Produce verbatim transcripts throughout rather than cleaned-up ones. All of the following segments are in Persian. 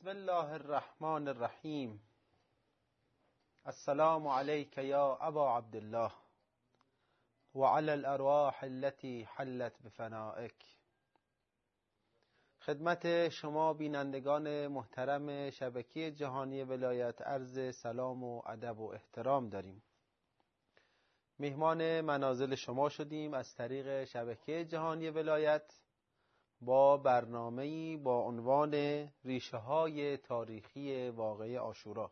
بسم الله الرحمن الرحیم. السلام علیک یا ابا عبدالله و علی الارواح التي حلت بفنائک. خدمت شما بینندگان محترم شبکه جهانی ولایت عرض سلام و ادب و احترام داریم. میهمان منازل شما شدیم از طریق شبکه جهانی ولایت با برنامه‌ای با عنوان ریشه‌های تاریخی واقعه عاشورا.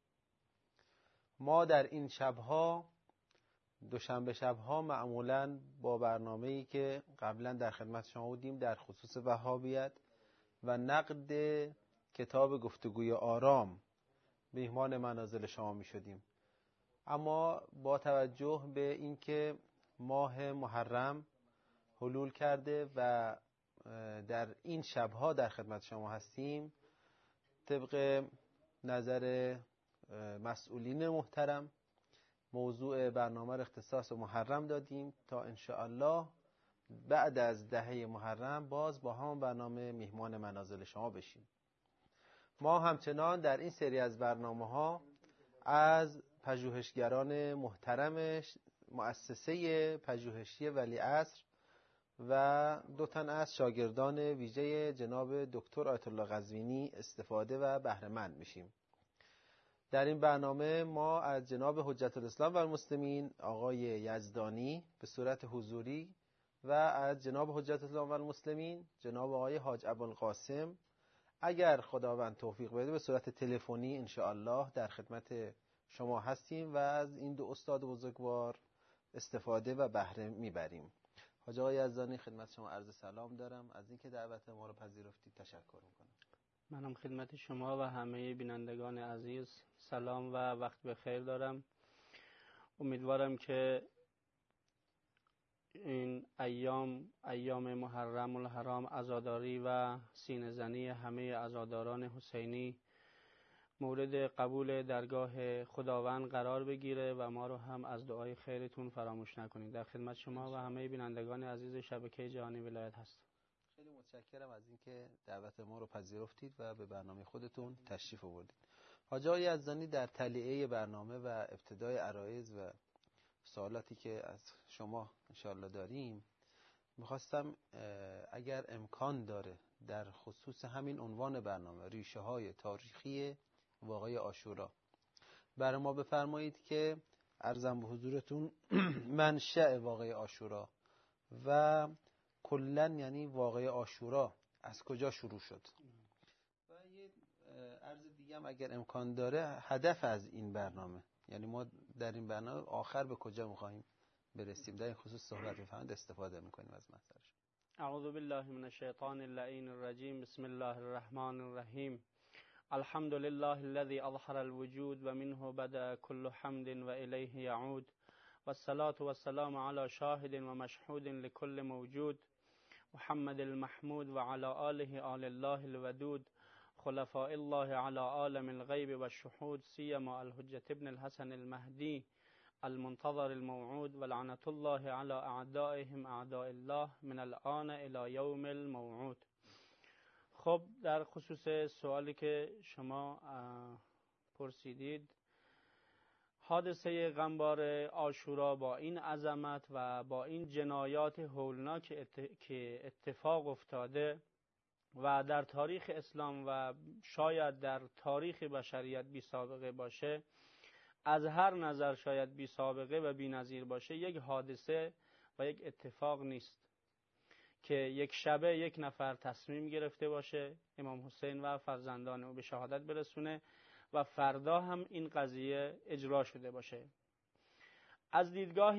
ما در این شب‌ها دوشنبه شب‌ها معمولاً با برنامه‌ای که قبلا در خدمت شما بودیم در خصوص وهابیت و نقد کتاب گفتگوی آرام میهمان منازل شما می‌شدیم. اما با توجه به اینکه ماه محرم حلول کرده و در این شب‌ها در خدمت شما هستیم، طبق نظر مسئولین محترم موضوع برنامه را اختصاص محرم دادیم تا انشاءالله بعد از دهه محرم باز با همون برنامه میهمان منازل شما بشیم. ما همچنان در این سری از برنامه‌ها از پژوهشگران محترم مؤسسه پژوهشی ولیعصر و دو تن از شاگردان ویژه جناب دکتر آیت الله قزوینی استفاده و بهره مند میشیم. در این برنامه ما از جناب حجت الاسلام و المسلمین آقای یزدانی به صورت حضوری و از جناب حجت الاسلام و المسلمین جناب آقای حاج ابوالقاسم اگر خداوند توفیق بده به صورت تلفنی انشاءالله در خدمت شما هستیم و از این دو استاد بزرگوار استفاده و بهره میبریم. حاج آقای یزدانی خدمت شما عرض سلام دارم. از اینکه دعوت ما رو پذیرفتید تشکر میکنم. منم خدمت شما و همه بینندگان عزیز سلام و وقت بخیر دارم. امیدوارم که این ایام ایام محرم الحرام عزاداری و سینه زنی همه عزاداران حسینی مورد قبول درگاه خداوند قرار بگیره و ما رو هم از دعای خیرتون فراموش نکنید. در خدمت شما و همه بینندگان عزیز شبکه جهانی ولایت هستم. خیلی متشکرم از اینکه دعوت ما رو پذیرفتید و به برنامه خودتون تشریف آوردید. حاج آقای یزدانی در تلیعه برنامه و ابتدای عرایض و سوالاتی که از شما انشاءالله داریم میخواستم اگر امکان داره در خصوص همین عنوان برنامه ریشه های تاریخی واقعه عاشورا برای ما بفرمایید که عرضم به حضورتون منشأ واقعه عاشورا و کلن یعنی واقعه عاشورا از کجا شروع شد و یه عرض دیگه هم اگر امکان داره هدف از این برنامه، یعنی ما در این برنامه آخر به کجا میخوایم برسیم در این خصوص صحبت بفرمایید استفاده میکنیم از مطلبش. اعوذ بالله من الشیطان اللعین الرجیم. بسم الله الرحمن الرحیم. الحمد لله الذي اظهر الوجود و منه بدأ كل حمد و الیه یعود والصلاة والسلام على شاهد و مشهود لكل موجود محمد المحمود و على آله آل الله الودود خلفاء الله على عالم الغیب و الشهود سیما الحجة ابن الحسن المهدی المنتظر الموعود و لعنة الله على اعدائهم اعداء الله من الآن الى یوم الموعود. خب در خصوص سوالی که شما پرسیدید، حادثه غمبار عاشورا با این عظمت و با این جنایات هولناک ات... که اتفاق افتاده و در تاریخ اسلام و شاید در تاریخ بشریت بی سابقه باشه، از هر نظر شاید بی سابقه و بی نظیر باشه، یک حادثه و یک اتفاق نیست که یک شبه یک نفر تصمیم گرفته باشه امام حسین و فرزندان او به شهادت برسونه و فردا هم این قضیه اجرا شده باشه. از دیدگاه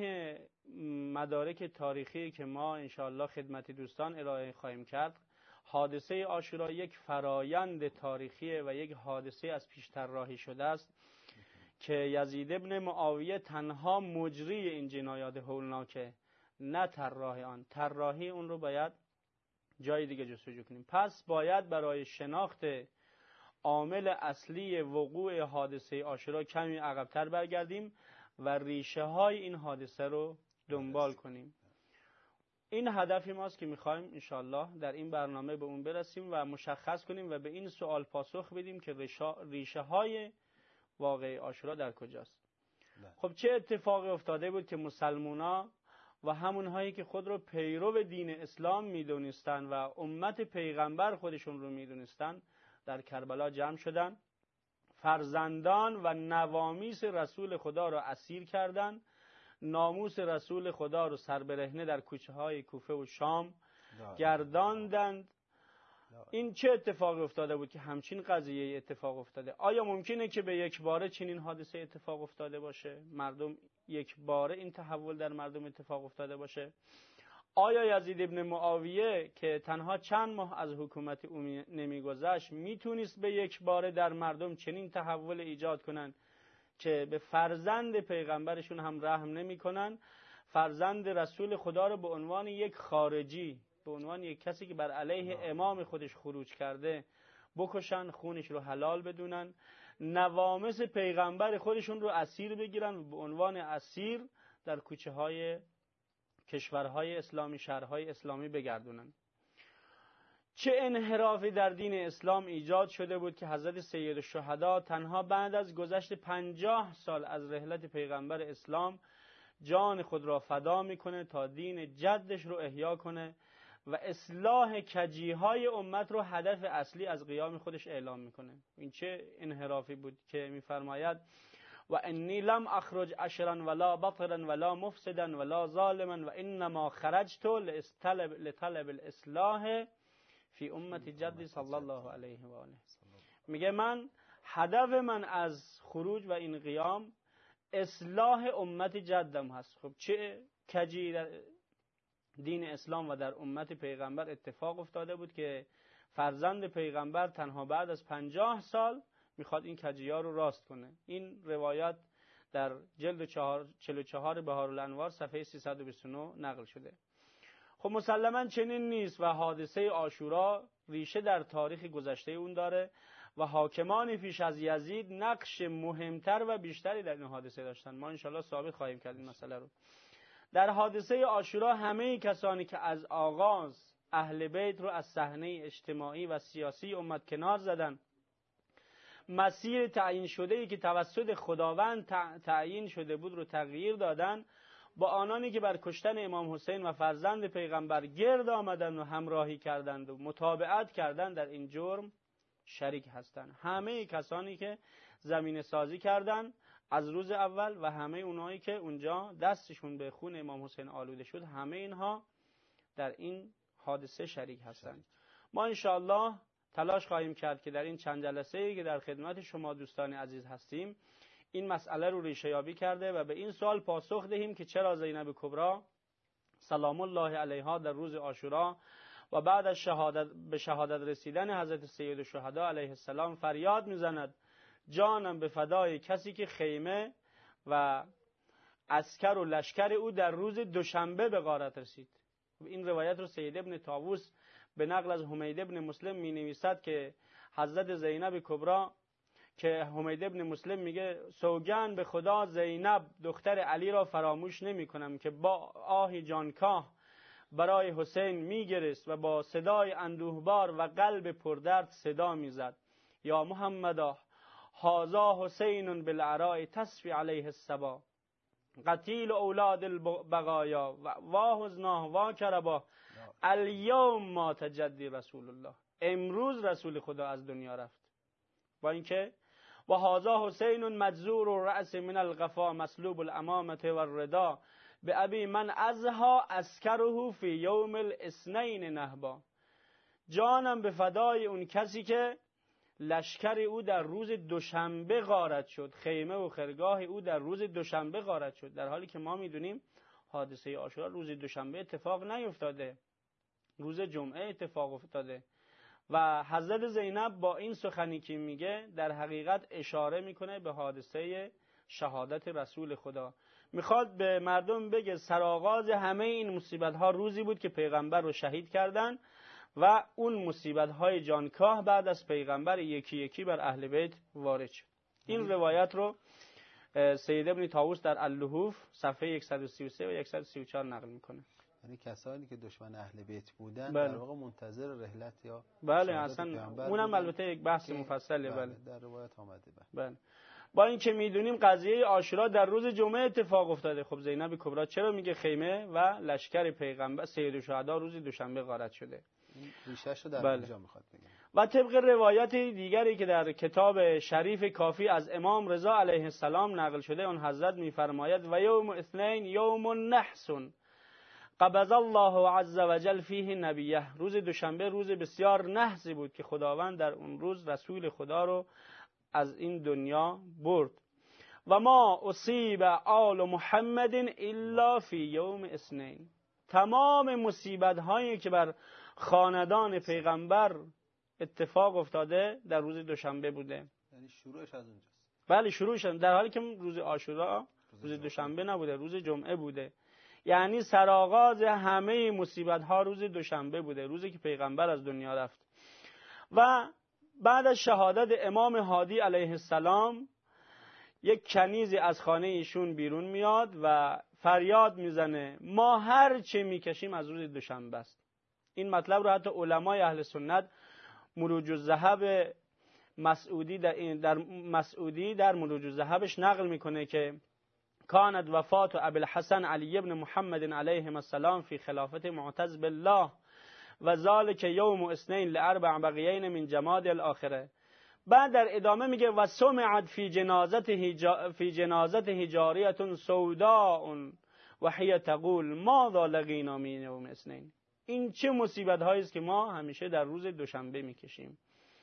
مدارک تاریخی که ما انشاءالله خدمت دوستان ارائه خواهیم کرد، حادثه عاشورا یک فرایند تاریخی و یک حادثه از پیش طراحی شده است که یزید ابن معاویه تنها مجری این جنایات هولناکه، نه طراح آن. طراحی اون رو باید جای دیگه جستجو کنیم. پس باید برای شناخت عامل اصلی وقوع حادثه عاشورا کمی عقب‌تر برگردیم و ریشه های این حادثه رو دنبال کنیم. این هدفی ماست که میخوایم انشالله در این برنامه به اون برسیم و مشخص کنیم و به این سوال پاسخ بدیم که ریشه های واقعی عاشورا در کجاست. خب چه اتفاقی افتاده بود که مسلمونا و همونهایی که خود رو پیرو دین اسلام میدونستن و امت پیغمبر خودشون رو میدونستن در کربلا جمع شدن، فرزندان و نوامیس رسول خدا رو اسیر کردن، ناموس رسول خدا رو سربرهنه در کوچه های کوفه و شام گرداندند. این چه اتفاقی افتاده بود که همچین قضیه اتفاق افتاده؟ آیا ممکنه که به یک باره چنین حادثه اتفاق افتاده باشه؟ مردم یک باره این تحول در مردم اتفاق افتاده باشه؟ آیا یزید ابن معاویه که تنها چند ماه از حکومت او نمیگذشت میتونست به یک باره در مردم چنین تحول ایجاد کنن که به فرزند پیغمبرشون هم رحم نمی کنن، فرزند رسول خدا رو به عنوان یک خارجی، به عنوان یک کسی که بر علیه امام خودش خروج کرده بکشن، خونش رو حلال بدونن، نوامس پیغمبر خودشون رو اسیر بگیرن و به عنوان اسیر در کوچه های کشورهای اسلامی، شهرهای اسلامی بگردونن؟ چه انحرافی در دین اسلام ایجاد شده بود که حضرت سید الشهدا تنها بعد از گذشت پنجاه سال از رحلت پیغمبر اسلام جان خود را فدا میکنه تا دین جدش رو احیا کنه و اصلاح کجیهای امت رو هدف اصلی از قیام خودش اعلام میکنه. این چه انحرافی بود که میفرماید و انی لم اخرج اشرا ولا بطرا ولا مفسدا ولا ظالما و انما خرجت لطلب لطلب الاصلاح فی امت جدی صلی الله علیه و آله. میگه من هدف من از خروج و این قیام اصلاح امت جدم هست. خب چه کجی در دین اسلام و در امت پیغمبر اتفاق افتاده بود که فرزند پیغمبر تنها بعد از پنجاه سال میخواد این کجی‌ها رو راست کنه؟ این روایت در جلد چهل و چهار بهارالانوار صفحه سیصد و بیست و نه نقل شده. خب مسلماً چنین نیست و حادثه عاشورا ریشه در تاریخ گذشته اون داره و حاکمان پیش از یزید نقش مهمتر و بیشتری در این حادثه داشتن. ما انشالله ثابت خواهیم کرد این مسئله رو. در حادثه عاشورا همه کسانی که از آغاز اهل بیت رو از صحنه اجتماعی و سیاسی امت کنار زدن، مسیر تعیین شده ای که توسط خداوند تعیین شده بود رو تغییر دادن، با آنانی که بر کشتن امام حسین و فرزند پیغمبر گرد آمدند و همراهی کردند و متابعت کردند در این جرم شریک هستند. همه کسانی که زمینه سازی کردند از روز اول و همه اونایی که اونجا دستشون به خون امام حسین آلوده شد، همه اینها در این حادثه شریک هستند. ما انشاءالله تلاش خواهیم کرد که در این چند جلسه‌ای که در خدمت شما دوستان عزیز هستیم این مسئله رو ریشه یابی کرده و به این سوال پاسخ دهیم که چرا زینب کبری سلام الله علیها در روز عاشورا و بعد از شهادت به شهادت رسیدن حضرت سید الشهدا علیه السلام فریاد میزند جانم به فدای کسی که خیمه و عسکر و لشکر او در روز دوشنبه به غارت رسید. این روایت رو سید ابن طاووس به نقل از حمید ابن مسلم می نویسد که حضرت زینب کبری که حمید ابن مسلم میگه سوگند به خدا زینب دختر علی را فراموش نمی کنم که با آهی جانکاه برای حسین میگرست و با صدای اندوهبار و قلب پردرد صدا میزد یا محمدا هذا حسین بالعراء تصفی علیه الصبا قتیل اولاد البقایا و واحزناه و کربا الیوم مات جدی رسول الله. امروز رسول خدا از دنیا رفت. با اینکه و هذا حسین مجزور الرأس من القفا مسلوب الامامه والردا به ابی من ازها اسکره فی یوم الاثنین نهبا. جانم به فدای اون کسی که لشکر او در روز دوشنبه غارت شد، خیمه و خرگاه او در روز دوشنبه غارت شد، در حالی که ما میدونیم حادثه عاشورا روز دوشنبه اتفاق نیفتاده، روز جمعه اتفاق افتاده. و حضرت زینب با این سخنی که میگه در حقیقت اشاره میکنه به حادثه شهادت رسول خدا. میخواد به مردم بگه سرآغاز همه این مصیبت ها روزی بود که پیغمبر رو شهید کردن و اون مصیبت های جانکاه بعد از پیغمبر یکی یکی بر اهل بیت وارد شد. این روایت رو سید ابن طاووس در اللحوف صفحه صد و سی و سه و صد و سی و چهار نقل میکنه. یعنی کسانی که دشمن اهل بیت بودن بله. در واقع منتظر رحلت یا بله اصلا اونم البته یک بحث مفصله. بله, بله در روایت آمده. بله, بله. با این که میدونیم قضیه عاشورا در روز جمعه اتفاق افتاده. خب زینب کبرا چرا میگه خیمه و لشکر پیغمبر سید الشهدا روز دوشنبه غارت شده؟ ریشه‌شو در بله. اینجا میخواد بگه. و طبق روایت دیگری که در کتاب شریف کافی از امام رضا علیه السلام نقل شده، اون حضرت میفرماید و یوم اثنین یوم نحس قبض الله عز وجل فیه نبیه. روز دوشنبه روز بسیار نحسی بود که خداوند در اون روز رسول خدا رو از این دنیا برد. و ما اصیب آل محمد الا فی یوم اثنین. تمام مصیبت هایی که بر خاندان پیغمبر اتفاق افتاده در روز دوشنبه بوده. یعنی شروعش از اونجاست. بله شروعش، در حالی که روز عاشورا روز دوشنبه نبوده، روز جمعه بوده. یعنی سرآغاز همه مصیبت ها روز دوشنبه بوده، روزی که پیغمبر از دنیا رفت. و بعد از شهادت امام هادی علیه السلام یک کنیزی از خانه ایشون بیرون میاد و فریاد میزنه ما هر چه میکشیم از روز دوشنبه است. این مطلب رو حتی علمای اهل سنت مروج الذهب مسعودی در, در مسعودی در مروج الذهبش نقل میکنه که کانت وفات ابی الحسن علی ابن محمد علیه السلام فی خلافت معتز بالله و ذالک یوم اثنین لاربع بقیین من جماد الاخره. بعد در ادامه میگه و سمعت فی جنازته جا فی جنازته جاریه سوداء و هی تقول ماذا لقینا من یوم اثنین. این چه مصیبت هایی است که ما همیشه در روز دوشنبه میکشیم.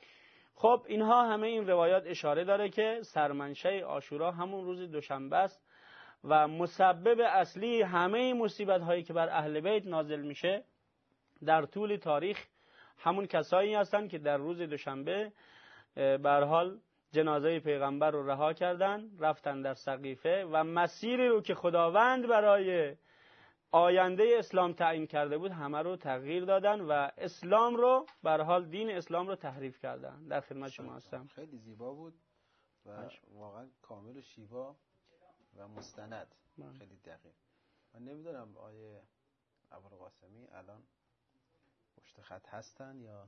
خب اینها همه این روایات اشاره داره که سرمنشه عاشورا همون روز دوشنبه است و مسبب اصلی همه مصیبت هایی که بر اهل بیت نازل میشه در طول تاریخ همون کسایی هستن که در روز دوشنبه به هر حال جنازه پیغمبر رو رها کردن، رفتن در سقیفه و مسیری رو که خداوند برای آینده اسلام تعیین کرده بود همه رو تغییر دادن و اسلام رو به هر حال دین اسلام رو تحریف کردن. در خدمت شما هستم. خیلی زیبا بود و واقعا کامل و شیوا و مستند. من. خیلی دقیق. من نمیدونم آیه ابوالقاسمی الان پشت خط هستن یا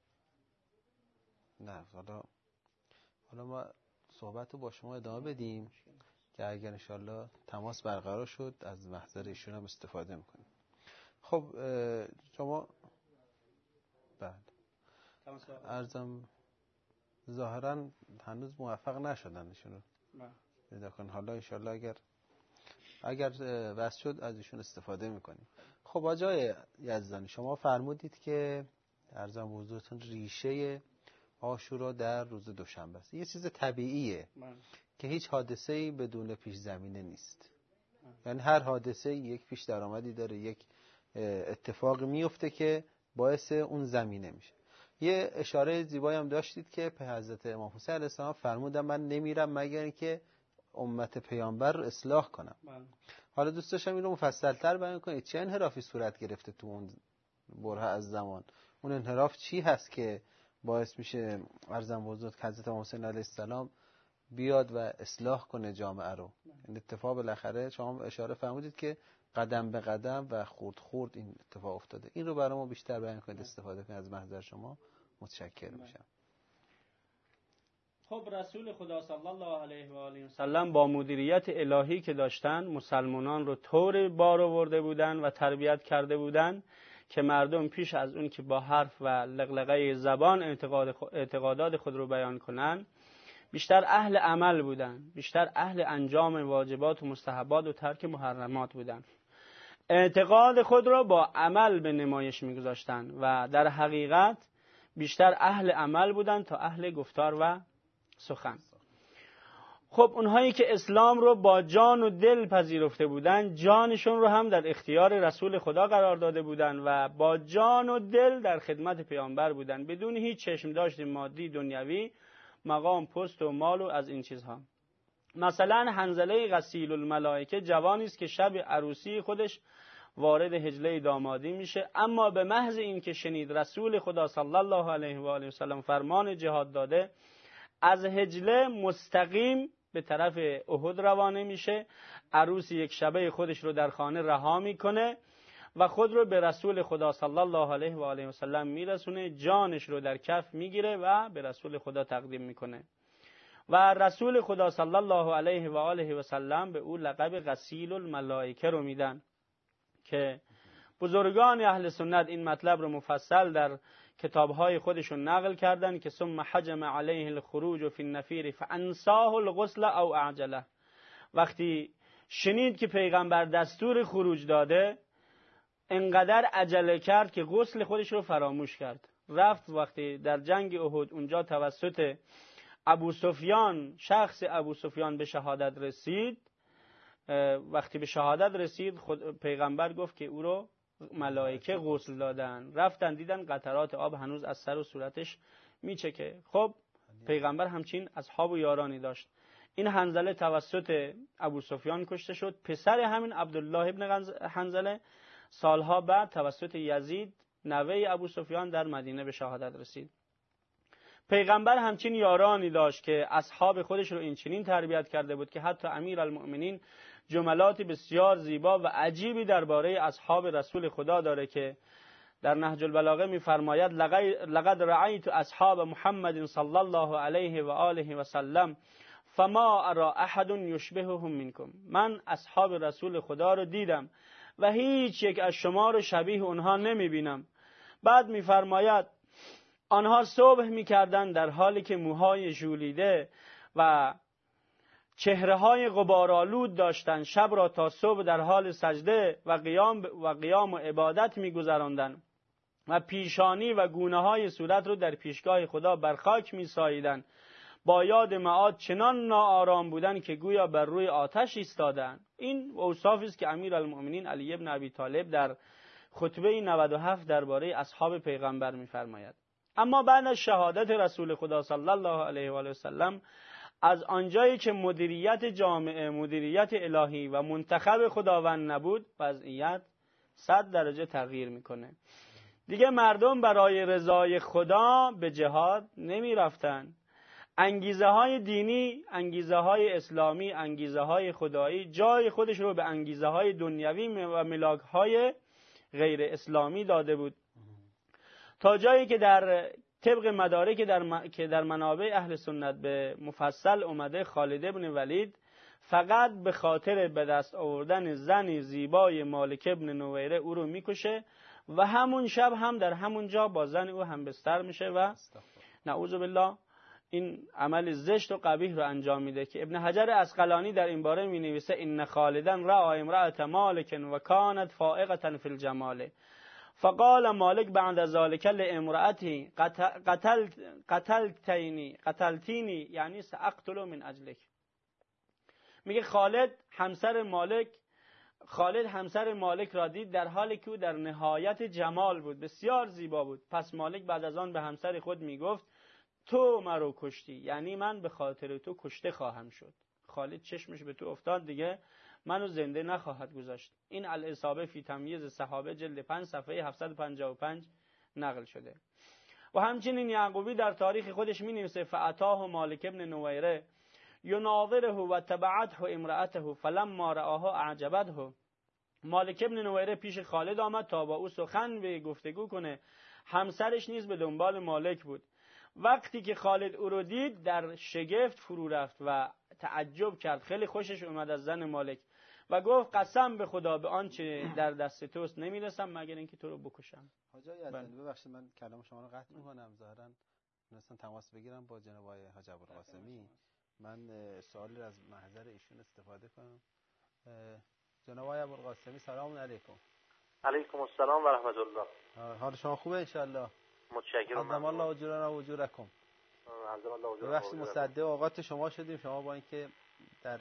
نه. حالا حالا ما صحبت رو با شما ادامه بدیم که اگر انشالله تماس برقرار شد از محضر ایشون هم استفاده میکنیم. خب شما بعد عرضم ظاهرا هنوز موفق نشدن ایشون رو پیدا کن. حالا انشالله اگر اگر وصل شد از ایشون استفاده میکنیم. خب آقای یزدانی شما فرمودید که عرضم حضورتون ریشه عاشورا در روز دوشنبه است. یه چیز طبیعیه من. که هیچ حادثه‌ای بدون پیش زمینه نیست. من. یعنی هر حادثه یک پیش درآمدی داره، یک اتفاق میفته که باعث اون زمینه میشه. یه اشاره زیبایی هم داشتید که به حضرت امام حسین علیه السلام فرمودن من نمیرم مگر اینکه امت پیامبر رو اصلاح کنم. من. حالا دوست داشتم این رو مفصل‌تر بیان کنید چه انحرافی صورت گرفته تو اون بره از زمان. اون انحراف چی هست که باعث میشه عرضم بزرگ حضرت حسین علیه السلام بیاد و اصلاح کنه جامعه رو؟ این اتفاق بالاخره شما اشاره فرمودید که قدم به قدم و خورد خورد این اتفاق افتاده. این رو برای ما بیشتر بیان کنید، استفاده کنید از محضر شما. متشکر میشم. خب رسول خدا صلی الله علیه و آله و سلم با مدیریت الهی که داشتن مسلمانان رو طور بار آورده بودن و تربیت کرده بودن که مردم پیش از اون که با حرف و لغلغه زبان اعتقاد اعتقادات خود رو بیان کنن بیشتر اهل عمل بودن، بیشتر اهل انجام واجبات و مستحبات و ترک محرمات بودن. اعتقاد خود را با عمل به نمایش میگذاشتن و در حقیقت بیشتر اهل عمل بودن تا اهل گفتار و سخن. خب اونهایی که اسلام رو با جان و دل پذیرفته بودن جانشون رو هم در اختیار رسول خدا قرار داده بودن و با جان و دل در خدمت پیامبر بودن بدون هیچ چشم داشت مادی دنیوی، مقام پست و مال و از این چیزها. مثلا حنظله غسیل الملائکه جوانی است که شب عروسی خودش وارد حجله دامادی میشه، اما به محض اینکه شنید رسول خدا صلی الله علیه و آله و سلم فرمان جهاد داده از حجله مستقیم به طرف احد روانه میشه، عروس یک شبه خودش رو در خانه رها میکنه و خود رو به رسول خدا صلی الله علیه و آله و سلم میرسونه، جانش رو در کف میگیره و به رسول خدا تقدیم میکنه و رسول خدا صلی الله علیه و آله و سلم به او لقب غسیل الملائکه رو میدن که بزرگان اهل سنت این مطلب رو مفصل در کتابهای خودشون نقل کردن که ثم حجم علیه الخروج فی النفیر فانساه الغسل او اعجله. وقتی شنید که پیغمبر دستور خروج داده انقدر عجله کرد که غسل خودش رو فراموش کرد. رفت وقتی در جنگ احد اونجا توسط ابو سفیان، شخص ابو سفیان به شهادت رسید، وقتی به شهادت رسید خود پیغمبر گفت که او رو ملائکه غسل دادن. رفتن دیدن قطرات آب هنوز از سر و صورتش میچکه. خب پیغمبر همچین اصحاب و یارانی داشت. این حنظله توسط ابو سفیان کشته شد. پسر همین عبدالله ابن حنظله سالها بعد توسط یزید نوه ابو سفیان در مدینه به شهادت رسید. پیغمبر همچین یارانی داشت که اصحاب خودش رو این چنین تربیت کرده بود که حتی امیرالمؤمنین جملات بسیار زیبا و عجیبی درباره اصحاب رسول خدا داره که در نهج البلاغه می‌فرماید لقد رأیت اصحاب محمد صلی الله علیه و آله و سلم فما ارى احد یشبههم منکم. من اصحاب رسول خدا رو دیدم و هیچ یک از شما رو شبیه اونها نمی‌بینم. بعد می‌فرماید آنها صبح می‌کردند در حالی که موهای ژولیده و چهره‌های غبارآلود داشتند، شب را تا صبح در حال سجده و قیام و قیام و عبادت می‌گذراندند و پیشانی و گونه‌های صورت رو در پیشگاه خدا بر خاک می‌ساییدند. با یاد معاد چنان ناآرام بودند که گویا بر روی آتش ایستادند. این اوصافی است که امیرالمؤمنین علی ابن ابی طالب در خطبه نود و هفت درباره اصحاب پیغمبر می‌فرماید. اما بعد از شهادت رسول خدا صلی الله علیه و آله و سلم، از آنجایی که مدیریت جامعه، مدیریت الهی و منتخب خداوند نبود، وضعیت صد درجه تغییر میکنه. دیگه مردم برای رضای خدا به جهاد نمی رفتن. انگیزه های دینی، انگیزه های اسلامی، انگیزه های خدایی جای خودش رو به انگیزه های دنیوی و ملاک های غیر اسلامی داده بود، تا جایی که در طبق مدارک در م... که در منابع اهل سنت به مفصل اومده، خالد ابن ولید فقط به خاطر به دست آوردن زنی زیبای مالک ابن نویره او رو میکشه و همون شب هم در همون جا با زن او هم بستر میشه و نعوذ بالله این عمل زشت و قبیح رو انجام میده که ابن حجر عسقلانی در این باره می نویسه ان خالدا رأى امرأة مالک و كانت فائقة فی الجمال فقال مالک بعد ذلك لامرأته قتل قتلتینی قتلتینی یعنی ساقتل من اجلک. میگه خالد همسر مالک خالد همسر مالک را دید در حالی که او در نهایت جمال بود، بسیار زیبا بود. پس مالک بعد از آن به همسر خود میگفت تو مرا کشتی، یعنی من به خاطر تو کشته خواهم شد. خالد چشمش به تو افتاد، دیگه منو زنده نخواهد گذاشت. این الاصابه فی تمییز صحابه جلد پنج صفحه هفتصد و پنجاه و پنج نقل شده. و همچنین یعقوبی در تاریخ خودش می نویسه فاتاه مالک ابن نویره یناظره و تبعته امرأته فلما رآها اعجبته. مالک ابن نویره پیش خالد آمد تا با او سخن و گفتگو کنه. همسرش نیز به دنبال مالک بود. وقتی که خالد او رو دید در شگفت فرو رفت و تعجب کرد. خیلی خوشش اومد از زن مالک و گفت قسم به خدا به آنچه در دست توست نمیرسم مگر اینکه تو رو بکشم. حاج یزدانی ببخشید من کلام شما رو قطع میکنم، ظاهرا مثلا تماس بگیرم با جناب آقای حاج ابوالقاسمی. من سوالی از محضر ایشون استفاده کنم. جناب آقای ابوالقاسمی سلام علیکم. علیکم السلام و رحمت الله. حال شما خوبه ان شاء الله؟ متشکرم. عظم الله اجورنا و اجورکم. عظم الله اجورنا. ببخشید مصدق اوقات شما شدیم، شما با اینکه در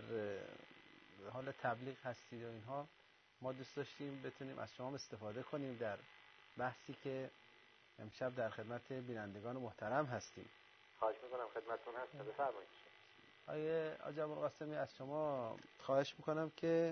حال تبلیغ هستید و اینها، ما دوست داشتیم بتونیم از شما استفاده کنیم در بحثی که امشب در خدمت بینندگان محترم هستیم. خواهش میکنم خدمتتون هستم، بفرمایید. آقای حاج ابوالقاسمی از شما خواهش میکنم که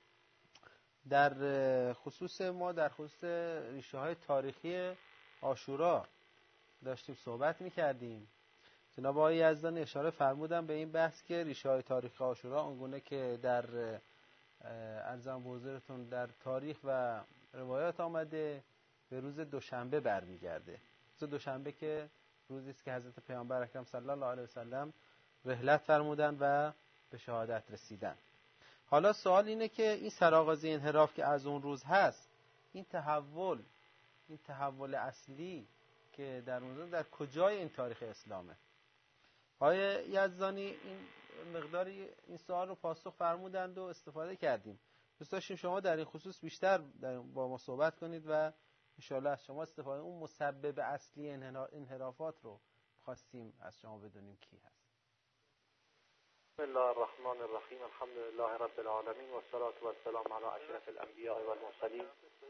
در خصوص ما در خصوص ریشه های تاریخی عاشورا داشتیم صحبت میکردیم. جناب آقای یزدانی اشاره فرمودن به این بحث که ریشه های تاریخی عاشورا اونگونه که در ارزم به حضورتون در تاریخ و روایات آمده به روز دوشنبه برمیگرده. روز دوشنبه که روزی است که حضرت پیامبر اکرم صلی الله علیه وسلم رحلت فرمودن و به شهادت رسیدن. حالا سوال اینه که این سرآغازی انحراف که از اون روز هست، این تحول این تحول اصلی که در اون روز در کجای این تاریخ اسلامه؟ آقای یزدانی این مقداری این سوال رو پاسخ فرمودند و استفاده کردیم. دوست داشتیم شما در این خصوص بیشتر با ما صحبت کنید و ان شاءالله از شما استفاده، اون مسبب اصلی انحرافات رو خواستیم از شما بدونیم کی هست. بسم الله الرحمن الرحیم، الحمد لله رب العالمین و الصلاة و السلام علی اشرف الانبیاء و المرسلین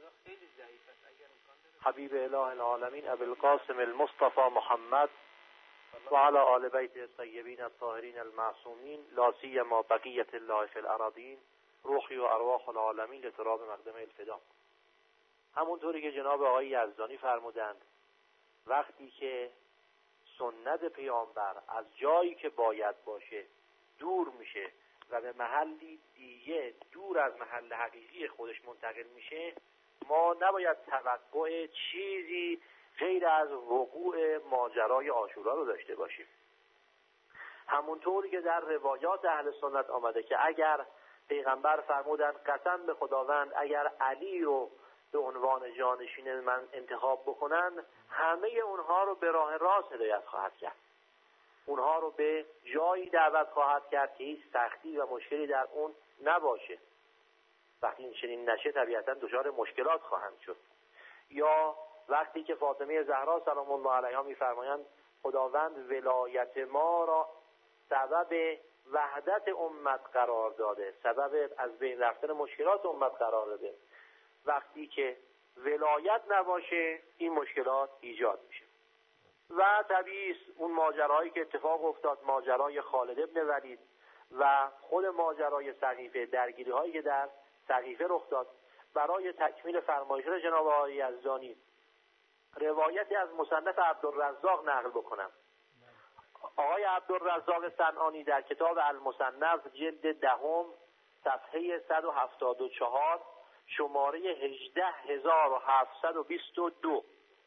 حبیب اله العالمین ابی القاسم المصطفى محمد و علی آل بیت الطیبین الطاهرین المعصومین، لا سیما بقیة الله فی الارضین، روحی و ارواح العالمین لتراب مقدم الفدا. همونطوری که جناب آقای یزدانی فرمودند، وقتی که سنت پیامبر از جایی که باید باشه دور میشه و به محلی دیگه دور از محل حقیقی خودش منتقل میشه، ما نباید توقع چیزی غیر از وقوع ماجرای عاشورا رو داشته باشیم. همونطوری که در روایات اهل سنت آمده که اگر پیغمبر فرمودند قسم به خداوند اگر علی رو به عنوان جانشین من انتخاب بکنن، همه اونها رو به راه راست هدایت خواهد کرد، اونها رو به جایی دعوت خواهد کرد که هیچ سختی و مشکلی در اون نباشه. وقتی این چنین نشه طبیعتا دچار مشکلات خواهند شد. یا وقتی که فاطمه زهرا سلام الله علیها میفرمایند خداوند ولایت ما را سبب وحدت امت قرار داده، سبب از بین رفتن مشکلات امت قرار داده، وقتی که ولایت نباشه این مشکلات ایجاد میشه. و طبیعی است اون ماجرایی که اتفاق افتاد، ماجرای خالد ابن ولید و خود ماجرای سقیفه، درگیری هایی که در سقیفه رخ داد، برای تکمیل فرمایشات جناب آقای یزدانی روایتی از مصنف عبدالرزاق نقل بکنم. آقای عبدالرزاق صنعانی در کتاب المصنف جلد دهم صفحه صد و هفتاد و چهار شماره هجده هزار و هفتصد و بیست و دو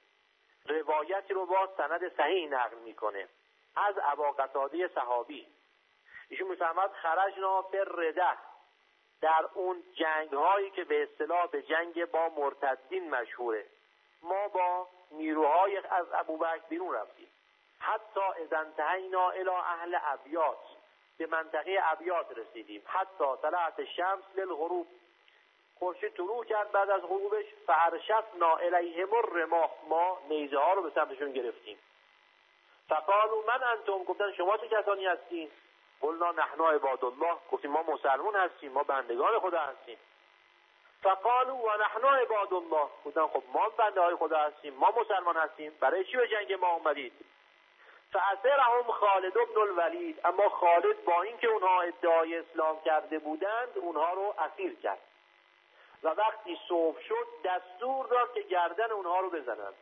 روایتی رو با سند صحیح نقل میکنه از ابا قتاده صحابی. ایشون میفرماد خرجنا فی الرده، در اون جنگ هایی که به اصطلاح به جنگ با مرتدین مشهوره، ما با نیروهای از ابوبکر بیرون رفتیم، حتی اذا انتهینا الی اهل ابیات، به منطقه ابیات رسیدیم، حتی طلعت الشمس للغروب، خورشید طلوع کرد بعد از غروبش، فارشفنا الیهم الرماح، ما نیزه ها رو به سمتشون گرفتیم. فقالوا من انتم، گفتن شما چه کسانی هستین؟ قلنا نحن عباد الله، گفتیم ما مسلمون هستیم، ما بندگان خدا هستیم. فقالوا و نحن عباد الله، گفتن خب ما بنده های خدا هستیم، ما مسلمان هستیم، برای چی به جنگ ما اومدید؟ فاسرهم خالد بن الولید، اما خالد با اینکه اونها ادعای اسلام کرده بودند اونها رو اسیر کرد و وقتی صبح شد دستور داد که گردن اونها رو بزنند.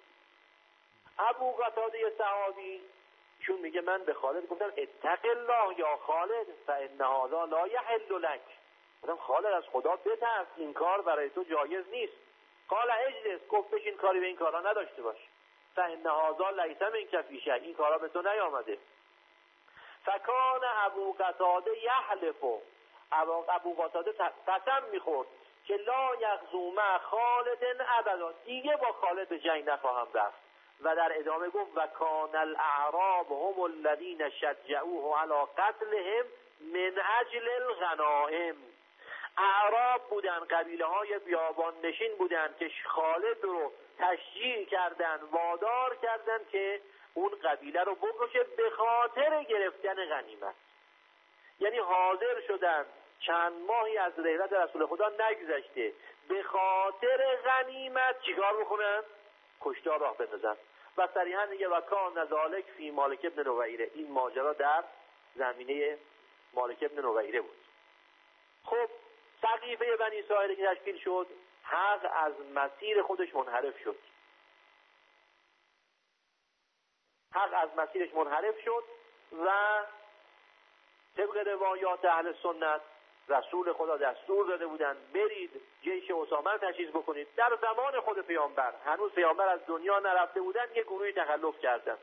ابو قتاده صحابی چون میگه من به خالد گفتم اتق الله یا خالد فان هذا لا یحل لک، گفتم خالد از خدا بترس، این کار برای تو جایز نیست. قال اجلس، گفت بشین، کاری به این کارا نداشته باش. فان هذا لیس منک فی شیء، این کارا به تو نیامده. فکان ابو قتاده یحلف، ابو قتاده قسم میخورد که لا یغزو مع خالد ابدا، دیگه با خالد به جنگ نخواهم رفت. و در ادامه گفت و کان الاعراب هم الذین شجعوه علی قتلهم من اجل الغنائم، اعراب بودن، قبیله های بیابان نشین بودن که خالد رو تشجیع کردن، وادار کردن که اون قبیله رو بکشه به خاطر گرفتن غنیمت. یعنی حاضر شدن چند ماهی از رحلت رسول خدا نگذشته به خاطر غنیمت چیکار بکنن؟ کشتار راه بندازن. و صریحا میگه و کان ذالک فی مالک ابن نویره، این ماجرا در زمینه مالک ابن نویره بود. خب سقیفه بنی اسرائیل که تشکیل شد، حق از مسیر خودش منحرف شد، حق از مسیرش منحرف شد و طبق روایات اهل سنت رسول خدا دستور داده بودند برید جیش اسامه رو تجهیز بکنید. در زمان خود پیامبر، هنوز پیامبر از دنیا نرفته بودند، یک گروهی تخلف کردند.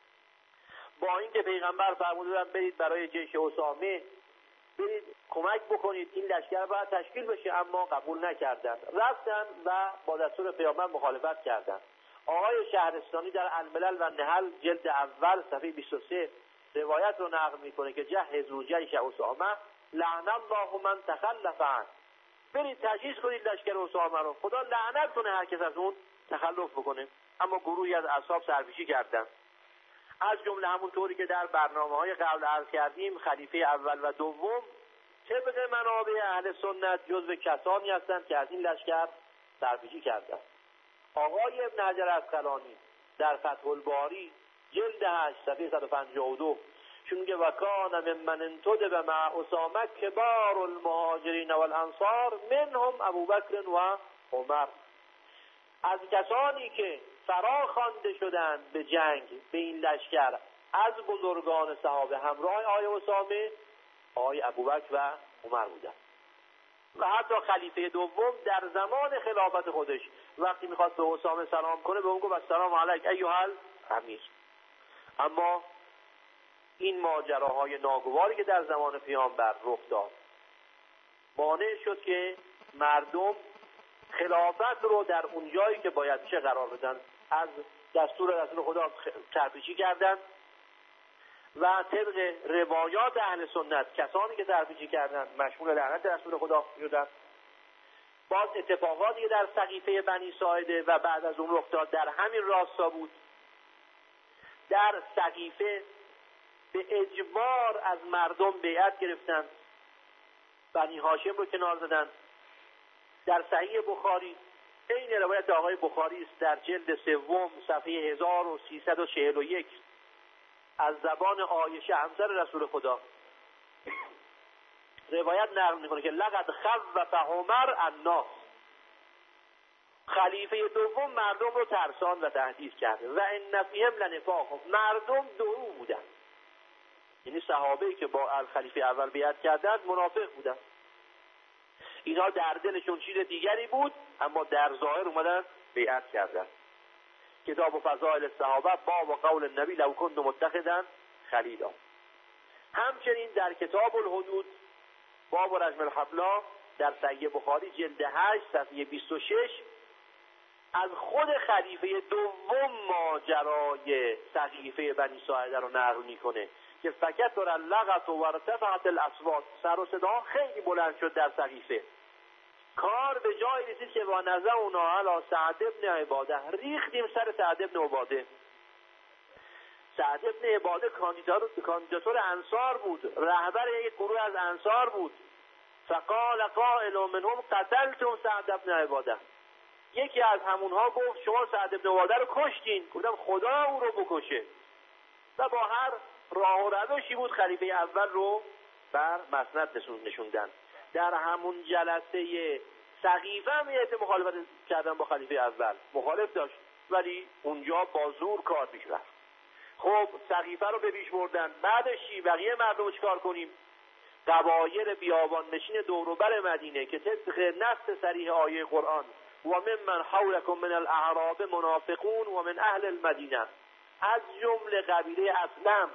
با اینکه پیغمبر فرموده بودند برید برای جیش اسامه برید کمک بکنید، این لشکر باید تشکیل بشه، اما قبول نکردند. رفتن و با دستور پیامبر مخالفت کردند. آقای شهرستانی در الملل و نحل جلد اول صفحه بیست و سه روایت رو نقل میکنه که جهزوا جیش اسامه لعن الله من تخلف عنه. برید تجهیز کنید لشکر اسامه رو، خدا لعنت کنه هر کس از اون تخلف بکنه. اما گروهی از اصحاب سرپیچی کردند. از جمله همون طوری که در برنامه‌های قبل عرض کردیم، خلیفه اول و دوم طبق منابع اهل سنت جزو کسانی هستند که از این لشکر سرپیچی کردند. آقای ابن حجر عسقلانی در فتح الباری جلد هشت صفحه صد و پنجاه و دو چون که وکان ممن انتدب مع اسامه کبار المهاجرین والانصار منهم ابوبکر و عمر، از کسانی که فرا خوانده شدند به جنگ به این لشکر از بزرگان صحابه همراه آقای اسامه آقای ابوبکر و عمر بودند. و حتی خلیفه دوم در زمان خلافت خودش وقتی میخواست به اسامه سلام کنه به اون گفت السلام علیک ایها الامیر. اما این ماجراهای ناگواری که در زمان پیامبر رخ داد مانع شد که مردم خلافت رو در اون جایی که باید چه قرار بدن. از دستور رسول خدا سرپیچی کردند و طبق روایات اهل سنت کسانی که سرپیچی کردند مشمول لعنت رسول خدا شدند. باز اتفاقاتی که در سقیفه بنی ساعده و بعد از اون رخ داد در همین راستا بود. در سقیفه به اجبار از مردم بیعت گرفتند، بنی هاشم رو کنار زدند. در صحیح بخاری این روایت آقای بخاری است در جلد سوم صفحه هزار و سیصد و چهل و یک از زبان عایشه همسر رسول خدا روایت نقل میکنه که لقد خوف عمر الناس، خلیفه دوم مردم رو ترسان و تهدید کرده. و ان فیهم لنفاق، مردم درو بودن، یعنی صحابه‌ای که با خلیفه اول بیعت کردند منافق بودن. اینا در دلشون چیز دیگری بود اما در ظاهر اومدن بیعت کردند. کتاب و فضائل الصحابه باب و قول النبی لو كنت متخذا خلیلا. همچنین در کتاب الحدود باب و رجم الحبلا در صحیح بخاری جلد هشت صفحه بیست و شش از خود خلیفه دوم ماجرای سقیفه بنی ساعده رو نقل میکنه که فکثر اللغط و ارتفعت الاصوات، سر و صدا خیلی بلند شد در سقیفه. کار به جای رسید که با نزع اونا علی سعد ابن عباده، ریختیم سر سعد ابن عباده. سعد ابن عباده کاندیداتور انصار بود، رهبر یک گروه از انصار بود. فقال قائل منهم قتلتم سعد ابن عباده، یکی از همونها گفت شما سعد ابن عباده رو کشتین. گفتم خدا او رو بکشه. و با هر راه و روشی بود خلیفه اول رو بر مسند نشوندن. در همون جلسه سقیفه هم یه مخالفت کردن با خلیفه اول، مخالف داشت ولی اونجا با زور کار پیش رفت. خب سقیفه رو به پیش بردن، بعدش بقیه مردم چیکار کنیم؟ قبایل بیابان نشین دوروبر مدینه که طبق نص صریح آیه قرآن و ممن حولکم من الاعراب منافقون و من اهل المدینه، از جمله قبیله اسلم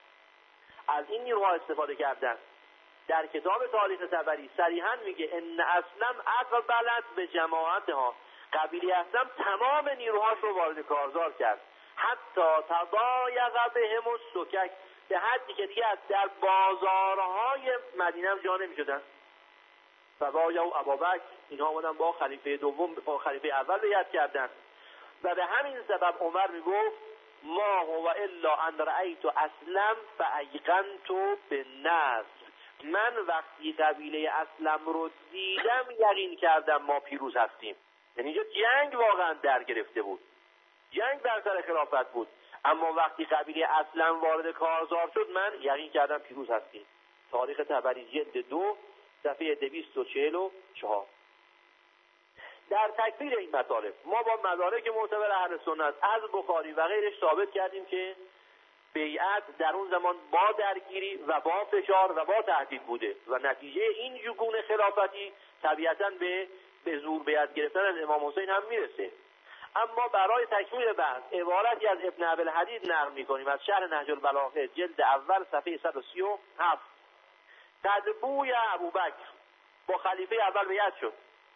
از این نیروها استفاده کردن. در کتاب تاریخ طبری صریحا میگه ان اسلم اقبلت به جماعتها، قبیله اسلم تمام نیروهاش رو وارد کارزار کرد. حتی تضایق بهم السکک، به حدی که دیگه در بازارهای مدینه هم جا نمیشدن. فبایعوا ابابکر، اینها اومدن با خلیفه دوم با خلیفه اول بیعت کردن. و به همین سبب عمر میگفت ما هو الا ان رأیت اسلم فایقنت بالنصر، من وقتی قبیله اسلم رو دیدم یقین کردم ما پیروز هستیم. یعنی اینجا جنگ واقعا در گرفته بود، جنگ در سر خلافت بود، اما وقتی قبیله اسلم وارد کارزار شد من یقین کردم پیروز هستیم. تاریخ طبری جلد دو صفحه دویست و چهل و چهار. در تکفیر این مطالب ما با مدارک معتبر اهل سنت از بخاری و غیرش ثابت کردیم که بیعت در اون زمان با درگیری و با فشار و با تهدید بوده و نتیجه این جگون خلافتی طبیعتاً به به زور بیعت گرفتن از امام حسین هم میرسه. اما برای تکمیل بحث عبارتی از ابن ابوالحدید نقل می‌کنیم از شرح نهج البلاغه جلد اول صفحه صد و سی و هفت. تدبوی ابوبکر با خلیفه اول بیعت شد.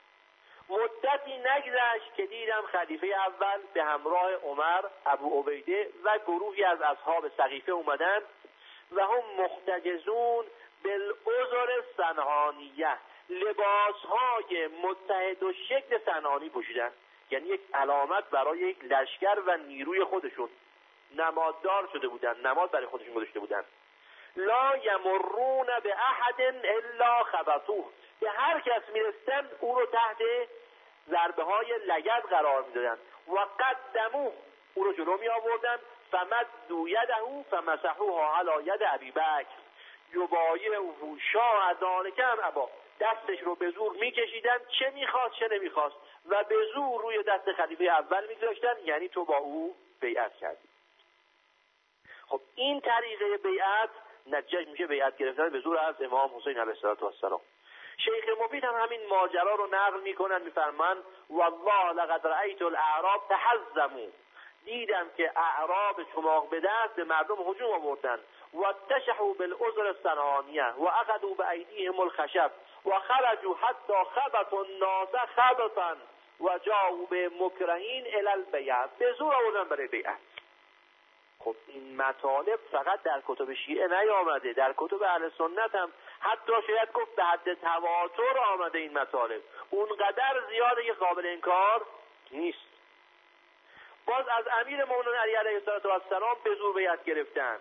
مدتی نگذشت که دیدم خلیفه اول به همراه عمر، ابو عبیده و گروهی از اصحاب سقیفه اومدن و هم محتجزون بالعذر صنعانیه، لباسهای متحد و شکل صنعانی پوشیدن، یعنی یک علامت برای یک لشکر و نیروی خودشون، نماددار شده بودن، نماد برای خودشون گذاشته بودن. لا یمرون به احد الا خبطوه، به هر کس میرستن او رو تحت ضربه های لگد قرار میدادن و قدموه، او رو جلو می آوردن، فمدوا یده فمسحوها علی ید ابی بکر یبایعه شاه ذالکم ابا، دستش رو به زور میکشیدن، چه میخواست چه نمیخواست، و به زور روی دست خلیفه اول میگذاشتن، یعنی تو با او بیعت کردی. خب این طریقه بیعت نتیجه میشه بیعت گرفتن به زور از امام حسین علیه السلام. شیخ مفید هم همین ماجرا رو نقل میکنن، میفرمان والله لقد رأیت الاعراب تحزموا، دیدم که اعراب چماق به دست به مردم هجوم آوردن و تشحوا بالعذر الصنعانیه و اخذوا بایدیهم الخشب و خرجوا حتی خبطوا الناس خبطا و جاءوا بمکرهین الی البیعة، به زور آوردن برای بیعت. خب این مطالب فقط در کتب شیعه نیامده، در کتب اهل سنت هم حتی شاید گفت به حد تواتر آمده این مطالب، اونقدر زیاده که قابل انکار نیست. باز از امیر مومنین علی علیه السلام به زور بیعت گرفتن.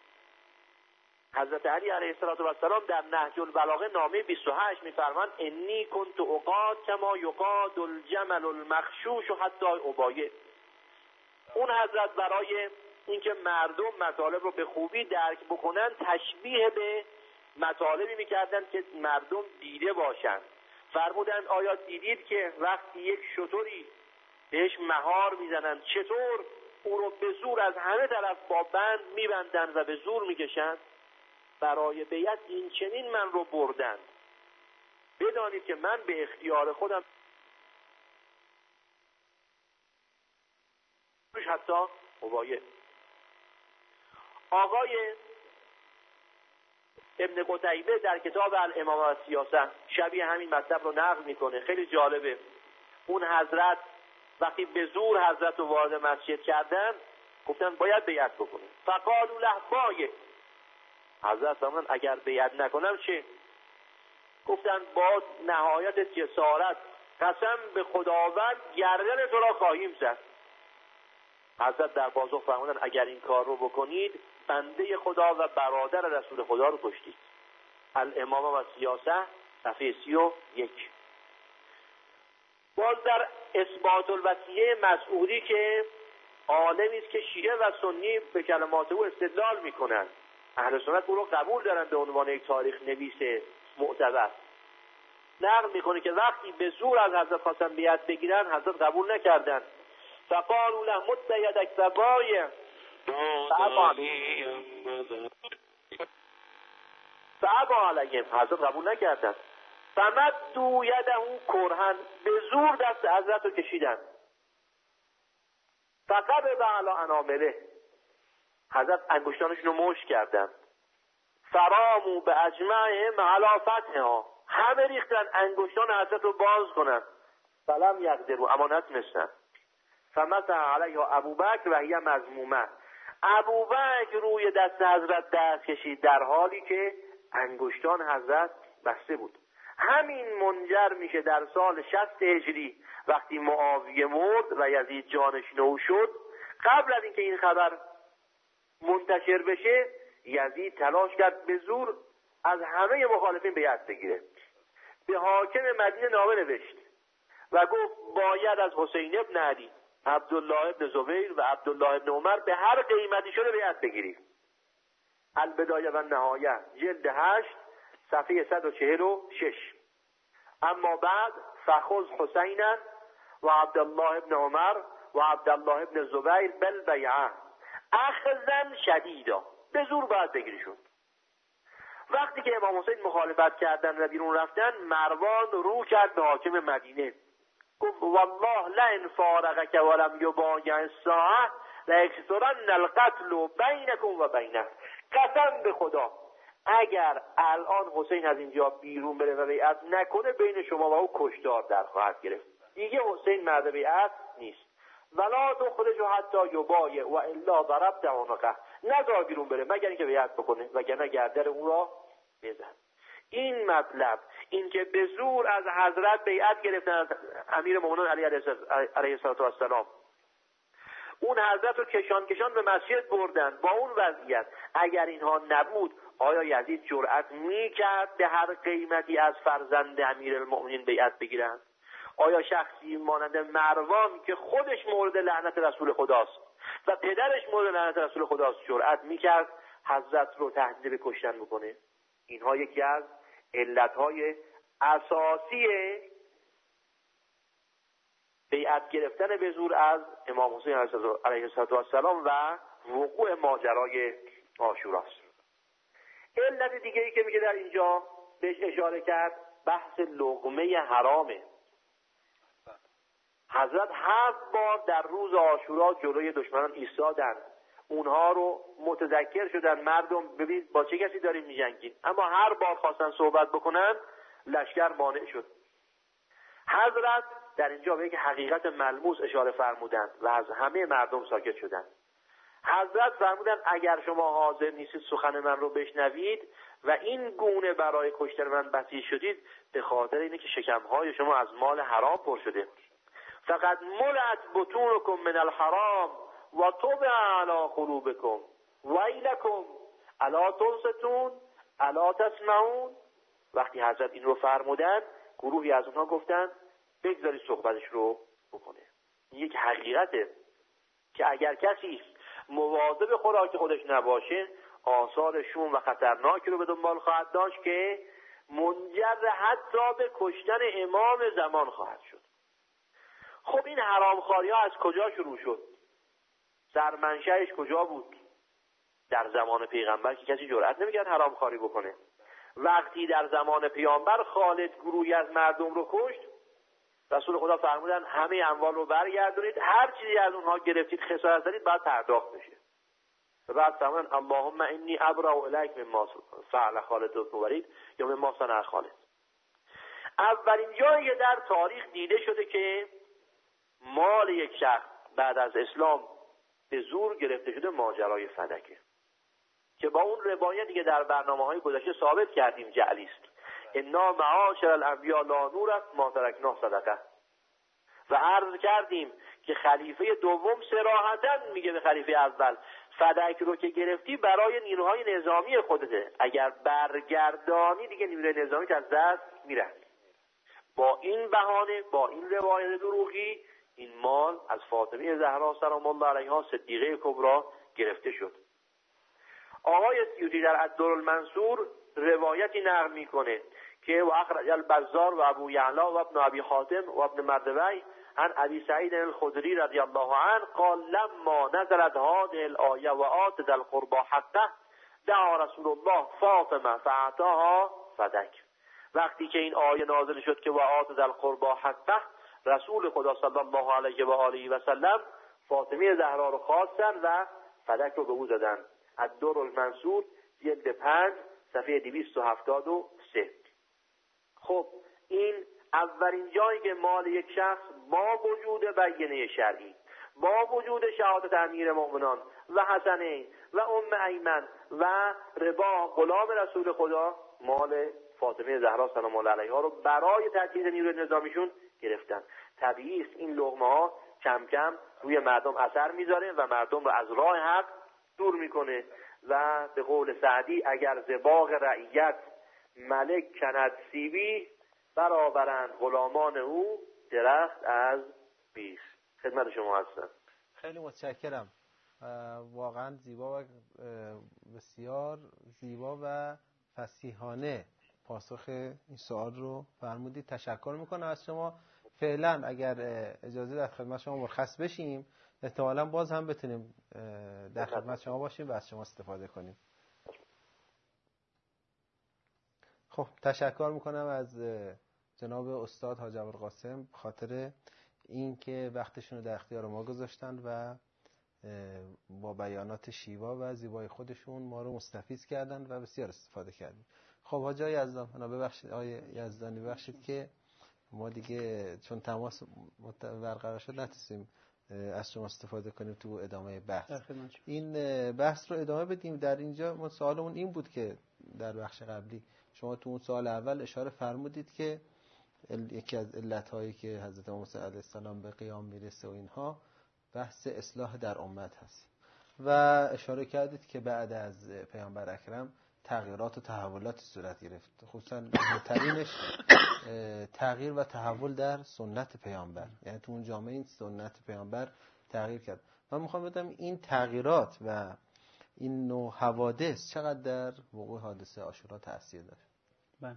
حضرت علی علیه السلام در نهج البلاغه نامه بیست و هشت میفرمان انی کنت اقاد کما یقاد الجمل المخشوش حتی ابایه. اون حضرت برای اینکه مردم مطالب رو به خوبی درک بکنن تشبیه به مطالبی میکردن که مردم دیده باشن. فرمودن آیا دیدید که وقتی یک شتری بهش مهار میزنن چطور او رو به زور از همه طرف با بند میبندن و به زور میکشن؟ برای بیعت این چنین من رو بردن. بدانید که من به اختیار خودم حتی مبایع. آقای ابن قتیبه در کتاب الامامه و سیاست شبیه همین مطلب رو نقل میکنه، خیلی جالبه. اون حضرت وقتی به زور حضرت رو وارد مسجد کردن گفتن باید بیعت بکنه. فقالوا له بایع، حضرت فرمودن اگر بیعت نکنم چه؟ گفتن با نهایت جسارت قسم به خداوند گردن تو را خواهیم زد. حضرت در پاسخ فرمودن اگر این کار رو بکنید بنده خدا و برادر رسول خدا رو کشتید. الامامه و سیاست صفحه سی و یک. باز در اثبات الوصیه مسعودی که عالمی است که شیعه و سنی به کلمات او استدلال میکنن، اهل سنت او رو قبول دارن به عنوان یک تاریخ نویس معتبر، نقل میکنه که وقتی به زور از حضرت خواستن بیعت بگیرن حضرت قبول نکردن. فقالوا له مد یدک فبایع فابا علیهم، حضرت قبول نکردن. فمدوا یده کرهن، به زور دست حضرت رو کشیدن. فقبض علی انامله، حضرت انگشتانشون رو مشت کردن. فرامو به اجمعهم علی فتحها، همه ریختن انگشتان حضرت رو باز کنن. فلم یقدروا، اما نتونستن. فمسح علیها ابوبکر و هی مذمومه، ابوبکر روی دست حضرت دست کشید در حالی که انگشتان حضرت بسته بود. همین منجر میشه در سال شصت هجری وقتی معاویه مرد و یزید جانشین او شد، قبل از اینکه این خبر منتشر بشه یزید تلاش کرد به زور از همه مخالفین بیعت بگیره. به حاکم مدینه نامه نوشت و گفت باید از حسین ابن علی، عبدالله ابن زبیر و عبدالله ابن عمر به هر قیمتی شده بیعت بگیرید. البدایه و نهایه جلد هشت صفحه صد و چهل و شش. اما بعد فخذ حسینا و عبدالله ابن عمر و عبدالله ابن زبیر بالبیعه، اخذن شدیدا، به زور باید بگیریشون. وقتی که امام حسین مخالفت کردن و بیرون رفتن، مروان رو کرد به حاکم مدینه، گفت والله لئن فارقک ولم یبایع الساعه لیکثرن القتل بینکم و بینه. قسم به خدا اگر الان حسین از اینجا بیرون بره و بیعت نکنه، بین شما و او کشتار در خواهد گرفت. دیگه حسین مرد بیعت نیست. ولا تخرجوا حتی یبایع و الا ضربت عنقه، نذار بیرون بره مگر اینکه بیعت بکنه وگرنه گردن او را بزن. این مطلب، این که به زور از حضرت بیعت گرفتن از امیر مومنین علی علیه السلام، اون حضرت رو کشان کشان به مسجد بردن. با اون وضعیت اگر اینها نبود، آیا یزید جرأت میکرد به هر قیمتی از فرزند امیرالمؤمنین بیعت بگیرن؟ آیا شخصی مانند مروان که خودش مورد لعنت رسول خداست و پدرش مورد لعنت رسول خداست جرأت میکرد حضرت رو تهدید به کشتن بکنه؟ اینها یکی از علتهای اساسی بیعت گرفتن به زور از امام حسین علیه السلام و وقوع ماجرای عاشوراست. علت دیگری که میگه در اینجا بهش اشاره کرد، بحث لقمه حرامه. حضرت هفت بار در روز عاشورا جلوی دشمنان ایستادن، اونها رو متذکر شدن، مردم ببینید با چه کسی داریم میجنگید، اما هر بار خواستن صحبت بکنن لشکر مانع شد. حضرت در اینجا به یک حقیقت ملموس اشاره فرمودند و از همه مردم ساکت شدند. حضرت فرمودند اگر شما حاضر نیستید سخن من رو بشنوید و این گونه برای کشتن من بسیج شدید، به خاطر اینه که شکمهای شما از مال حرام پر شده. فقط ملعت بطونکم من الحرام و طبع علی قلوبکم ویلکم الا تنصتون الا تسمعون. وقتی حضرت این رو فرمودند، گروهی از اونها گفتند بگذارید صحبتش رو بکنه. این یک حقیقته که اگر کسی مواظب خوراک خودش نباشه، آثار شوم و خطرناکی رو به دنبال خواهد داشت که منجر حتی به کشتن امام زمان خواهد شد. خب این حرامخواری ها از کجا شروع شد؟ سرمنشأش کجا بود؟ در زمان پیغمبر که کسی جرئت نمی‌کرد حرامخواری بکنه. وقتی در زمان پیامبر خالد گروهی از مردم رو کشت، رسول خدا فرمودن همه اموال رو برگردونید، هر چیزی از اونها گرفتید خسارت زدید باید پرداخت بشه. و بعد فرمودن اللهم انی ابرأ الیک مما فعل خالد بن ولید یا مما صنع خالد. اولین جایی در تاریخ دیده شده که مال یک شخص بعد از اسلام به زور گرفته شده ماجرای فدکه، که با اون روایتی که در برنامه‌های گذشته ثابت کردیم جعلی است. انا معاشر الانبیاء لا نورث ما ترکنا صدقه. و عرض کردیم که خلیفه دوم صراحتاً میگه به خلیفه اول فدک رو که گرفتی برای نیروهای نظامی خودته، اگر برگردانی دیگه نیروی نظامی از دست میره. با این بهانه، با این روایت دروغی، این مال از فاطمه زهرا سلام الله علیها صدیقه کبری گرفته شد. آقای سیوطی در الدرالمنصور روایتی نقل میکنه که و اخرج البزار و ابو یعلا و ابن ابی حاتم و ابن مردوی عن ابی سعید الخدری رضی الله عنه قال لما نزلت هذه الآیه و آت ذا القربى حقه دعا رسول الله فاطمه فاعطاها فدک. وقتی که این آیه نازل شد که و آت ذا القربى حقه، رسول خدا صلی الله علیه و آله و سلم فاطمه زهرا رو خواستن و فدک رو به او دادن. الدرالمنصور جلد پنج صفحه دویست و هفتاد و سه. خب این اولین جایی که مال یک شخص با وجود بیانیه شرعی، با وجود شهادت امیر مومنان و حسنین و ام ایمن و رباح غلام رسول خدا، مال فاطمه زهرا سلام الله علیها رو برای تجهیز نیروی نظامیشون گرفتن. طبیعی است این لقمه ها کم کم روی مردم اثر میذاره و مردم رو از راه حق دور میکنه و به قول سعدی اگر ز باغ رعیت ملک کند سیبی، برآورند غلامان او درخت از بیخ. خدمت شما هستم. خیلی متشکرم. واقعا زیبا و بسیار زیبا و فصیحانه پاسخ این سوال رو فرمودید. تشکر میکنم از شما. فعلا اگر اجازه در خدمت شما مرخص بشیم احتمالاً باز هم بتونیم در خدمت شما باشیم و از شما استفاده کنیم. خب تشکر میکنم از جناب استاد حاج ابوالقاسم خاطر این که وقتشون رو در اختیار ما گذاشتن و با بیانات شیوا و زیبای خودشون ما رو مستفیض کردن و بسیار استفاده کردیم. خب حاج یزدان، انا ببخشید آقای یزدانی ببخشید که ما دیگه چون تماس برقرار شد نتونستیم از شما استفاده کنیم تو ادامه بحث. این بحث رو ادامه بدیم. در اینجا ما سوالمون این بود که در بخش قبلی شما تو اون سوال اول اشاره فرمودید که یکی از علت‌هایی که حضرت موسی علیه السلام به قیام میرسه و اینها بحث اصلاح در امت هست و اشاره کردید که بعد از پیامبر اکرم تغییرات و تحولاتی صورت گرفت، خصوصا مهمترینش تغییر و تحول در سنت پیامبر، یعنی تو اون جامعه این سنت پیامبر تغییر کرد. من میخوام بدم این تغییرات و این نوع حوادث چقدر در وقوع حادثه عاشورا تأثیر داره؟ بله.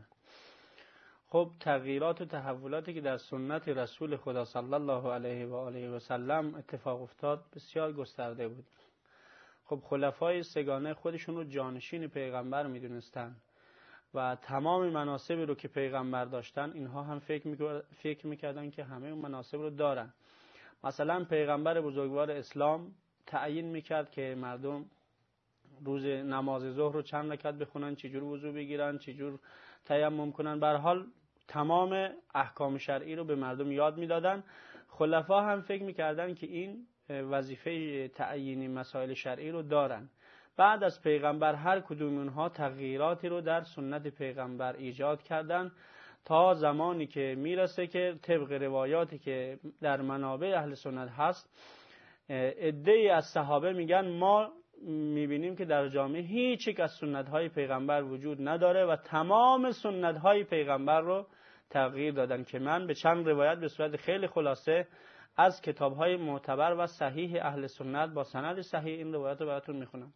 خب تغییرات و تحولاتی که در سنت رسول خدا صلی الله علیه و آله و سلم اتفاق افتاد بسیار گسترده بود. خب خلفای سگانه خودشون رو جانشین پیغمبر میدونستن و تمام مناصبی رو که پیغمبر داشتن اینها هم فکر میکردن فکر میکردن که همه اون مناصب رو دارن. مثلا پیغمبر بزرگوار اسلام تعیین میکرد که مردم روز نماز ظهر رو چند رکعت بخونن، چجور وضو بگیرن، چجور تیمم کنن. به هر حال تمام احکام شرعی رو به مردم یاد میدادن. خلفا هم فکر میکردن که این وظیفه تعیین مسائل شرعی رو دارن. بعد از پیغمبر هر کدوم اونها تغییراتی رو در سنت پیغمبر ایجاد کردن تا زمانی که میرسه که طبق روایاتی که در منابع اهل سنت هست، عده‌ای از صحابه میگن ما میبینیم که در جامعه هیچ یک از سنت‌های پیغمبر وجود نداره و تمام سنت‌های پیغمبر رو تغییر دادن، که من به چند روایت به صورت خیلی خلاصه از کتاب‌های معتبر و صحیح اهل سنت با سند صحیح این روایت رو براتون میخونم.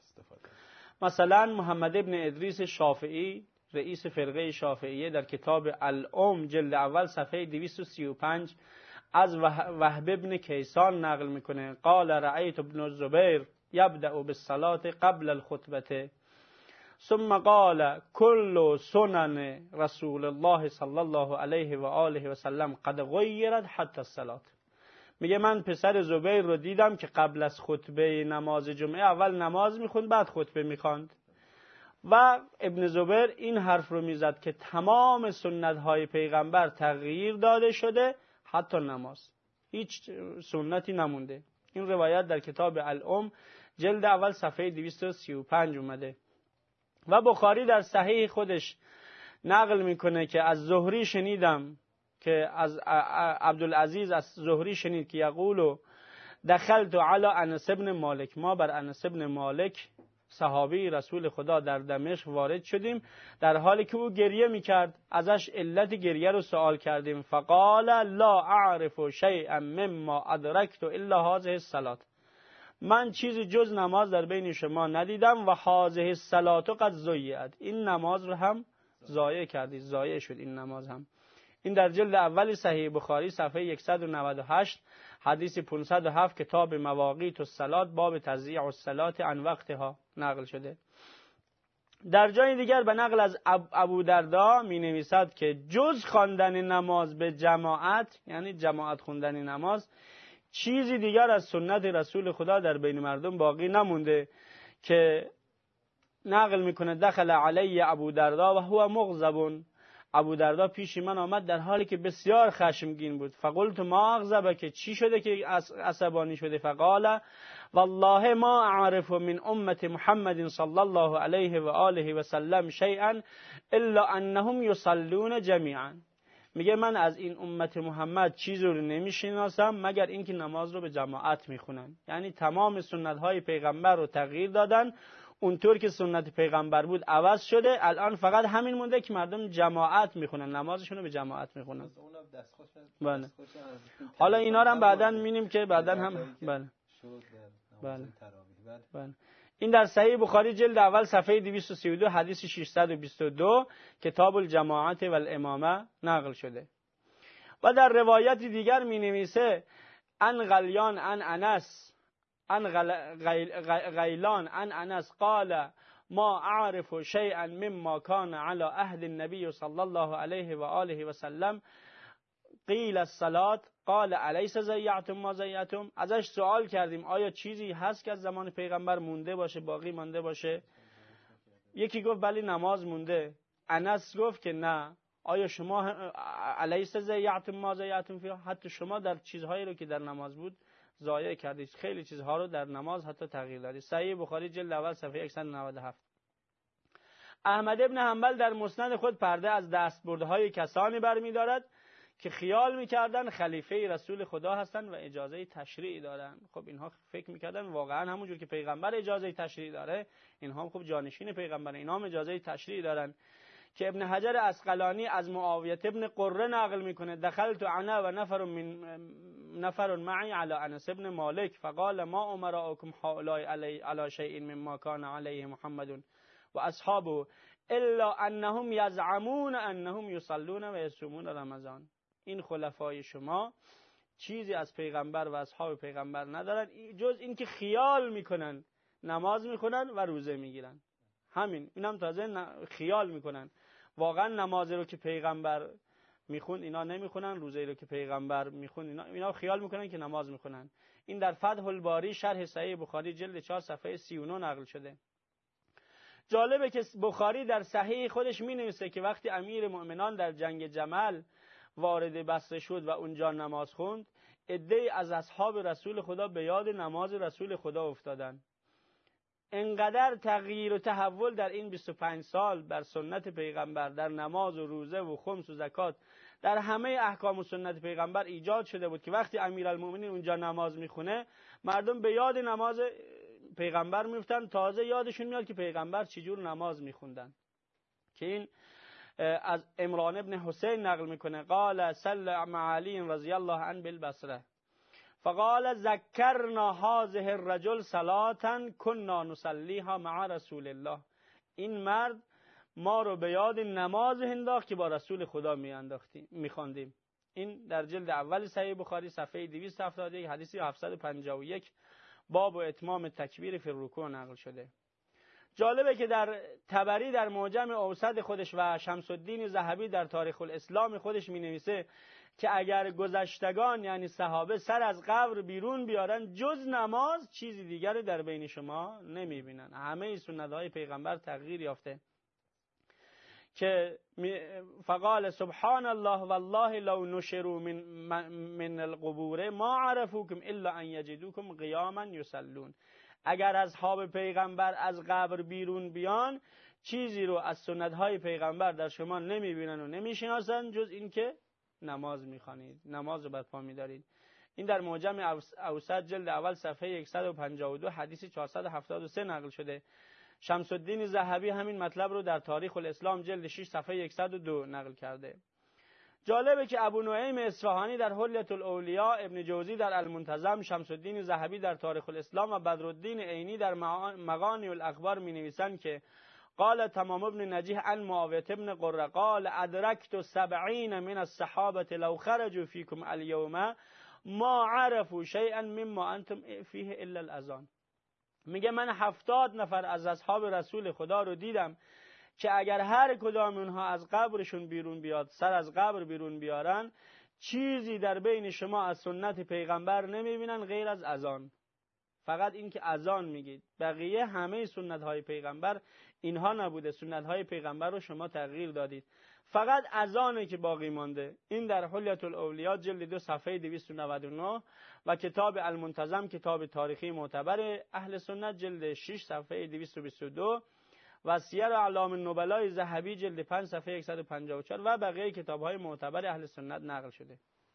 مثلا محمد ابن ادریس شافعی رئیس فرقه شافعیه در کتاب الام جلد اول صفحه دویست و سی و پنج از وهب ابن کیسان نقل میکنه قال رأیت ابن الزبیر یبدأ بالصلاة قبل الخطبه ثم قال كل سنن رسول الله صلی الله علیه و آله و سلم قد غیرت حتی الصلاة. میگه من پسر زبیر رو دیدم که قبل از خطبه نماز جمعه اول نماز میخوند بعد خطبه میخواند و ابن زبیر این حرف رو میزد که تمام سنت های پیغمبر تغییر داده شده حتی نماز، هیچ سنتی نمونده. این روایت در کتاب الام جلد اول صفحه دویست و سی و پنج اومده و بخاری در صحیح خودش نقل میکنه که از زهری شنیدم که از عبدالعزیز از زهری شنید که یقولو دخلت علی انس ابن مالک، ما بر انس ابن مالک صحابی رسول خدا در دمشق وارد شدیم در حالی که او گریه میکرد. ازش علت گریه رو سوال کردیم. فقال لا اعرف شیئا مما ادرکت الا هذه الصلاة، من چیزی جز نماز در بین شما ندیدم و هذه الصلاة قد ضیعت، این نماز رو هم ضایع کردید، ضایع شد این نماز هم. این در جلد اول صحیح بخاری صفحه صد و نود و هشت حدیث پانصد و هفت کتاب مواقیت الصلاة باب تضییع الصلاة عن وقتها نقل شده. در جای دیگر به نقل از ابو دردا می نویسد که جز خواندن نماز به جماعت، یعنی جماعت خوندن نماز، چیزی دیگر از سنت رسول خدا در بین مردم باقی نمونده. که نقل میکنه دخل علی ابو دردا و هو مغضب، ابو دردا پیش من آمد در حالی که بسیار خشمگین بود. فقلت ما اغضبه، که چی شده که عصبانی شده؟ فقال والله ما اعرف من امت محمد صلی الله علیه و آله و سلم شیئا الا انهم یصلون جمیعا. میگه من از این امت محمد چیزی رو نمیشناسم مگر اینکه نماز رو به جماعت میخونن. یعنی تمام سنت های پیغمبر رو تغییر دادن، اونطور که سنت پیغمبر بود عوض شده. الان فقط همین مونده که مردم جماعت میخونن، نمازشون رو به جماعت میخونن. بله. حالا اینا رو هم بعداً می‌بینیم که بعداً هم بله. بله. بله. این در صحیح بخاری جلد اول صفحه دویست و سی و دو حدیث ششصد و بیست و دو کتاب الجماعت و الامامه نقل شده. و در روایت دیگر می‌نویسه ان غلیان ان انس ان غیلان ان انس قال ما اعرف شیئا مما كان على عهد النبي صلی الله علیه و آله و سلم قیل الصلاة قال الیس ضیعتم ما ضیعتم. ازش سوال کردیم آیا چیزی هست که از زمان پیغمبر مونده باشه، باقی مانده باشه؟ یکی گفت بلی نماز مونده. انس گفت که نه. آیا شما الیس ضیعتم ما ضیعتم فیها، حتی شما در چیزهایی رو که در نماز بود ضایع کردید، خیلی چیزها رو در نماز حتی تغییر دادید. صحیح بخاری جلد اول صفحه صد و نود و هفت. احمد ابن حنبل در مسند خود پرده از دستبردهای کسانی برمی‌دارد که خیال می‌کردن خلیفه رسول خدا هستند و اجازه تشریع دارن. خب اینها فکر می‌کردن واقعا همونجور که پیغمبر اجازه تشریع داره، اینها هم خب جانشین پیغمبر، اینها هم اجازه تشریع دارن. که ابن حجر عسقلانی از معاویه ابن قره نقل میکنه دخلت انا و نفر من نفر معي على انس ابن مالک فقال ما امراؤكم هؤلاء على شيء مما كان عليه محمد و اصحابه الا انهم يزعمون انهم يصلون و يصومون رمضان. این خلفای شما چیزی از پیغمبر و اصحاب پیغمبر ندارن جز اینکه خیال میکنن نماز میخونن و روزه میگیرن. همین، اینم تازه خیال میکنن. واقعا نماز رو که پیغمبر میخوند اینا نمیخونن، روزه رو که پیغمبر میخوند اینا اینا خیال میکنن که نماز میخونن. این در فتح الباری شرح صحیح بخاری جلد چهار صفحه سی و نه نقل شده. جالبه که بخاری در صحیح خودش مینویسه که وقتی امیر مؤمنان در جنگ جمل وارد بصره شد و اونجا نماز خوند، عده‌ای از اصحاب رسول خدا به یاد نماز رسول خدا افتادن. انقدر تغییر و تحول در این بیست و پنج سال بر سنت پیغمبر در نماز و روزه و خمس و زکات در همه احکام و سنت پیغمبر ایجاد شده بود که وقتی امیرالمومنین اونجا نماز میخونه مردم به یاد نماز پیغمبر میفتن، تازه یادشون میاد که پیغمبر چجور نماز میخوندن. که این از عمران ابن حسین نقل میکنه قال صلی مع علی رضی الله عنه بالبصره فقال ذکرنا هذه الرجل صلاة كنا نصلیها مع رسول الله. این مرد ما رو به یاد نماز انداخت که با رسول خدا میانداختیم میخواندیم. این در جلد اول صحیح بخاری صفحه دویست و هفتاد و یک حدیث هفتصد و پنجاه و یک باب و اتمام تکبیر فی الرکوع نقل شده. جالبه که در طبری در معجم اوسط خودش و شمس الدین ذهبی در تاریخ الاسلام خودش می نویسه که اگر گذشتگان یعنی صحابه سر از قبر بیرون بیارن جز نماز چیزی دیگر در بین شما نمی بینن. همه سنت های پیغمبر تغییر یافته. که فقال سبحان الله والله لو نشروا من من القبور ما عرفوكم الا ان يجدوكم قياما يصلون. اگر اصحاب پیغمبر از قبر بیرون بیان چیزی رو از سنت های پیغمبر در شما نمیبینن و نمیشناسن جز اینکه نماز میخوانید، نماز رو بر پا میدارید. این در معجم اوسط جلد اول صفحه صد و پنجاه و دو حدیث چهارصد و هفتاد و سه نقل شده. شمس الدین ذهبی همین مطلب رو در تاریخ الاسلام جلد شش صفحه صد و دو نقل کرده. جالبه که ابو نعیم اصفهانی در حلیة الاولیاء، ابن جوزی در المنتظم، شمس الدین ذهبی در تاریخ الاسلام و بدرالدین عینی در مغانی الاخبار می نویسند که قال تمام ابن نجیح عن معاویه ابن قره قال ادرکت سبعین من الصحابه لو خرجوا فیکم اليوم ما عرفوا شیئا مما انتم فیه الا الاذان. میگه من هفتاد نفر از اصحاب رسول خدا رو دیدم که اگر هر کدام اونها از قبرشون بیرون بیاد، سر از قبر بیرون بیارن، چیزی در بین شما از سنت پیغمبر نمیبینن غیر از اذان. فقط این که اذان میگید، بقیه همه سنت های پیغمبر اینها نبوده. سنت های پیغمبر رو شما تغییر دادید، فقط اذانه که باقی مانده. این در حلیة الاولیاء جلد دو صفحه دویست و نود و نه و کتاب المنتظم کتاب تاریخی معتبر اهل سنت جلد شش صفحه دویست و بیست و دو و سیر اعلام النبلاء ذهبی جلد پنج صفحه صد و پنجاه و چهار و بقیه کتاب‌های معتبر اهل سنت نقل شده.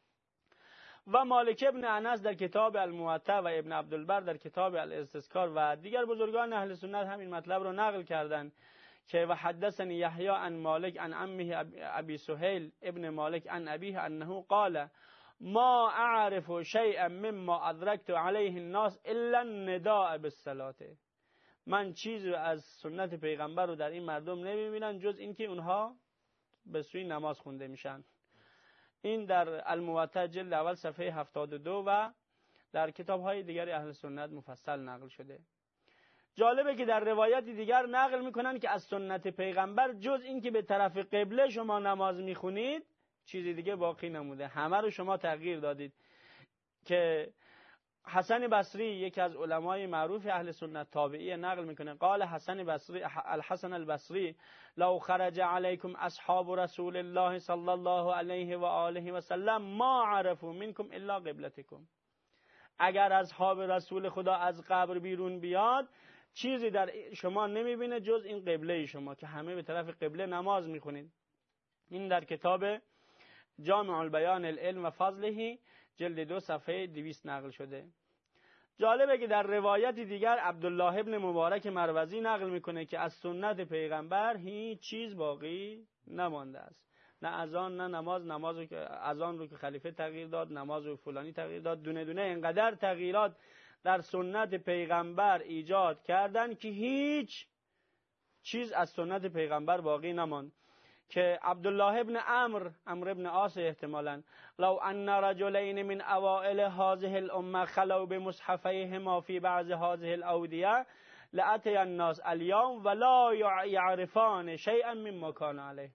و مالک ابن انس در کتاب الموطأ و ابن عبدالبر در کتاب الاستذکار و دیگر بزرگان اهل سنت همین مطلب رو نقل کردند که و حدثنی یحیی عن مالک عن عمه ابی سهیل ابن مالک عن ابیه انه قال ما اعرف شیئا مما ادرکت علیه الناس الا النداء بالصلاه. من چیزی از سنت پیغمبر رو در این مردم نمیبینن جز اینکه اونها به سوی نماز خونده میشن. این در الموطأ جلد اول صفحه هفتاد و دو و در کتاب‌های دیگر اهل سنت مفصل نقل شده. جالبه که در روایت دیگر نقل میکنن که از سنت پیغمبر جز این که به طرف قبله شما نماز میخونید چیزی دیگه باقی نموده، همه رو شما تغییر دادید. که حسن بصری یکی از علمای معروف اهل سنت تابعی نقل میکنه، قال حسن بصری الحسن البصری لو خرج علیکم اصحاب رسول الله صلی الله علیه و آله و سلم ما عرفوا منکم الا قبلتکم. اگر اصحاب رسول خدا از قبر بیرون بیاد چیزی در شما نمیبینه جز این قبله شما که همه به طرف قبله نماز میخونید. این در کتاب جامع البیان العلم و فضله جلد دو صفحه دویست نقل شده. جالبه که در روایت دیگر عبدالله ابن مبارک مروزی نقل میکنه که از سنت پیغمبر هیچ چیز باقی نمانده است. نه اذان نه نماز، نماز رو که اذان رو که خلیفه تغییر داد، نماز رو فلانی تغییر داد، دونه دونه اینقدر تغییرات در سنت پیغمبر ایجاد کردن که هیچ چیز از سنت پیغمبر باقی نماند. که عبدالله ابن عمرو عمرو ابن عاص احتمالاً لو ان رجلین من اوائل هذه الامه خلوا بمصحفیهما فی بعض هذه الاودیه لاتى الناس اليوم ولا يعرفان شیئا مما كان علیه.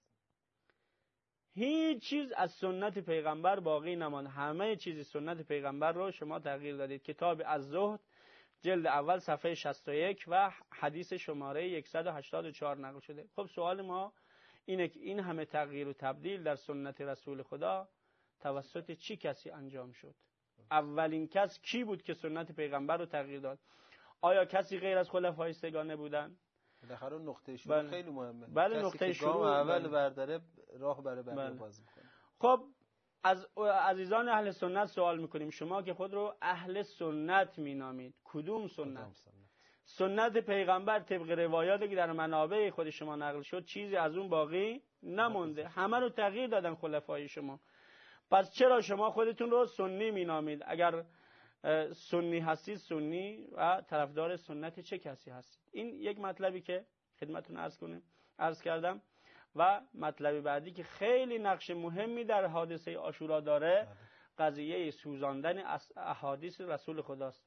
هیچ چیز از سنت پیغمبر باقی نماند، همه چیز سنت پیغمبر رو شما تغییر دادید. کتاب الزهد جلد اول صفحه شصت و یک و حدیث شماره صد و هشتاد و چهار نقل شده. خب سوال ما اینه که این همه تغییر و تبدیل در سنت رسول خدا توسط چی کسی انجام شد؟ اولین کس کی بود که سنت پیغمبر رو تغییر داد؟ آیا کسی غیر از خلفای سگانه بودن؟ بالاخره نقطه شروع بله. خیلی مهمه. بله نقطه شروع اول بله. برداره راه برای بقیه بله. باز میکنه. خب از عزیزان اهل سنت سوال میکنیم، شما که خود رو اهل سنت مینامید، کدوم سنت؟ سنت پیغمبر طبق روایاتی که در منابع خود شما نقل شد چیزی از اون باقی نمونده، همه رو تغییر دادن خلفای شما. پس چرا شما خودتون رو سنی مینامید؟ اگر سنی هستید سنی و طرفدار سنت چه کسی هستید؟ این یک مطلبی که خدمتتون عرض کنم عرض کردم. و مطلب بعدی که خیلی نقش مهمی در حادثه عاشورا داره قضیه سوزاندن احادیث رسول خداست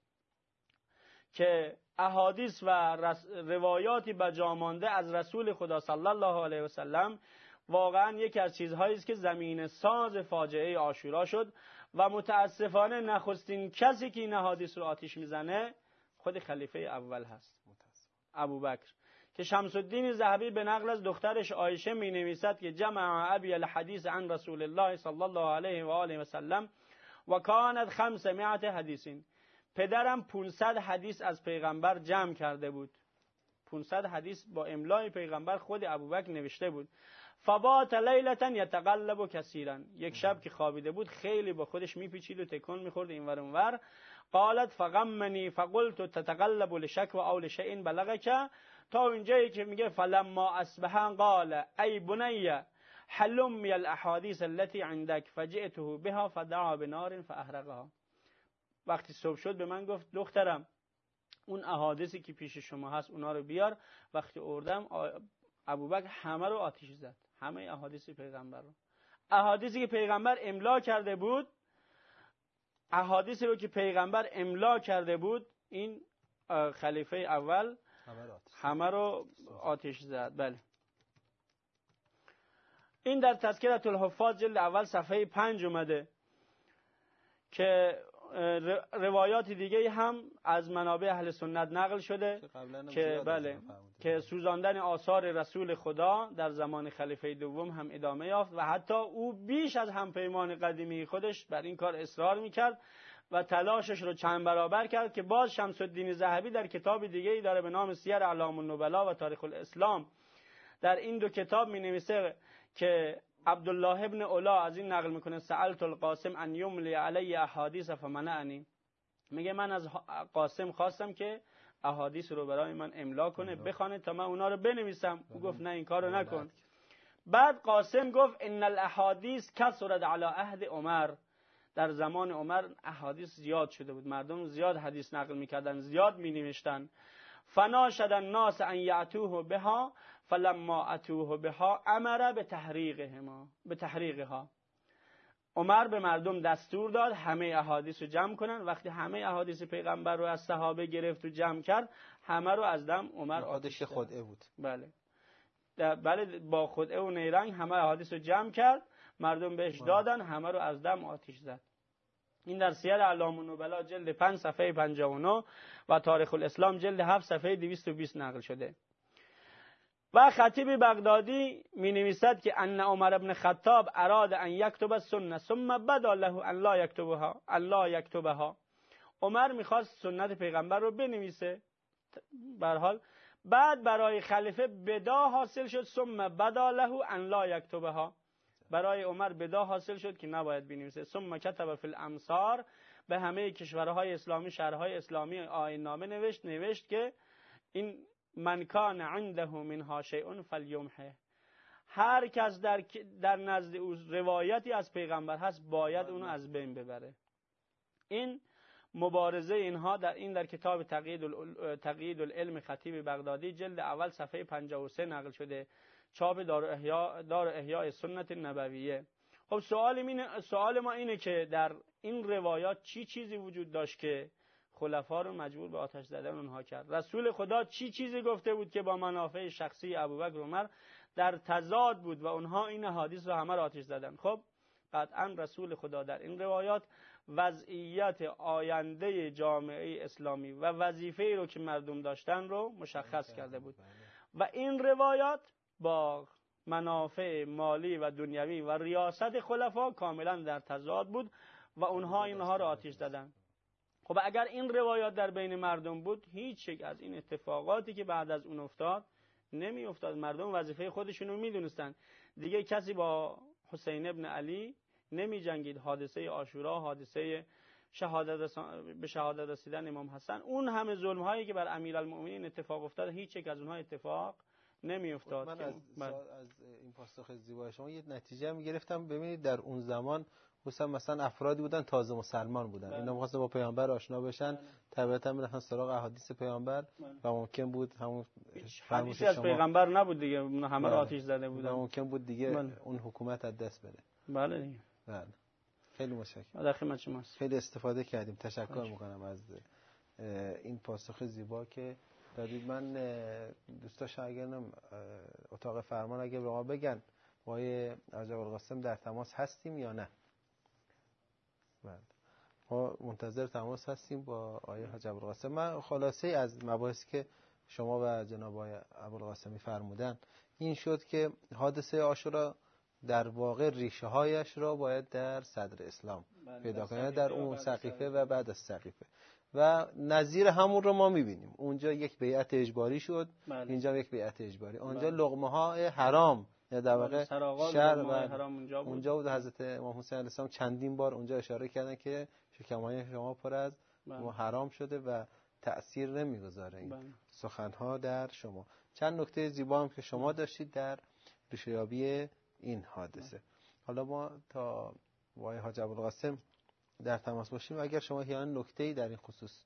که احادیث و روایاتی بجامانده از رسول خدا صلی الله علیه و سلم واقعا یکی از چیزهایی است که زمین ساز فاجعه عاشورا شد و متاسفانه نخستین کسی که این احادیث رو آتیش میزنه خود خلیفه اول هست، ابوبکر، که شمس الدین ذهبی به نقل از دخترش عایشه می نویسد که جمع ابی الحدیث عن رسول الله صلی الله علیه و آله و سلم و کانت خمسمائة حدیث. پدرم پانصد حدیث از پیغمبر جمع کرده بود. پانصد حدیث با املای پیغمبر خود ابوبکر نوشته بود. فبات لیلة یتقلب کثیرا. یک شب که خوابیده بود خیلی با خودش میپیچید و تکون میخورد اینور اونور. قالت فغمنی فقلت تتقلب لشک و او لشیء بلغک، تا اینجایی که میگه فلما اصبح قال ای بنی حلمی الاحادیث التي عندك فجئته بها فدعا بنار فاحرقها. وقتی صبح شد به من گفت دخترم اون احادیثی که پیش شما هست اونا رو بیار. وقتی آوردم ابوبکر همه رو آتش زد، همه احادیث پیغمبر رو، احادیثی که پیغمبر املا کرده بود احادیثی رو که پیغمبر املا کرده بود این خلیفه اول همه رو آتش زد. بله. این در تذکرة الحفاظ جلد اول صفحه پنج اومده که روایات دیگه هم از منابع اهل سنت نقل شده که بله که سوزاندن آثار رسول خدا در زمان خلیفه دوم هم ادامه یافت و حتی او بیش از همپیمان قدیمی خودش بر این کار اصرار میکرد و تلاشش رو چند برابر کرد که باز شمس الدین ذهبی در کتاب دیگه‌ای داره به نام سیر اعلام النبلا و تاریخ الاسلام. در این دو کتاب می‌نویسه که عبدالله ابن علا از این نقل میکنه سألت القاسم ان یملی علی احادیث فمنعنی. میگه من از قاسم خواستم که احادیث رو برای من املا کنه بخونه تا من اونا رو بنویسم. او گفت نه این کارو نکن. بعد قاسم گفت ان الاحادیث کثرت علی عهد عمر. در زمان عمر احادیث زیاد شده بود، مردم زیاد حدیث نقل میکردن، زیاد مینوشتن. فناشد الناس ان یعتوه بها فلما اتوه بها امر به تحریقهما به تحریقها. عمر به مردم دستور داد همه احادیث رو جمع کنن. وقتی همه احادیث پیغمبر رو از صحابه گرفت و جمع کرد، همه رو از دم عمر آتش خودعه بود. بله بله با خودعه و نیرنگ همه احادیث رو جمع کرد، مردم بهش دادن، همه رو از دم آتش زد. این در سیر اعلام النبلا جلد پنج صفحه پنجاه و نه و تاریخ الاسلام جلد هفت صفحه دویست و بیست نقل شده. و خطیب بغدادی می نویسد که ان عمر ابن خطاب اراد ان یکتب السنه ثم بدا له ان لا یکتبها ان لا یکتبها. عمر میخواست سنت پیغمبر رو بنویسه، به هر حال بعد برای خلیفه بدا حاصل شد، ثم بدا له ان لا یکتبها، برای عمر بدا حاصل شد که نباید بنویسه. ثم کتب فی الامصار، به همه کشورهای اسلامی، شهرهای اسلامی آیین نامه نوشت نوشت که این من کان عنده منها شیء فلیمحه، هر کس در در نزد او روایتی از پیغمبر هست باید اونو از بین ببره. این مبارزه اینها در این در کتاب تقیید تقیید العلم خطیب بغدادی جلد اول صفحه پنجاه و سه نقل شده، چاپ دار احیا دار احیاء سنت نبویه. خب سوال این سوال ما اینه که در این روایات چی چیزی وجود داشت که خلفا رو مجبور به آتش زدن اونها کرد؟ رسول خدا چی چیزی گفته بود که با منافع شخصی ابوبکر و عمر در تضاد بود و اونها این حدیث رو همه رو آتش زدن؟ خب قطعا رسول خدا در این روایات وضعیت آینده جامعه اسلامی و وظیفه‌ای رو که مردم داشتن رو مشخص کرده بود و این روایات با منافع مالی و دنیوی و ریاست خلفا کاملا در تضاد بود و اونها اینها رو آتش زدن. خب اگر این روایات در بین مردم بود، هیچ یک از این اتفاقاتی که بعد از اون افتاد نمی افتاد. مردم وظیفه خودشون رو میدونستن. دیگه کسی با حسین ابن علی نمی جنگید. حادثه عاشورا، حادثه شهادت رسان... به شهادت رسیدن امام حسن، اون همه ظلم هایی که بر امیرالمؤمنین اتفاق افتاد، هیچ یک از اونها اتفاق نمی افتاد. من از, از این پاسخ زیبای شما یه نتیجه می گرفتم. ببینید در اون زمان مثلا مثلا افرادی بودن تازه مسلمان بودن، اینا می‌خواستن با پیامبر آشنا بشن، طبیعتا میرفتن سراغ احادیث پیامبر و ممکن بود همون حدیثی از پیغمبر نبود دیگه، همه رو آتش زده بودن، ممکن بود دیگه بله. اون حکومت از دست بده. بله دیگه. بله خیلی متشکرم. در خدمت شماست. خیلی استفاده کردیم. تشکر میکنم از این پاسخ زیبا که دادید. من دوست داشتم اگر اتاق فرمان اگه به ما بگن آقای عجب القاسم در تماس هستیم یا نه. بله ما منتظر تماس هستیم با آقای حاج ابوالقاسم. من خلاصه از مباحثی که شما و جناب آقای ابوالقاسمی فرمودن این شد که حادثه عاشورا در واقع ریشه هایش را باید در صدر اسلام پیدا کنه، در اون سقیفه و بعد از سقیفه، و نظیر همون رو ما میبینیم. اونجا یک بیعت اجباری شد، بله. اینجا یک بیعت اجباری. اونجا بله. لقمه های حرام یا در واقع شر و اونجا بود. اونجا بود حضرت امام حسین علیه السلام چندین بار اونجا اشاره کردن که شکم‌های شما پر از بله. حرام شده و تأثیر نمیگذاره این بله. سخن‌ها در شما. چند نکته زیبا هم که شما داشتید در ریشه‌یابی این حادثه. بله. حالا ما تا وای حاج ابوالقاسم در تماس باشیم، اگر شما یعنی نکته‌ای در این خصوص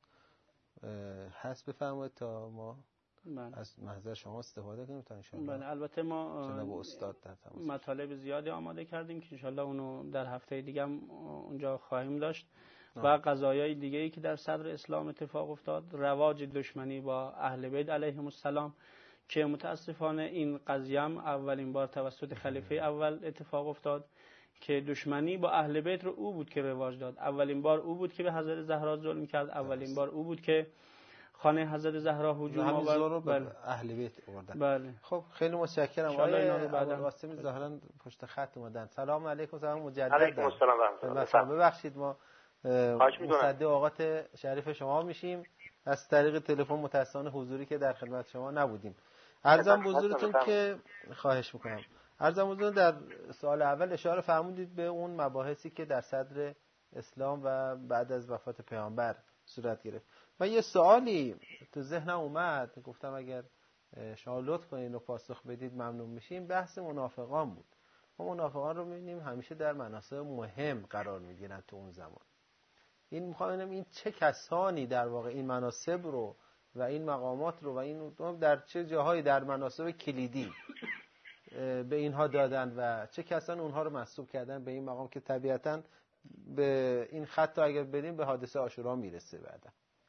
هست بفرمایید تا ما بله. از محضر شما استفاده کنیم تا ان شاء الله. بله البته ما جناب استاد در تماس مطالب زیادی آماده کردیم که ان شاء الله اونو در هفته دیگه هم اونجا خواهیم داشت. و قضایای دیگه‌ای که در صدر اسلام اتفاق افتاد، رواج دشمنی با اهل بیت علیهم السلام که متاسفانه این قضیه هم اولین بار توسط خلیفه اول اتفاق افتاد که دشمنی با اهل بیت رو او بود که رواج داد. اولین بار او بود که به حضرت زهرا ظلم کرد، اولین بار او بود که خانه حضرت زهرا هجوم آورد. بله اهل بیت آوردن. بله. خب خیلی متشکرم. آقای ابوالقاسم ظاهرا پشت خط اومدن. سلام علیکم. سلام مجدد. علیکم السلام و رحمت الله. ببخشید ما مصدق اوقات شریف شما میشیم، از طریق تلفن متأسفانه حضوری که در خدمت شما نبودیم. عرضم حضورتون که خواهش میکنم. عرضم حضور در سوال اول اشاره فرمودید به اون مباحثی که در صدر اسلام و بعد از وفات پیامبر صورت گرفت. من یه سوالی تو ذهنم اومد، گفتم اگر شما لطف کنید و پاسخ بدید ممنون میشیم. بحث منافقان بود. ما منافقان رو می‌بینیم همیشه در مناصب مهم قرار میگیرن تو اون زمان. این می‌خوام ببینم این چه کسانی در واقع این مناصب رو و این مقامات رو و این در چه جاهایی در مناصب کلیدی به اینها دادن و چه کسانی اونها رو مسلوب کردن به این مقام که طبیعتاً به این خط اگر بریم به حادثه عاشورا میرسه بعدا.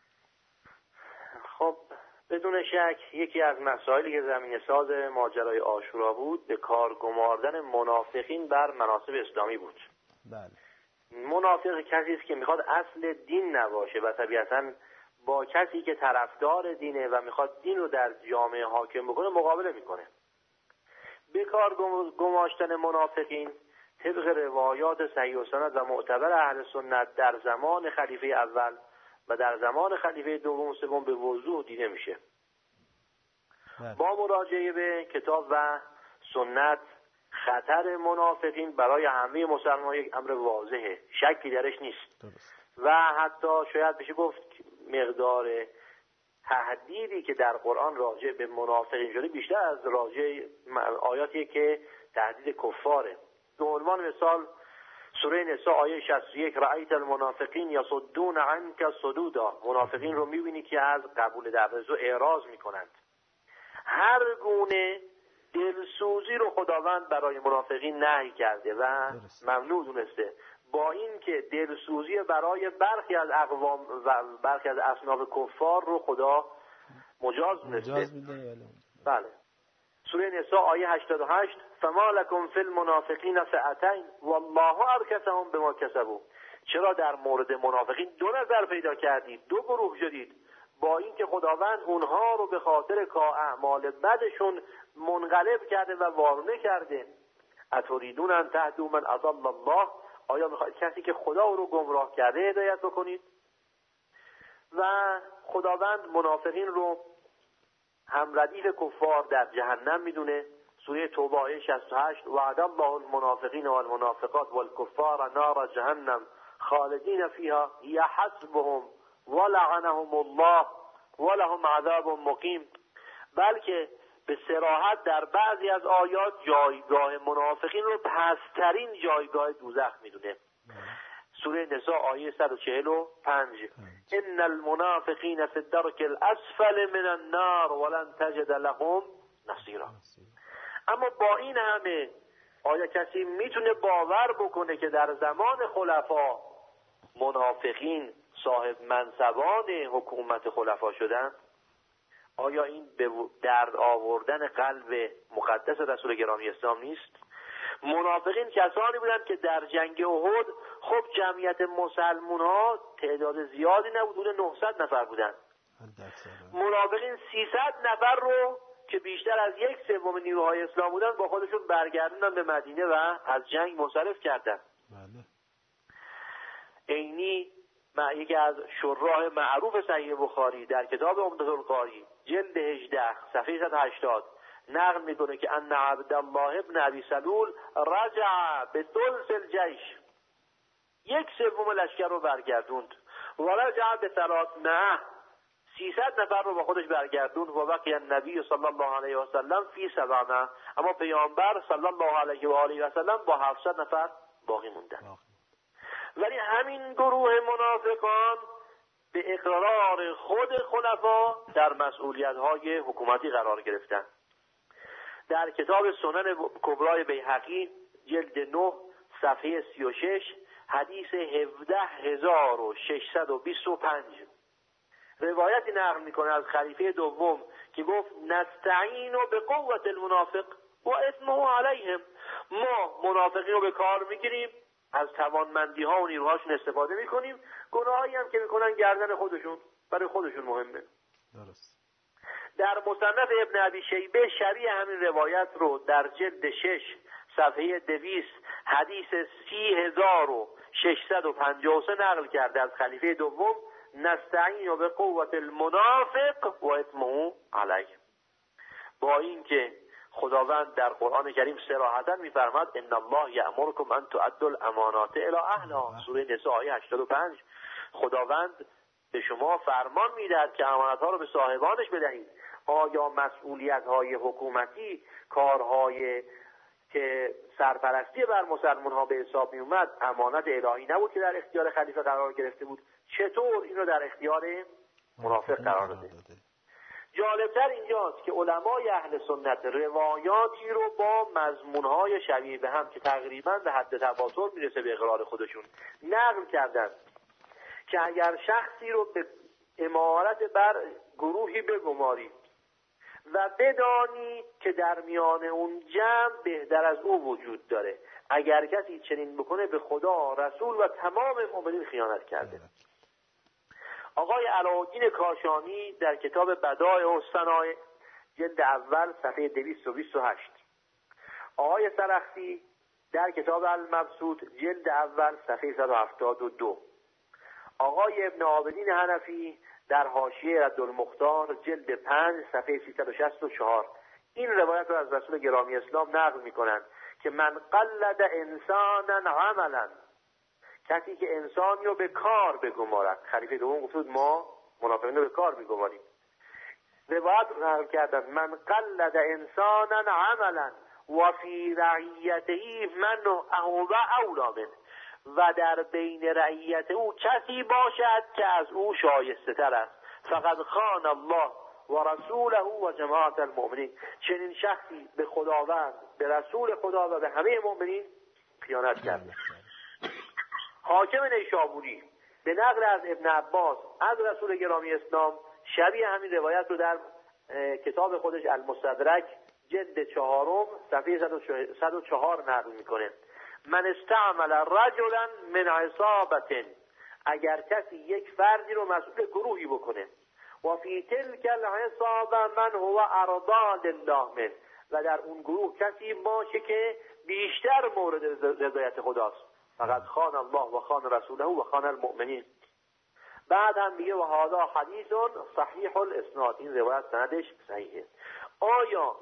خب بدون شک یکی از مسائلی که زمینه ساز ماجرای عاشورا بود به کار گماردن منافقین بر مناصب اسلامی بود. بله. منافق کسی است که میخواد اصل دین نباشه و طبیعتاً با کسی که طرفدار دینه و میخواد دین رو در جامعه حاکم بکنه مقابله میکنه. به کار گماشتن منافقین طبق روایات صحیح و سند و معتبر اهل سنت در زمان خلیفه اول و در زمان خلیفه دوم و سوم به وضوح دیده میشه. با مراجعه به کتاب و سنت خطر منافقین برای همه مسلمانان یک امر واضحه، شکی درش نیست. درست. و حتی شاید بشه گفت مقدار تهدیدی که در قرآن راجع به منافقین شده بیشتر از راجع آیاتی که تهدید کفاره. به عنوان مثال سوره نساء آیه شصت و یک رأیت المنافقین یصدون عنک صدودا، منافقین رو میبینی که از قبول دعوت اعراض میکنند. هر گونه دلسوزی رو خداوند برای منافقین نهی کرده و ممنوع دونسته، با این که دلسوزی برای برخی از اقوام و برخی از اصناف کفار رو خدا مجاز دونسته. بله. سوره نساء آیه هشتاد و هشت فما لکم فی المنافقین فئتین والله ارکسهم بما کسبوا، چرا در مورد منافقین دو نظر پیدا کردید، دو گروه شدید، با اینکه خداوند اونها رو به خاطر اعمال بدشون منقلب کرده و وارونه کرده. اتریدون ان تهدوا من اضل الله، آیا میخواید کسی که خدا رو گمراه کرده هدایت بکنید؟ و خداوند منافقین رو هم ردیف کفار در جهنم میدونه. سوره توبه آیه شصت و هشت وعد الله المنافقین والمنافقات والکفار نار جهنم خالدین فیها هی حسبهم ولعنهم الله ولهم عذاب مقیم. بلکه به صراحت در بعضی از آیات جایگاه منافقین رو پسترین جایگاه دوزخ میدونه. سوره نساء آیه صد و چهل و پنج ان المنافقین فی الدرک الاسفل من النار ولن تجد لهم نصیرا. اما با این همه آیا کسی میتونه باور بکنه که در زمان خلفا منافقین صاحب منصبان حکومت خلفا شدن؟ آیا این به درد آوردن قلب مقدس رسول گرامی اسلام نیست؟ منافقین کسانی بودند که در جنگ احد خب جمعیت مسلمان ها تعداد زیادی نبود، حدود نهصد نفر بودند. منافقین سیصد نفر رو که بیشتر از یک سوم نیروهای اسلام بودن با خودشون برگردوندن به مدینه و از جنگ منصرف کردند. عینی یکی از شراح معروف صحیح بخاری در کتاب عمدة القاری جلد هجده صفحه صد و هشتاد نقل میکنه که ان عبدالله ابن ابی سلول رجع به ثلث الجیش، یک سوم لشکر رو برگردوند، و رجع به ثلاثمائه، سیصد نفر رو با خودش برگردوند، و بقی النبی صلی الله علیه و سلم فی سبعمائه، اما پیامبر صلی الله علیه و آله و سلم با هفتصد نفر باقی موندن. ولی همین گروه منافقان به اقرار خود خلفا در مسئولیت‌های حکومتی قرار گرفتن. در کتاب سنن کبرای بیهقی جلد نه صفحه سی و شش حدیث هفده هزار و ششصد و بیست و پنج روایتی نقل میکنه از خلیفه دوم که گفت نستعین به قوت المنافق و اسمه علیهم، ما منافقین رو به کار میگیریم، از توانمندی ها و نیروهاشون استفاده میکنیم، گناهایی هم که میکنن گردن خودشون، برای خودشون مهمه. درست. در مصنف ابن ابی شیبه شریح همین روایت رو در جلد شش صفحه دویست حدیث سی هزار و ششصد و پنجاه و سه نقل کرده از خلیفه دوم نستعین به قوت المنافق و اسمه علیه. با این که خداوند در قرآن کریم صراحتا می‌فرماد ان الله یأمرکم ان تؤدوا الامانات الی اهلها، سوره نساء آیه هشتاد و پنج، خداوند به شما فرمان میدهد که امانت‌ها رو به صاحبانش بدهید. آیا مسئولیت‌های حکومتی، کارهای که سرپرستی بر مسلمان‌ها به حساب می اومد امانت الهی نبود که در اختیار خلیفه قرار گرفته بود؟ چطور این رو در اختیار منافق قرار داده؟ جالبتر اینجاست که علمای اهل سنت روایاتی رو با مضمونهای شبیه به هم که تقریبا به حد تواتر میرسه به اقرار خودشون نقل کردن که اگر شخصی رو به امارت بر گروهی بگماری و بدانی که در میان اون جمع بهتر از او وجود داره، اگر کسی چنین بکنه به خدا، رسول و تمام مؤمنین خیانت کرده. آقای علاءالدین کاشانی در کتاب بدایع الصنایع جلد اول صفحه دویست و بیست و هشت، آقای سرخسی در کتاب المبسوط جلد اول صفحه صد و هفتاد و دو، آقای ابن عابدین حنفی در حاشیه ردالمختار جلد پنج صفحه سیصد و شصت و چهار این روایت رو از رسول گرامی اسلام نقل میکنن که من قلد انسانا عملا، کسی که انسانی رو به کار بگمارد. خلیفه دوم گفت ما منافقین رو به کار میگماریم. روایت نقل کردن من قلد انسانا عملا و فی رعیته من او اولا من، و در بین رعیت او کسی باشد که از او شایسته تر است، فقد خان الله و رسوله و جماعت المؤمنین. چنین شخصی به خداوند، به رسول خدا و به همه مؤمنین خیانت کرده. حاکم نیشابوری به نقل از ابن عباس از رسول گرامی اسلام شبیه همین روایت رو در کتاب خودش المستدرک جلد چهارم صفحه صد و چهار نقل میکنه. من استعمل رجلا من عصابة، اگر کسی یک فردی رو مسئول گروهی بکنه، و فی تلک العصابه من هو ارضى لله من، و در اون گروه کسی باشه که بیشتر مورد رضایت خداست، فقط خان الله و خان رسوله و خان المؤمنین. بعد هم میگه و هذا حدیث صحیح الاسناد، این روایت سندش صحیحه. آیا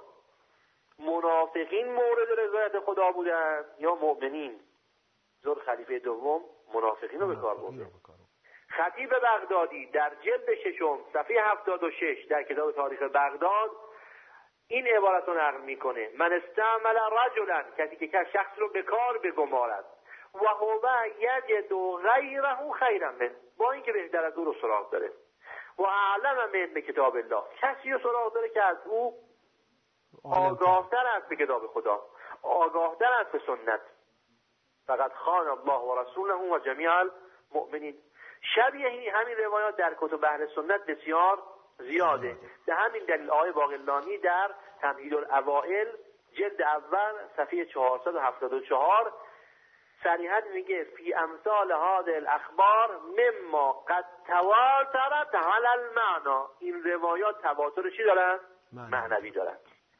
منافقین مورد رضایت خدا بودن یا مؤمنین؟ زور خلیفه دوم منافقین رو به کار برده. خطیب بغدادی در جلد ششم صفحه هفتاد و شش در کتاب تاریخ بغداد این عبارت رو نقل میکنه: من استعمل رجلا، کسی که شخص رو به کار بگمارد، و هو یجد غیره خیرا من، با اینکه بهتر از او رو سراغ داره، و اعلم من به کتاب الله، کسی رو سراغ داره که از او آگاهتر است به کتاب خدا، آگاهتر است به سنت، فقط خان الله و رسوله و جمیع المؤمنین. شبیه همین روایات در کتب اهل سنت بسیار زیاده. به همین دلیل آقای باقلانی در تمهید الاوائل جلد اول صفحه چهارصد و هفتاد و چهار صریحا میگه فی امثال هذه الاخبار مما قد تواترت علی المعنى، این روایات تواتر چی دارن؟ معنوی دارن.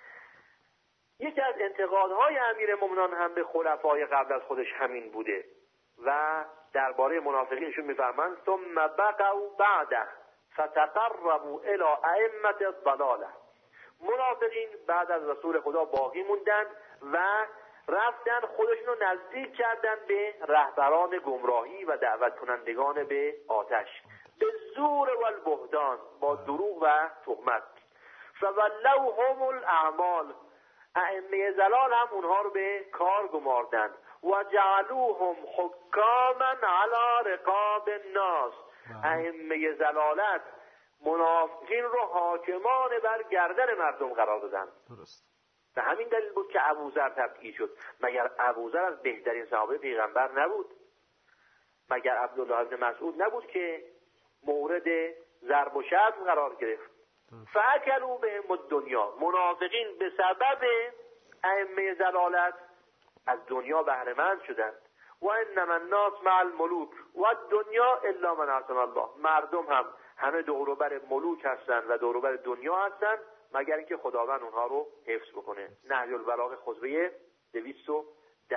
یکی از انتقادهای امیرالمومنین هم به خلفای قبل از خودش همین بوده و درباره منافقینشون میفرمند ثم بقوا بعده فتقربوا الى ائمه الضلاله، منافقین بعد از رسول خدا باقی موندن و رفتن خودشون رو نزدیک کردن به رهبران گمراهی و دعوت کنندگان به آتش، به زور و البهتان، با دروغ و تهمت. فولوهم الاعمال، ائمه ضلال هم اونها رو به کار گماردن. و جعلوهم حکاما علی رقاب الناس، ائمه ضلالت منافقین رو حاکمان بر گردن مردم قرار دادن. درست. به همین دلیل بود که ابوذر تبعید شد. مگر ابوذر از بهترین صحابه پیغمبر نبود؟ مگر عبدالله بن مسعود نبود که مورد ضرب و شتم قرار گرفت؟ فاکلوا بهم الدنیا، منافقین به سبب ائمه ضلالت از دنیا بهره مند شدند. و انما الناس مع الملوک و الدنیا الا من عصم الله، مردم هم همه دور و بر ملوک هستند و دور و بر دنیا هستند مگر اینکه خداوند اونها رو حفظ بکنه. نهج البلاغه خطبه دویست و ده.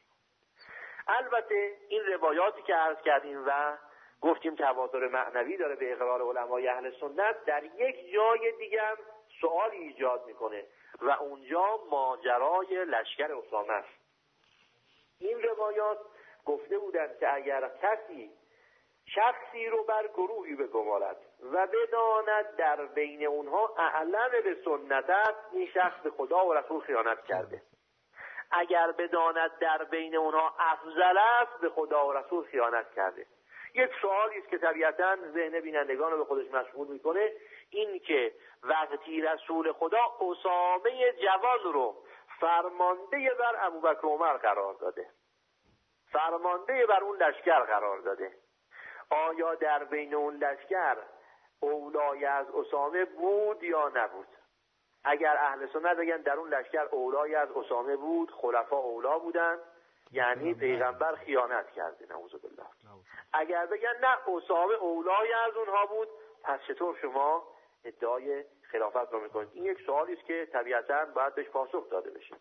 البته این روایاتی که عرض کردیم و گفتیم تواتر معنوی داره به اقرار علمای اهل سنت، در یک جای دیگه هم سؤال ایجاد میکنه و اونجا ماجرای لشکر اسامه است. این روایات گفته بودند که اگر کسی شخصی رو بر گروهی بگمارد و بداند در بین اونها اعلم به سنت است، این شخص به خدا و رسول خیانت کرده. اگر بداند در بین اونها افضل است، به خدا و رسول خیانت کرده. یک سوالی است که طبیعتاً ذهن بینندگان رو به خودش مشغول میکنه، این که وقتی رسول خدا اسامه جوان رو فرمانده بر ابوبکر و عمر قرار داده، فرمانده بر اون لشکر قرار داده، آیا در بین اون لشکر اولای از اسامه بود یا نبود؟ اگر اهل سنت بگن در اون لشکر اولای از اسامه بود، خلفا اولا بودن، یعنی پیغمبر خیانت کرده، نعوذ بالله. اگر بگن نه اسامه اولای از اونها بود، پس چطور شما ادعای خلافت رو میکنید؟ این یک سوالی است که طبیعتاً باید بهش پاسخ داده بشه.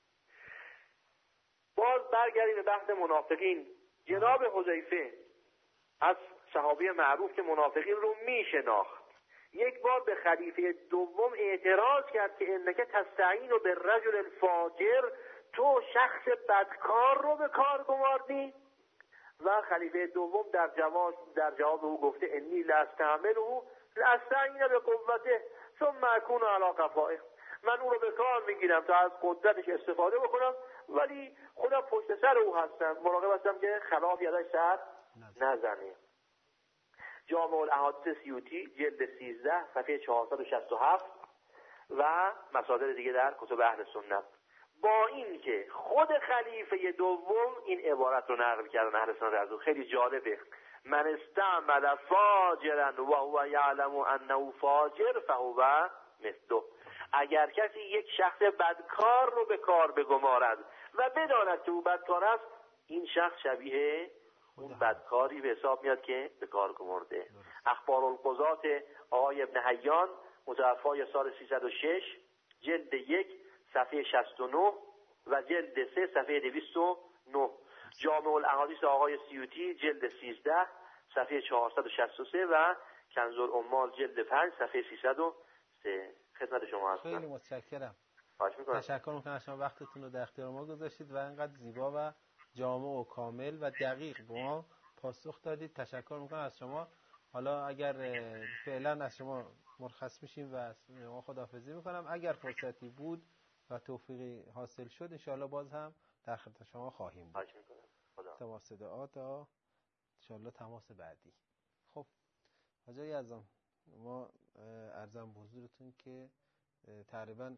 باز برگردیم به بحث منافقین. جناب حذیفه از صحابی معروف که منافقین رو میشناخت، یک بار به خلیفه دوم اعتراض کرد که انک تستعین به رجل الفاجر، تو شخص بدکار رو به کار گماردی؟ و خلیفه دوم در جواب در جواب او گفته انی لاستعمله لاستعین به قوته ثم اكون علی قفائه، من او رو به کار میگیرم تا از قدرتش استفاده بکنم، ولی خودم پشت سر او هستم، مراقب هستم که خلاف یادش سر نزنه. جامع الاحادیث سیوطی جلد سیزده صفحه چهارصد و شصت و هفت و مصادر دیگه در کتب اهل سنت. با این که خود خلیفه دوم این عبارت رو نقل کردن اهل سنت از اون، خیلی جالبه. من استعمل فاجرا و هو یعلم انه فاجر فهو مثله. اگر کسی یک شخص بدکار رو به کار بگمارد و بداند که او بدکار است، این شخص شبیه اون بدکاری به حساب میاد که به کار گمارده. اخبار القضات آقای ابن حیان متوفای سال سیصد و شش جلد یک صفحه شصت و نه و جلد سه صفحه دویست و نه. جامع الاحادیث آقای سیوطی جلد سیزده صفحه چهارصد و شصت و سه و کنز العمال جلد پنج صفحه سیصد و سه. خدمت شما هستم. خیلی متشکرم. تشکر میکنم از شما وقتتون رو در اختیار ما گذاشتید و اینقدر زیبا و جامع و کامل و دقیق به ما پاسخ دادید. تشکر میکنم از شما. حالا اگر فعلا از شما مرخص میشیم و از شما خداحافظی میکنم. اگر فرصتی بود و توفیقی حاصل شد انشاءالله باز هم در خدمت شما خواهیم بود. تماس دعا تا انشاءالله تماس بعدی. خب حاجی اعظم، ما عرضم به حضورتون که تقریبا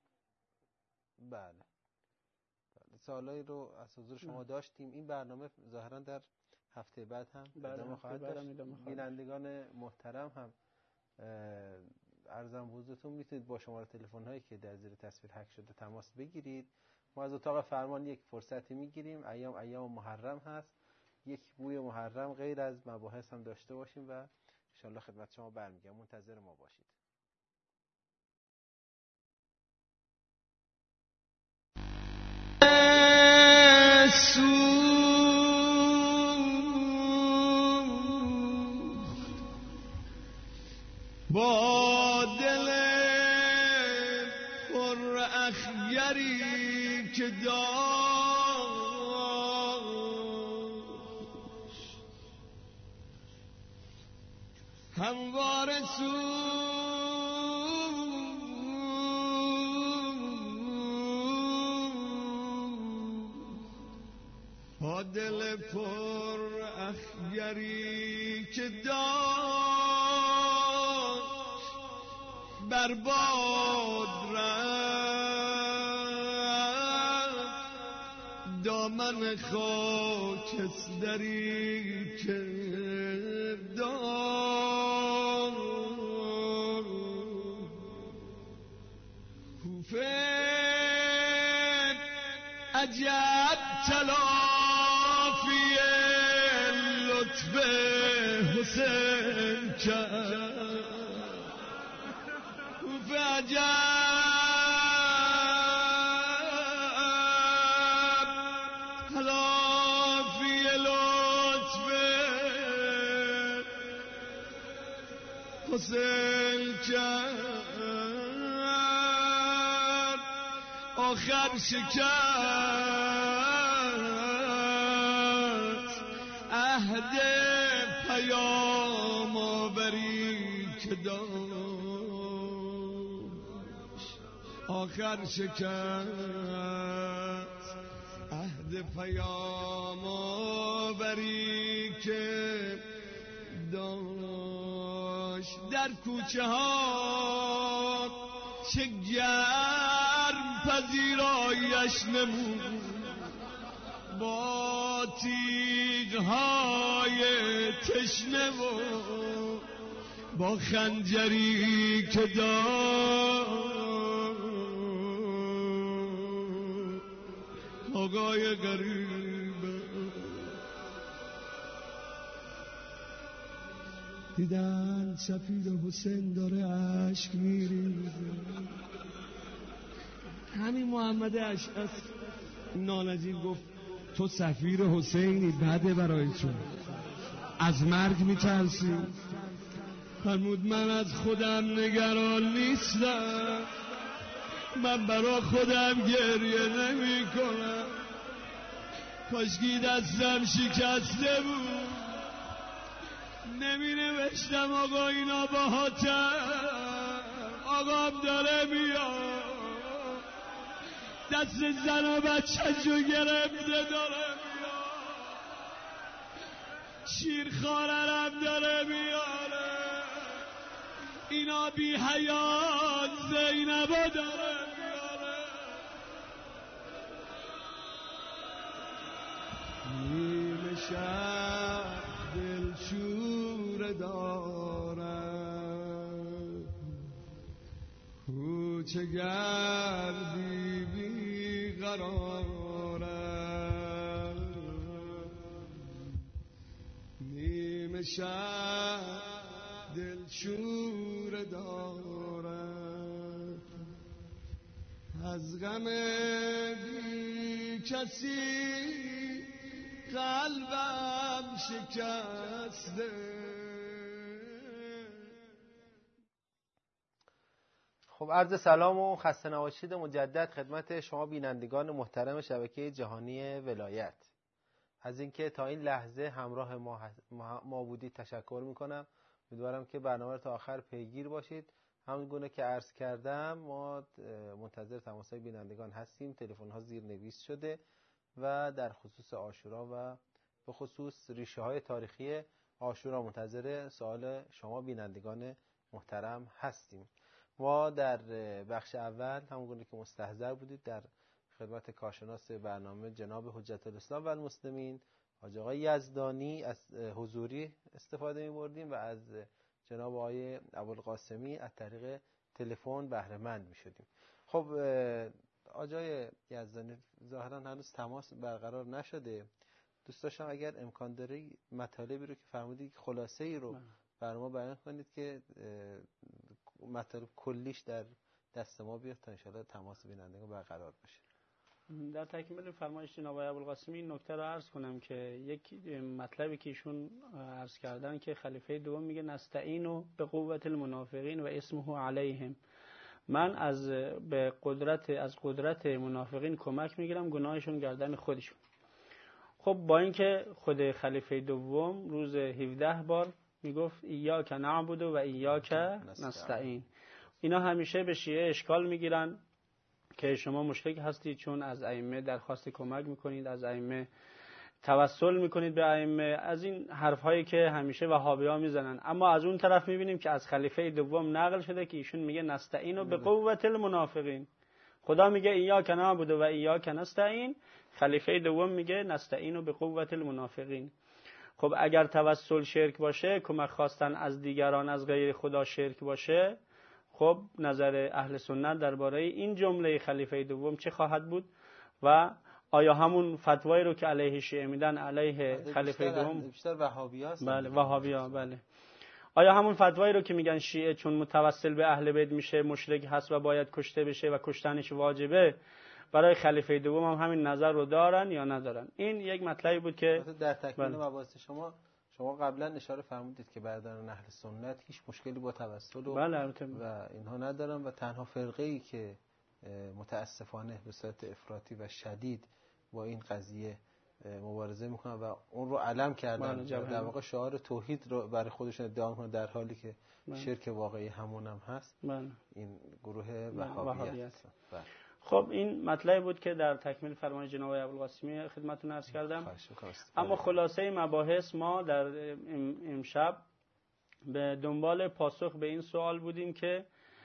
بله سوالایی رو از حضور شما داشتیم. این برنامه ظاهرا در هفته بعد هم ادامه خواهد داشت. بینندگان محترم هم عرضم به حضورتون میتونید با شماره تلفن هایی که در زیر تصویر حک شده تماس بگیرید. ما از اتاق فرمان یک فرصتی میگیریم، ایام ایام محرم هست، یک بوی محرم غیر از مباحث هم داشته باشیم و ان شاءالله خدمت شما برمیگردم. منتظر ما باشید. با دل پر اخگری که داشت همواره با دل پر اخگری که داشت برباد رفت دامن خاکستری که داشت کوفه عجب تلافی لطف حسین کرد، کوفه عجب تلافی لطف حسین کرد، آخر شکست عهد پیام آوری که داشت، آخر شکست عهد پیام آوری که داشت. در کوچه ها چه گرم پذیرایش نمود، با تیغ‌های تشنه و با خنجری که داد آقای غریبه. دیدن سفیر حسین داره عشق میریزه. همین محمد اشعث نانجیل گفت تو سفیر حسینی، بده برای تو، از مرگ میترسی؟ فرمود من از خودم نگران نیستم، من برای خودم گریه نمی کنم. کاشکی دستم شکسته بود نمی نوشتم آقا اینا با هاتم، آقام داره میاد دست زن و بچه جو گرفته داره میاد، شیرخوارم داره میاره، اینا بی حیات زینبا داره میاره. نیمه شب دلشور دارم، کوچه گردی بی قرارم، نیمه شب دلشور دارم، از غم بی کسی قلبم شکسته. خب عرض سلام و خسته نباشید مجدد خدمت شما بینندگان محترم شبکه جهانی ولایت. از اینکه تا این لحظه همراه ما, ما بودید تشکر میکنم. امیدوارم که برنامه رو تا آخر پیگیر باشید. همون گونه که عرض کردم ما منتظر تماس‌های بینندگان هستیم. تلفن ها زیرنویس شده و در خصوص عاشورا و به خصوص ریشه های تاریخی عاشورا منتظر سوال شما بینندگان محترم هستیم. ما در بخش اول همون گونه که مستحضر بودید در خدمت کارشناس برنامه جناب حجت الاسلام و المسلمین حاج آقای یزدانی از حضوری استفاده می‌بردیم و از جناب آقای ابوالقاسمی از طریق تلفن بهره مند می‌شدیم. خب آقای یزدانی ظاهراً هنوز تماس برقرار نشده. دوست داشتم اگر امکان داره مطالبی رو که فرمودید خلاصه‌ای رو برای ما بیان کنید که مطالب کلیش در دست ما بیاد تا انشاءالله تماس بینندگان برقرار بشه. در تکمیل فرمایش جناب آقای ابوالقاسمی این نکته رو عرض کنم که یک مطلبی که ایشون عرض کردن که خلیفه دوم میگه نستعینو به قوت المنافقین و اسمه علیهم، من از به قدرت از قدرت منافقین کمک میگیرم گناهشون گردن خودشون. خب با اینکه خود خلیفه دوم روز هفده بار میگفت ایاک نعبد و ایاک نستعین، اینا همیشه به شیعه اشکال میگیرن که شما مشرک هستید چون از ائمه درخواست کمک میکنید، از ائمه توسل میکنید به ائمه، از این حرف هایی که همیشه وهابی‌ها میزنن. اما از اون طرف میبینیم که از خلیفه دوم نقل شده که ایشون میگه نستعین به قوت المنافقین. خدا میگه ایاک نعبد و ایاک نستعین، خلیفه دوم میگه نستعین به قوت المنافقین. خب اگر توسل شرک باشه، کمک خواستن از دیگران از غیر خدا شرک باشه، خب نظر اهل سنت درباره این جمله خلیفه دوم چه خواهد بود و آیا همون فتوایی رو که علیه شیعه میدن علیه خلیفه دوم بیشتر وهابی‌ها هستن؟ بله وهابی‌ها. بله آیا همون فتوایی رو که میگن شیعه چون متوسل به اهل بیت میشه مشرک هست و باید کشته بشه و کشتنش واجبه، برای خلیفه دوم هم همین نظر رو دارن یا ندارن؟ این یک مطلبی بود که در تکمیل مباحث شما شما قبلا اشاره فرمودید که برادران اهل سنت هیچ مشکلی با توسل و, بله و اینها ندارن و تنها فرقه‌ای که متاسفانه به صورت افراطی و شدید با این قضیه مبارزه میکنن و اون رو علم کردن، در واقع شعار توحید رو برای خودشون ادعا میکنن در حالی که بله. شرک واقعی همون هم هست. بله. این گروه وهابی هستن. بله. خب این مطلبی بود که در تکمیل فرمان جناب ابوالقاسمی خدمتتون عرض کردم. اما خلاصه مباحث ما در امشب به دنبال پاسخ به این سوال بودیم که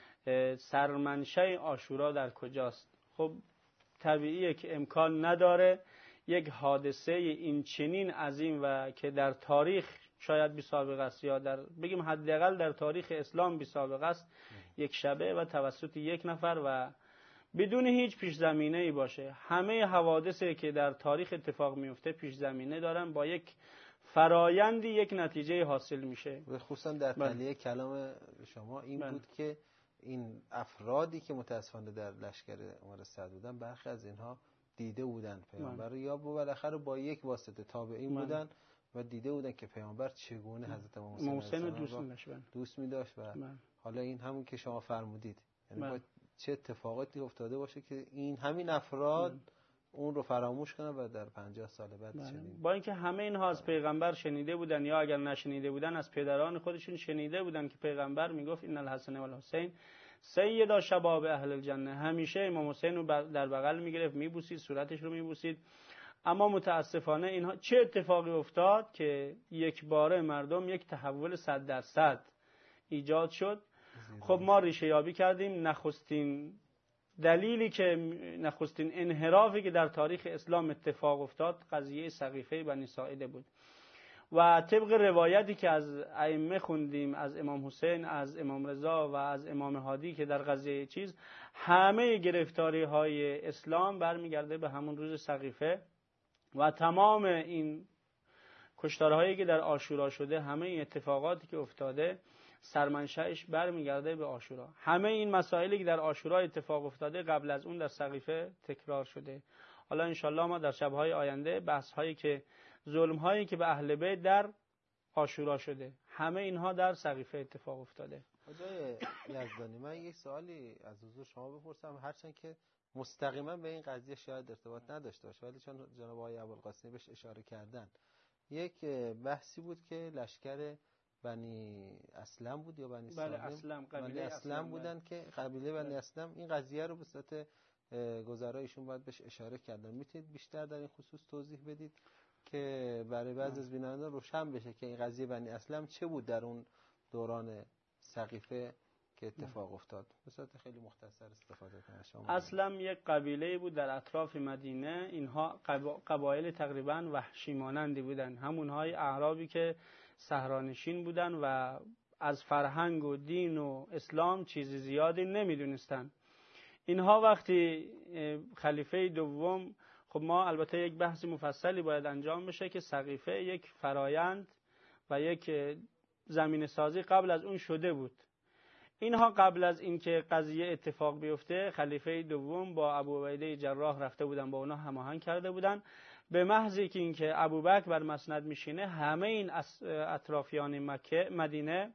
سرمنشأ عاشورا در کجاست. خب طبیعیه که امکان نداره یک حادثه این چنین عظیم و که در تاریخ شاید بی سابقه است یا در بگیم حداقل در تاریخ اسلام بی سابقه است یک شبه و توسط یک نفر و بدون هیچ پیش زمینه ای باشه. همه حوادثی که در تاریخ اتفاق میفته پیش زمینه دارن، با یک فرایندی یک نتیجه حاصل میشه. و خصوصا در تلیه کلام شما این بله. بود که این افرادی که متاسفانه در لشکر عمر سعد بودن برخی از اینها دیده بودن پیامبر رو یا بالاخره با یک واسطه تابعین بودن و دیده بودن که پیامبر چگونه حضرت امام حسین رو دوست می‌داشت دوست می‌داشت و من. حالا این همون که شما فرمودید، یعنی با چه اتفاقاتی افتاده باشه که این همین افراد من. اون رو فراموش کنن و در پنجاه سال بعد شنید. با اینکه همه اینها از پیغمبر شنیده بودن یا اگر نشنیده بودن از پدران خودشون شنیده بودن که پیغمبر میگفت ان الحسن و الحسین سیدا شباب اهل الجنه، همیشه امام حسین رو در بغل میگرفت، میبوسید، صورتش رو میبوسید. اما متاسفانه اینها چه اتفاقی افتاد که یک باره مردم یک تحول صد درصد ایجاد شد. خب ما ریشه یابی کردیم. نخستین دلیلی که نخستین انحرافی که در تاریخ اسلام اتفاق افتاد قضیه سقیفه بنی ساعده بود و طبق روایتی که از ائمه خوندیم، از امام حسین، از امام رضا و از امام هادی که در قضیه چیز همه گرفتاری های اسلام برمیگرده به همون روز سقیفه و تمام این کشتارهایی که در عاشورا شده، همه این اتفاقاتی که افتاده سرمنشأش برمیگرده به عاشورا. همه این مسائلی که در عاشورا اتفاق افتاده قبل از اون در سقیفه تکرار شده. حالا انشالله ما در شب‌های آینده بحث‌هایی که ظلم‌هایی که به اهل بیت در عاشورا شده، همه اینها در سقیفه اتفاق افتاده. آقای یزدانی، من یک سوالی از حضور شما بپرسم، هرچند که مستقیما به این قضیه شاید ارتباط نداشته باشه ولی چون جناب آقای ابوالقاسمی بهش اشاره کردن، یک بحثی بود که لشکر بنی اسلم بود یا بنی سالم؟ بله اسلم، قبیله اسلم بودن که قبیله بنی اسلم این قضیه رو به صورت گزارایشون باید بهش اشاره کردن. میتونید بیشتر در این خصوص توضیح بدید که برای بعضی از بینندگان روشن بشه که این قضیه بنی اسلم چه بود در اون دوران سقیفه که اتفاق افتاد؟ به صورت خیلی مختصر استفاده کنید شما. اسلم یک قبیله بود در اطراف مدینه. اینها قبایل تقریبا وحشی مانندی بودن، همونهای اعرابی که صحرانشین بودن و از فرهنگ و دین و اسلام چیزی زیادی نمیدونستن. اینها وقتی خلیفه دوم، خب ما البته یک بحث مفصلی باید انجام بشه که سقیفه یک فرایند و یک زمین سازی قبل از اون شده بود. اینها قبل از اینکه قضیه اتفاق بیفته خلیفه دوم با ابو عبیده جراح رفته بودن، با اونا هماهنگ کرده بودن. به محض اینکه ابوبکر بر مسند میشینه، همه این اطرافیان مکه مدینه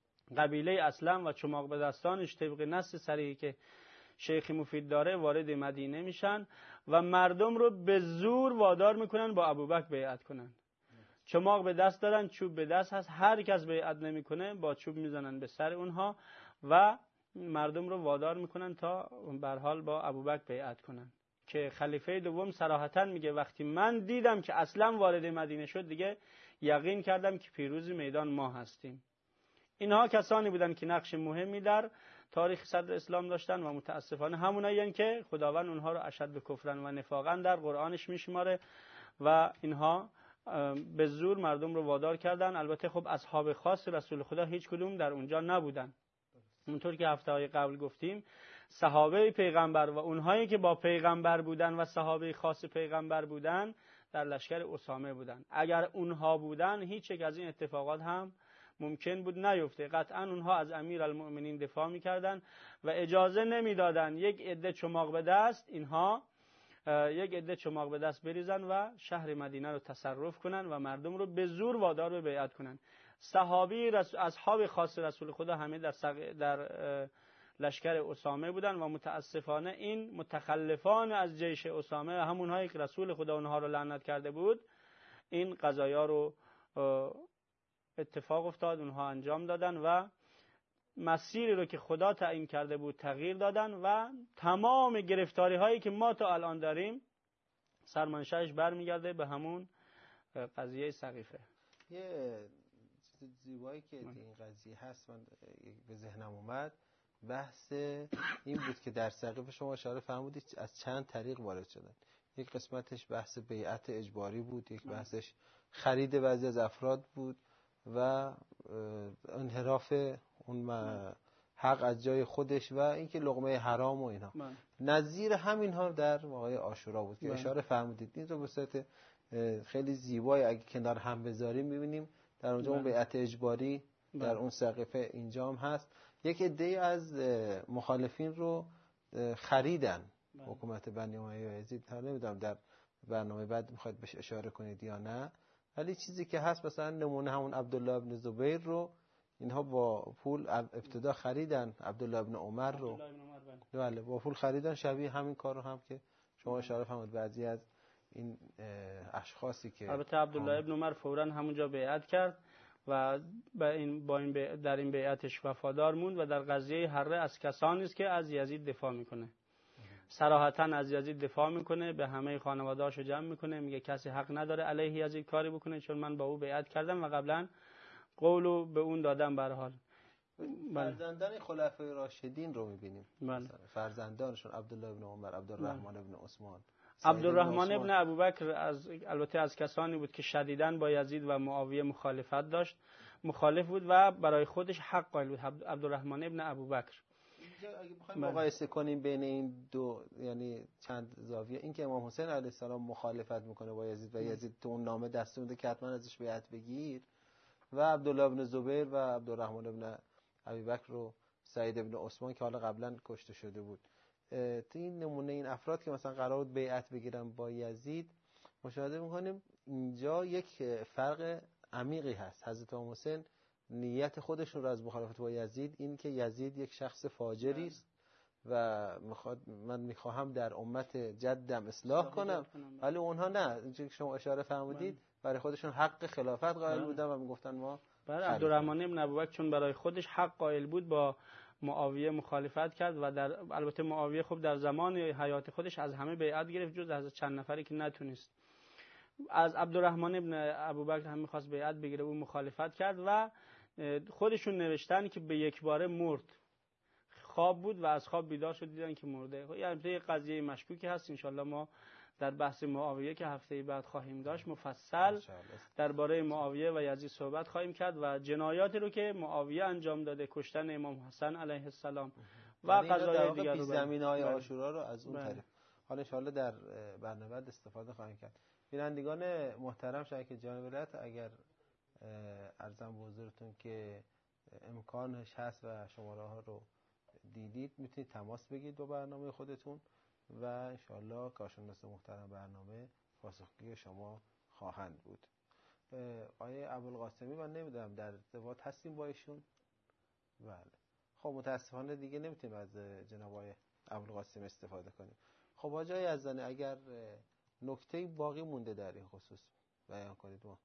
قبیله اسلم و چماق به دستانش طبق نص صریحی که شیخ مفید داره وارد مدینه میشن و مردم رو به زور وادار میکنن با ابوبکر بیعت کنن. چماق به دست دارن، چوب به دست هست، هر کس بیعت نمیکنه با چوب میزنن به سر اونها و مردم رو وادار میکنن تا به هر حال با ابوبکر بیعت کنن. که خلیفه دوم صراحتاً میگه وقتی من دیدم که اصلا وارد مدینه شد دیگه یقین کردم که پیروز میدان ما هستیم. اینها کسانی بودن که نقش مهمی در تاریخ صدر اسلام داشتن و متاسفانه همونایین که خداوند اونها رو اشد کفرن و نفاقا در قرآنش میشماره و اینها به زور مردم رو وادار کردن. البته خب اصحاب خاص رسول خدا هیچ کدوم در اونجا نبودن. اونطور که هفته های قبل گفتیم صحابه پیغمبر و اونهایی که با پیغمبر بودن و صحابه خاص پیغمبر بودن در لشکر اسامه بودن. اگر اونها بودن هیچ یک از این اتفاقات هم ممکن بود نیفته. قطعا اونها از امیرالمؤمنین دفاع میکردن و اجازه نمیدادن یک عده چماق به دست اینها یک عده چماق به دست بریزن و شهر مدینه رو تصرف کنن و مردم رو به زور وادار به بیعت کنن. صحابی اصحاب خاص رسول خدا همه در سق... در لشکر اسامه بودن و متاسفانه این متخلفان از جیش اسامه، همونهایی که رسول خدا اونها رو لعنت کرده بود، این قضایا رو اتفاق افتاد، اونها انجام دادن و مسیری رو که خدا تعیین کرده بود تغییر دادن و تمام گرفتاری هایی که ما تا الان داریم سرمنشأش برمیگرده به همون قضیه سقیفه. یه چیز زیبایی که این قضیه هست من به ذهنم اومد بحث این بود که در سقیف شما اشاره فرمودید از چند طریق وارد شدن. یک قسمتش بحث بیعت اجباری بود، یک بحثش خرید بعضی از افراد بود و انحراف اون حق از جای خودش و اینکه لقمه حرام و اینا. نظیر همین ها در واقع عاشورا بود که اشاره فرمودید. این رو به صورت خیلی زیبایی اگه کنار هم بذاریم می‌بینیم در اونجا اون بیعت اجباری در اون سقیفه اینجا هم هست. یک عده‌ای از مخالفین رو خریدن حکومت بنی امیه و یزید. تا نمیدونم در برنامه بعد میخواید بهش اشاره کنید یا نه، ولی چیزی که هست مثلا نمونه همون عبدالله ابن زبیر رو اینها با پول ابتدا خریدن، عبدالله ابن عمر رو بله با پول خریدن، شبیه همین کار رو هم که شما اشاره فرمودید بعضی از این اشخاصی که البته عبدالله ابن عمر فوراً همونجا بیعت کرد و با این با این در این بیعتش وفادار موند و در قضیه حره از کسانی است که از یزید دفاع میکنه. صراحتاً از یزید دفاع میکنه، به همه خانواده‌اشو جمع میکنه، میگه کسی حق نداره علیه یزید کاری بکنه چون من با او بیعت کردم و قبلا قولو به اون دادم. به هر حال فرزندان خلفای راشدین رو میبینیم. بله. فرزندانشون عبدالله ابن عمر، عبدالرحمن ابن عثمان، عبدالرحمن ابن ابوبکر از البته از کسانی بود که شدیداً با یزید و معاویه مخالفت داشت، مخالف بود و برای خودش حق قائل بود. عبدالرحمن ابن ابوبکر. اگه بخوایم مقایسه کنیم بین این دو یعنی چند زاویه، این که امام حسین علیه السلام مخالفت میکنه با یزید و یزید تو اون نامه دستور میده که حتما ازش بیعت بگیر، و عبدالله ابن زبیر و عبدالرحمن ابن ابوبکر و سعید ابن عثمان که حالا قبلا کشته شده بود. تو این نمونه این افراد که مثلا قرار بود بیعت بگیرن با یزید، مشاهده میکنیم اینجا یک فرق عمیقی هست. حضرت امام حسین نیت خودشون رو از مخالفت با یزید این که یزید یک شخص فاجری است و میخواد من میخواهم در امت جدم اصلاح کنم، ولی اونها نه. اینجوری که شما اشاره فرمودید برای خودشون حق خلافت قائل بودن و میگفتن ما برای عبدالرحمن ابن ابوبکر چون برای خودش حق قائل بود با معاویه مخالفت کرد و در البته معاویه خب در زمان حیات خودش از همه بیعت گرفت جز از چند نفری که نتونست. از عبدالرحمن ابن ابوبکر هم می‌خواست بیعت بگیره و مخالفت کرد و خودشون نوشتن که به یک باره مرد. خواب بود و از خواب بیدار شد دیدن که مرده. یعنی یه قضیه مشکوکی هست. انشالله ما در بحث معاویه که هفته بعد خواهیم داشت مفصل درباره معاویه و یزید صحبت خواهیم کرد و جنایاتی رو که معاویه انجام داده، کشتن امام حسن علیه السلام و قضایای دیگر رو، زمینه‌های عاشورا رو از اون طریق حالا انشالله در برنامه بعد استفاده خواهیم کرد. بینندگان محترم، شریک جان ولایت، اگر عرضم به حضورتون که امکانش هست و شماره ها رو دیدید میتونید تماس بگیرید با برنامه خودتون و انشالله کارشناس محترم برنامه پاسخگوی شما خواهند بود. آیه ابوالقاسمی من نمیدونم در ارتباط هستیم با ایشون؟ بله. خب متاسفانه دیگه نمیتونیم از جناب آیه ابوالقاسمی استفاده کنیم. خب آقای یزدانی اگر نکته باقی مونده در این خصوص بیان کنید ما.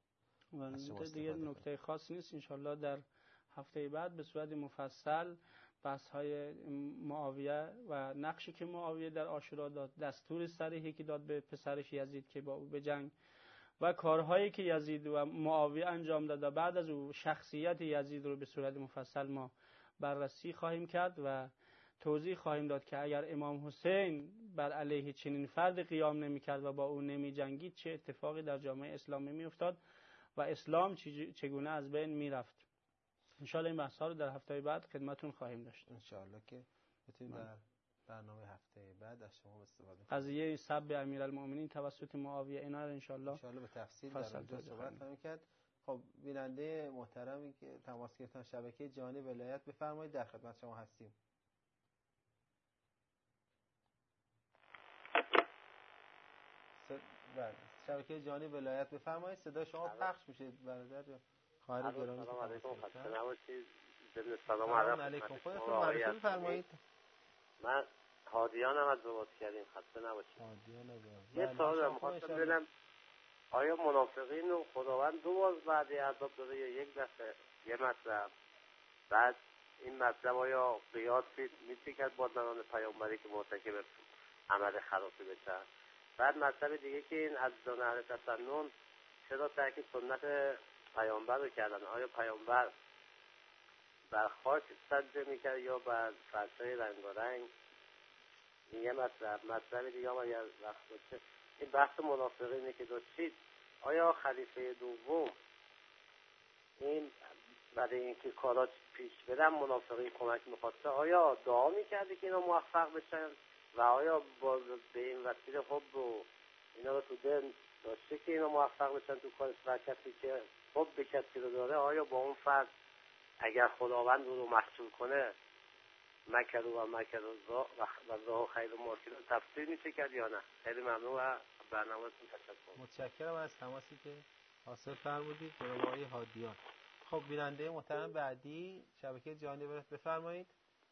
و دیگه نکته خاص نیست. انشالله در هفته بعد به صورت مفصل بحث های معاویه و نقشی که معاویه در عاشورا داد، دستور صریحی که داد به پسرش یزید که با او به جنگ و کارهایی که یزید و معاویه انجام داد بعد از او شخصیت یزید رو به صورت مفصل ما بررسی خواهیم کرد و توضیح خواهیم داد که اگر امام حسین بر علیه چنین فرد قیام نمی کرد و با او نمی جنگید چه اتفاقی در جامعه اسلامی می افتاد و اسلام چگونه از بین می رفت. انشاءالله این بحث ها رو در هفته بعد خدمتون خواهیم داشت. انشاءالله که بتونیم در برنامه هفته بعد از شما استفاده کنیم. قضیه سب امیرالمؤمنین توسط معاویه اینا رو انشاءالله انشاءالله به تفصیل در اونجا صحبت خواهیم کرد. خب بیننده محترمی که تماس گرفتن شبکه جهانی ولایت بفرمایید، در خدمت شما هستیم. بله شبکه جهانی ولایت بفرمایید، صدا شما پخش میشه برادر خواهر گرامی. سلام علیکم، خسته نباشید. سلام علیکم. خودتون معرفی بفرمایید. من هادیانم از زوات کردیم. خسته نباشید. هادیان از یه سوال می‌خواستم بدم، آیا منافقین رو خداوند دو باز بعد عذاب داده یا یک دفعه یه مطلب؟ بعد این مطلب آیا قیاس میشه که با زنان پیامبری که مرتکب عمل خرافی بشن؟ بعد مطلب دیگه که این از دان اهل تسنن چرا ترک سنت پیامبر رو کردن، آیا پیامبر بر خاک سجده میکرد یا بر فرشای رنگارنگ؟ این یه مطلب. مطلب دیگه هم اگر وقت باشه، این بحث منافقینه که داشتید، آیا خلیفه دوم این برای اینکه کارات پیش برن منافقین کمک میخواسته، آیا دعا میکرده که اینا موفق بشن و آیا با به این وسیله حب و اینا رو تو دل داشته که اینا موفق بشن تو کارش؟ و کسی که حب به کسی رو داره، آیا با اون فرد اگر خداوند رو محصول کنه مکر و مکر و الله خیر ماکرین تفسیر میشه کرد یا نه؟ خیلی ممنون و برنامه‌تون تشکر. متشکرم از تماسی که حاصل فرمودید جناب آقای هادیان. خب بیننده محترم بعدی شبکه جهانی بفرمایید.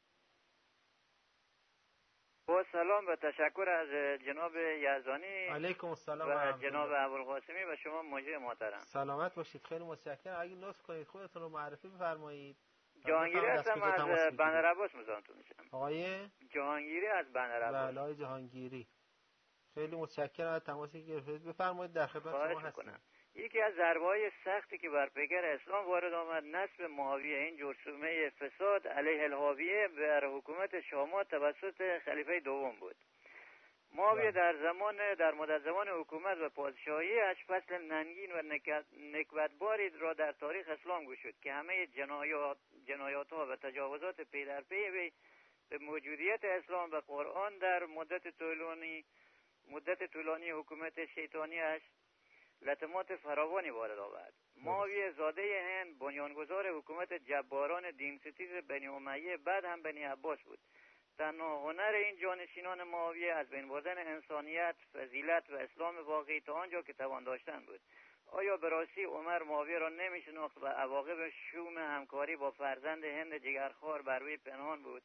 با سلام و تشکر از جناب یزدانی علیکم السلام و جناب ابوالقاسمی و شما مجری محترم. سلامت باشید. خیلی متشکرم. اگه لطف کنید خودتون رو معرفی بفرمایید. جهانگیری هستم از بندر عباس مزاحمتون میشم. آقای جهانگیری از بندر عباس. بله آقای جهانگیری، خیلی متشکرم از تماسی که گرفتید. بفرمایید در خدمت شما هستم. یکی از ضربه‌های سختی که بر پیکر اسلام وارد آمد نصب معاویه، این جرثومه فساد علیه الحاویه بر حکومت شامات توسط خلیفه دوم بود. معاویه در زمان در مدت زمان حکومت و پادشاهی‌اش فصل ننگین و نکبتباری را در تاریخ اسلام گشود که همه جنایات جنایات‌ها و تجاوزات پی در پی به موجودیت اسلام و قرآن در مدت طولانی مدت طولانی حکومت شیطانی‌اش لطمات فراوانی وارد آورد. معاویه زاده هند بنیانگذار حکومت جباران دینستیز بنی امیه بعد هم بنی عباس بود. تنها هنر این جانشینان معاویه از بین بردن انسانیت، فضیلت و اسلام واقعی تا آنجا که توان داشتن بود. آیا به راستی عمر معاویه را نمی‌شناخت و عواقب شوم همکاری با فرزند هند جگرخوار بر وی پنهان بود؟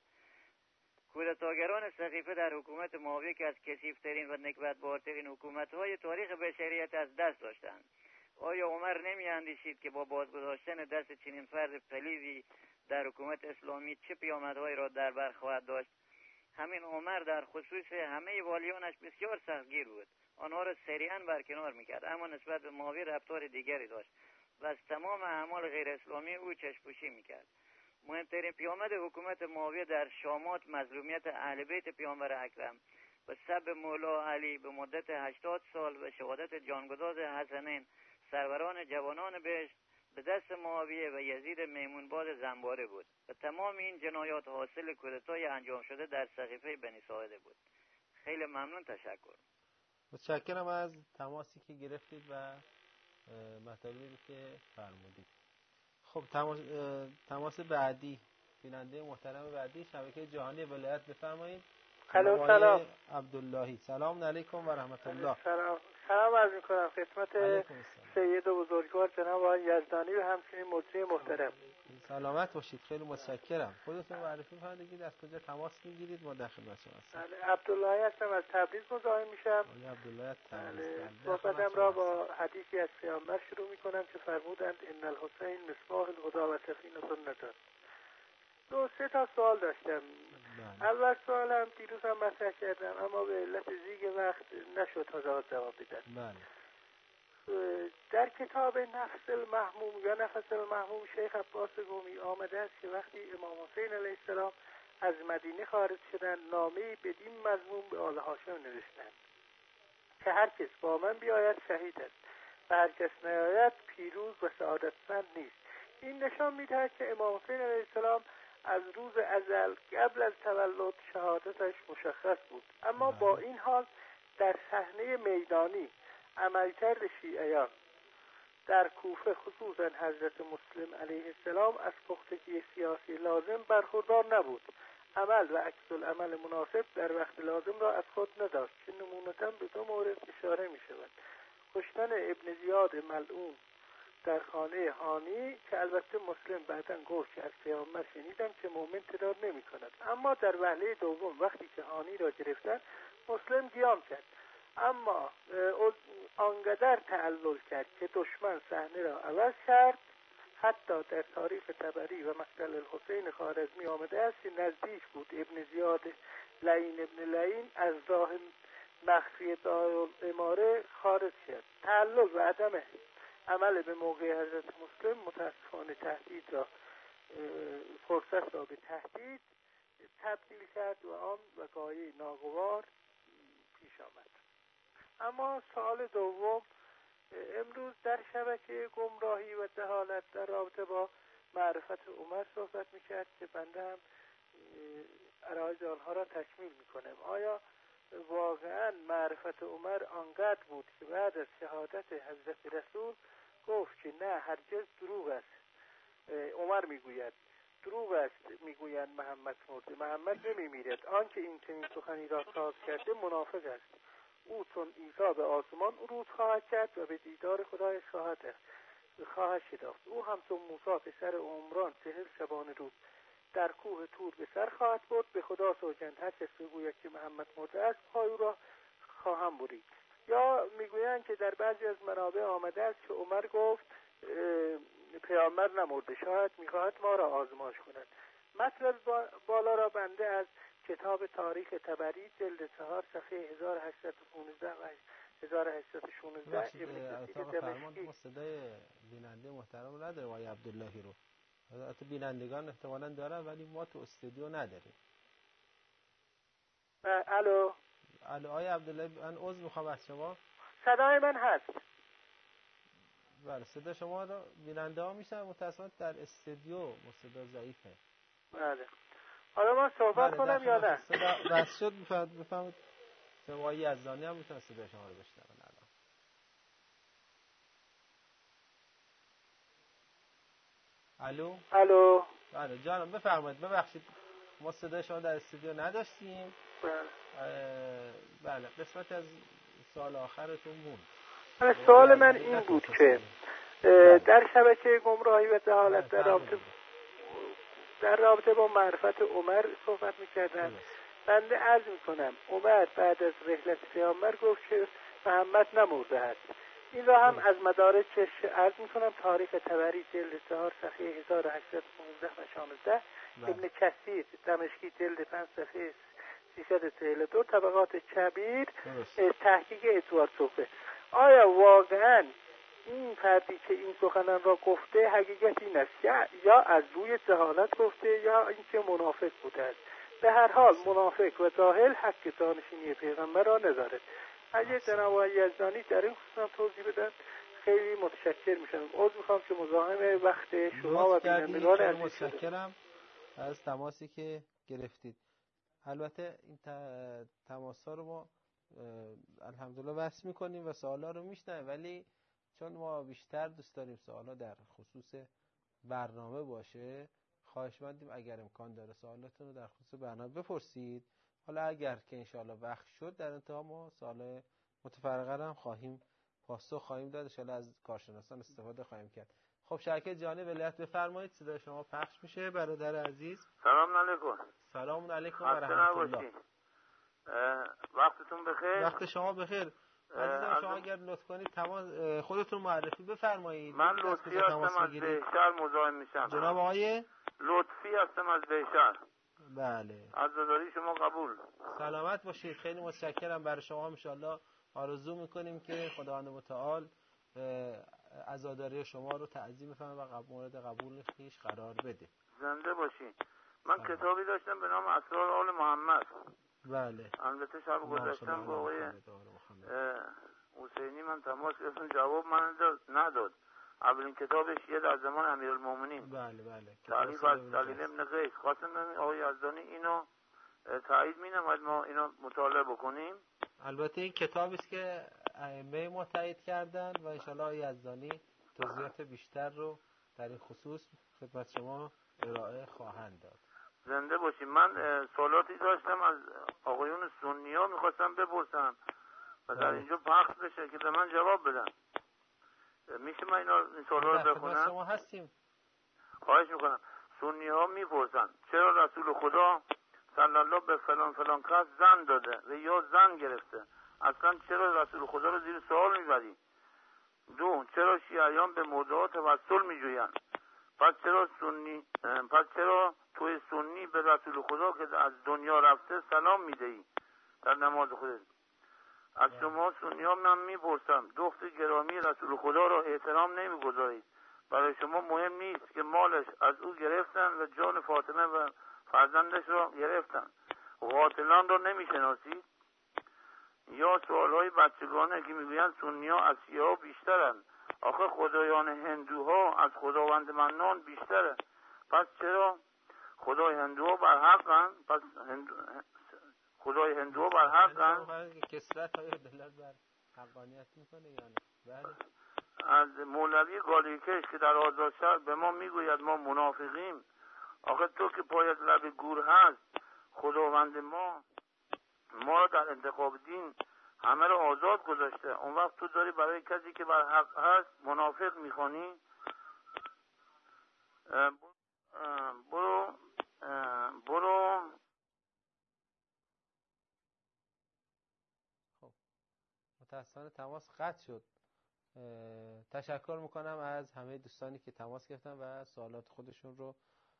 کودتاگران سقیفه در حکومت معاویه که از کثیف‌ترین و نکبتبارترین حکومت‌های تاریخ بشریت از دست داشتند. آیا عمر نمی‌اندیشید که با بازگذاشتن دست چنین فرد پلیدی در حکومت اسلامی چه پیامدهایی را در بر خواهد داشت؟ همین عمر در خصوص همه والیانش بسیار سختگیر بود، آنها را سریعا برکنار می‌کرد، اما نسبت به معاویه رفتار دیگری داشت و از تمام اعمال غیر اسلامی او چشم‌پوشی می‌کرد. مهمترین پیامد حکومت معاویه در شامات مظلومیت اهل بیت پیامبر اکرم و سب مولا علی به مدت هشتاد سال و شهادت جانگداز حسنین سروران جوانان بهشت به دست معاویه و یزید میمونباد زنباره بود و تمام این جنایات حاصل کودتای انجام شده در سقیفه بنی ساعده بود. خیلی ممنون، تشکر. متشکرم از تماسی که گرفتید و مطالبی که فرمودید. خب تماس, تماس بعدی، بیننده محترم بعدی شبکه جهانی ولایت بفرمایید. الو سلام. عبداللهی، سلام علیکم و رحمت الله. سلام سلام عرض می‌کنم خدمت سید و بزرگوار جناب آقای یزدانی و همچنین مجری محترم. سلامت باشید. خیلی متشکرم. خودتون معرفی فرمایید از کجا تماس میگیرید؟ ما در خدمت شما هستیم. بله، عبداللهی هستم، از تبریز مزاحم میشم. آقای عبدالله از تبریز. صحبتم را با حدیثی از پیامبر شروع میکنم که فرمودند ان الحسین مصباح الهدی و سفینه النجات. دو سه تا سوال داشتم. بله. اول سوالم دیروز هم مطرح کردم اما به علت زیگ وقت نشد تا جواب بدم. بله. در کتاب نفس المحموم یا نفس المحموم شیخ عباس گومی آمده است که وقتی امام حسین علیه السلام از مدینه خارج شدند نامه‌ای بدین مضمون به آل هاشم نوشتند که هر کس با من بیاید شهید است و هر کس نیاید پیروز و سعادتمند نیست. این نشان می‌دهد که امام حسین علیه السلام از روز ازل قبل از تولد شهادتش مشخص بود، اما با این حال در صحنه میدانی عملکرد شیعیان در کوفه خصوصا حضرت مسلم علیه السلام از پختگی سیاسی لازم برخوردار نبود. عمل و عکس العمل مناسب در وقت لازم را از خود نداشت که نمونتاً به دو مورد اشاره می شود. کشتن ابن زیاد ملعون در خانه هانی که البته مسلم بعداً گفت که از پیامبر شنیدم که مؤمن ترار نمی کند، اما در وهله دوم وقتی که هانی را گرفتن مسلم قیام کرد، اما آنقدر تعلل کرد که دشمن صحنه را عوض کرد. حتی در تاریخ طبری و مقتل الحسین خوارزمی آمده است که نزدیک بود ابن زیاد لعین ابن لعین از راه مخفی دارالاماره خارج شد. تعلل و عدم عمل به موقع حضرت مسلم متاسفانه تهدید را فرصت را به تهدید تبدیل کرد و آن وقایع ناگوار پیش آمد. اما سوال دوم، امروز در شبکه گمراهی و جهالت در رابطه با معرفت عمر صحبت میکرد که بنده هم عرایض آنها را تکمیل میکنم. آیا واقعا معرفت عمر آنقدر بود که بعد از شهادت حضرت رسول گفت که نه هرگز دروغ است؟ عمر میگوید دروغ است میگویند محمد مرده، محمد نمیمیرد. آنکه این چنین سخنی را ساز کرده منافق است. او چون عیسی به آسمان عروج خواهد کرد و به دیدار خدایش خواهد خواهد شتافت. او همچون موسی پسر عمران چهل شبانه روز در کوه طور به سر خواهد برد. به خدا سوگند هر کس بگوید که محمد مرده است پای او را خواهم برید. یا میگویند که در بعضی از منابع آمده است که عمر گفت پیامبر نمرده، شاید میخواهد ما را آزمایش کند. مطلب بالا را بنده از کتاب تاریخ طبری جلد چهار صفحه هزار و هشتصد و پانزده و هزار و هشتصد و شانزده ابن کثیر دمشقی. ما صدای بیننده محترم نداریم آقای عبداللهی رو. البته بینندگان احتمالاً دارن ولی ما تو استودیو نداریم. الو الو آقای عبداللهی، من عذر میخوام از شما. صدای من هست؟ بله صدا شما رو بیننده ها میشن، متأسفانه در استودیو صدا ضعیفه. بله حالا من صحبت بله کنم یا نه؟ صدا بس شد. بفهمید آقای یزدانی هم میتونه صدا شما رو بشنون الان. الو الو بله جانم بفرمایید. ببخشید ما صدای شما در استودیو نداشتیم. بله بله قسمت از سوال آخرتون موند. سوال من این بود که در شبکه گمراهی و جهالت در رابطه در رابطه با معرفت عمر صحبت می‌کردن. بنده عرض می‌کنم عمر بعد از رحلت پیامبر گفت که محمد نمرده است. این را هم از مدارج عرض می‌کنم تاریخ طبری جلد چهار صفحه هزار و هشتصد و پانزده و شانزده، ابن کثیر دمشقی جلد پنج صفحه سیصد و چهل و دو، طبقات کبیر تحقیق ادوارد صوفه. آیا واقعاً این فردی که این سخنان را گفته حقیقت این است یا از روی جهالت گفته یا اینکه منافق بوده است؟ به هر حال منافق و جاهل حق جانشینی پیغمبر را ندارد. اگه جناب آقای یزدانی در این خصوص توضیح بدن خیلی متشکر میشم. عذر میخوام که مزاحم وقت شما و بینندگان عزیز متشکرم از تماسی که گرفتید. البته این تماس‌ها رو ما الحمدلله وصل میکنیم و سوالا رو میشنویم، ولی چون ما بیشتر دوست داریم سوالا در خصوص برنامه باشه، خواهشمندیم اگر امکان داره سوالاتون رو در خصوص برنامه بپرسید. حالا اگر که انشاءالله وقت شد در انتها ما سوال متفرقه هم خواهیم پاسخ خواهیم داد، انشاءالله از کارشناسان استفاده خواهیم کرد. خب شرکت جانب ولایت بفرمایید، صدای شما پخش میشه برادر عزیز. سلام علیکم. سلام علیکم و رحمت الله. وقتتون بخیر. وقت شما بخیر. عزیزان شما اگر لطف کنید تمام خودتون معرفی بفرمایید. من لطفی هستم از بهشهر مزاحم میشم. جناب آقای لطفی هستم از بهشهر. بله. عزاداری شما قبول. سلامت باشید. خیلی متشکرم. برای شما ان شاءالله آرزو میکنیم که خداوند متعال عزاداری شما رو تعظیم بفرمه و مورد قبول خویش قرار بده. زنده باشید. من آه. کتابی داشتم به نام اسرار آل محمد. بله. البته شب گذاشتم با آقای حسینی من تماس گرفتم، جواب من نداد. اولین کتابش یه در زمان امیرالمومنین. بله بله. تعریف از دلیل ابن قیس. خواستم آقای یزدانی اینو تایید می‌نماید ما اینو مطالعه بکنیم. البته این کتابی است که ائمه ما تایید کردن و ان شاءالله آقای یزدانی توضیحات بیشتر رو در این خصوص خدمت شما ارائه خواهند داد. زنده باشیم. من سوالاتی داشتم از آقایون سنی‌ها می‌خواستم بپرسم و در اینجا پخش بشه که به من جواب بدن. میشه من اینا این سوالا رو بخونم؟ شما هستیم. خواهش میکنم. سنی‌ها میپرسن چرا رسول خدا صلی الله به فلان فلان کس زن داده و یا زن گرفته؟ اصلا چرا رسول خدا رو زیر سوال میبری؟ دو، چرا شیعیان به مرده‌ها توسل میجوین؟ پس چرا سنی پس چرا توی سنی به رسول خدا که از دنیا رفته سلام میدهی در نماز خودت؟ از شما سنی ها من میپرسم دختر گرامی رسول خدا را احترام نمیگذارید. برای شما مهم نیست که مالش از او گرفتن و جان فاطمه و فرزندش را گرفتن. قاتلان را نمیشناسید؟ یا سوالهای بچگانه که میگویند سنی ها از شیعه ها بیشترن. آخه خدایان هندوها از خداوند منان بیشتره. پس چرا خدای هندوها بر حقن؟ پس هندو... خدای هندوها بر حقن؟ کسرت های دلت بر حقانیت میکنه یا نه؟ بله. از مولوی گالیکش که در آزاد شهر به ما میگوید ما منافقیم. آخه تو که پایت لب گور هست، خداوند ما ما را در انتخاب دین همه را آزاد گذاشته. اون وقت تو داری برای کسی که بر حق هست منافق میخوانی؟ برو برو خب متاسفانه تماس قطع شد. تشکر میکنم از همه دوستانی که تماس گرفتن و سوالات خودشون رو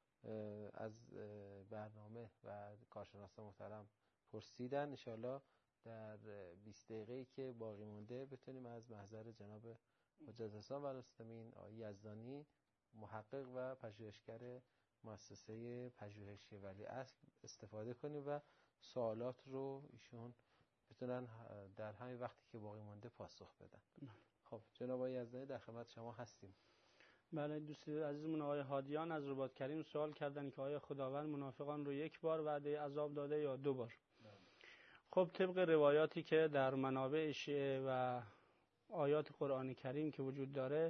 از برنامه و کارشناس محترم پرسیدن. انشاءالله در بیست دقیقه‌ای که باقی مونده بتونیم از محضر جناب حجت حسان و المستمعین آقای یزدانی، محقق و پژوهشگر مؤسسه پژوهشی ولیعصر استفاده کنیم و سوالات رو ایشون بتونن در همین وقتی که باقی مونده پاسخ بدن. خب جناب آقای یزدانی در خدمت شما هستیم. بله دوست عزیزمون آقای هادیان از رباط کریم سوال کردن که آیا خداوند منافقان رو یک بار وعده عذاب داده یا دو بار؟ خب طبق روایاتی که در منابع شیعه و آیات قرآن کریم که وجود داره،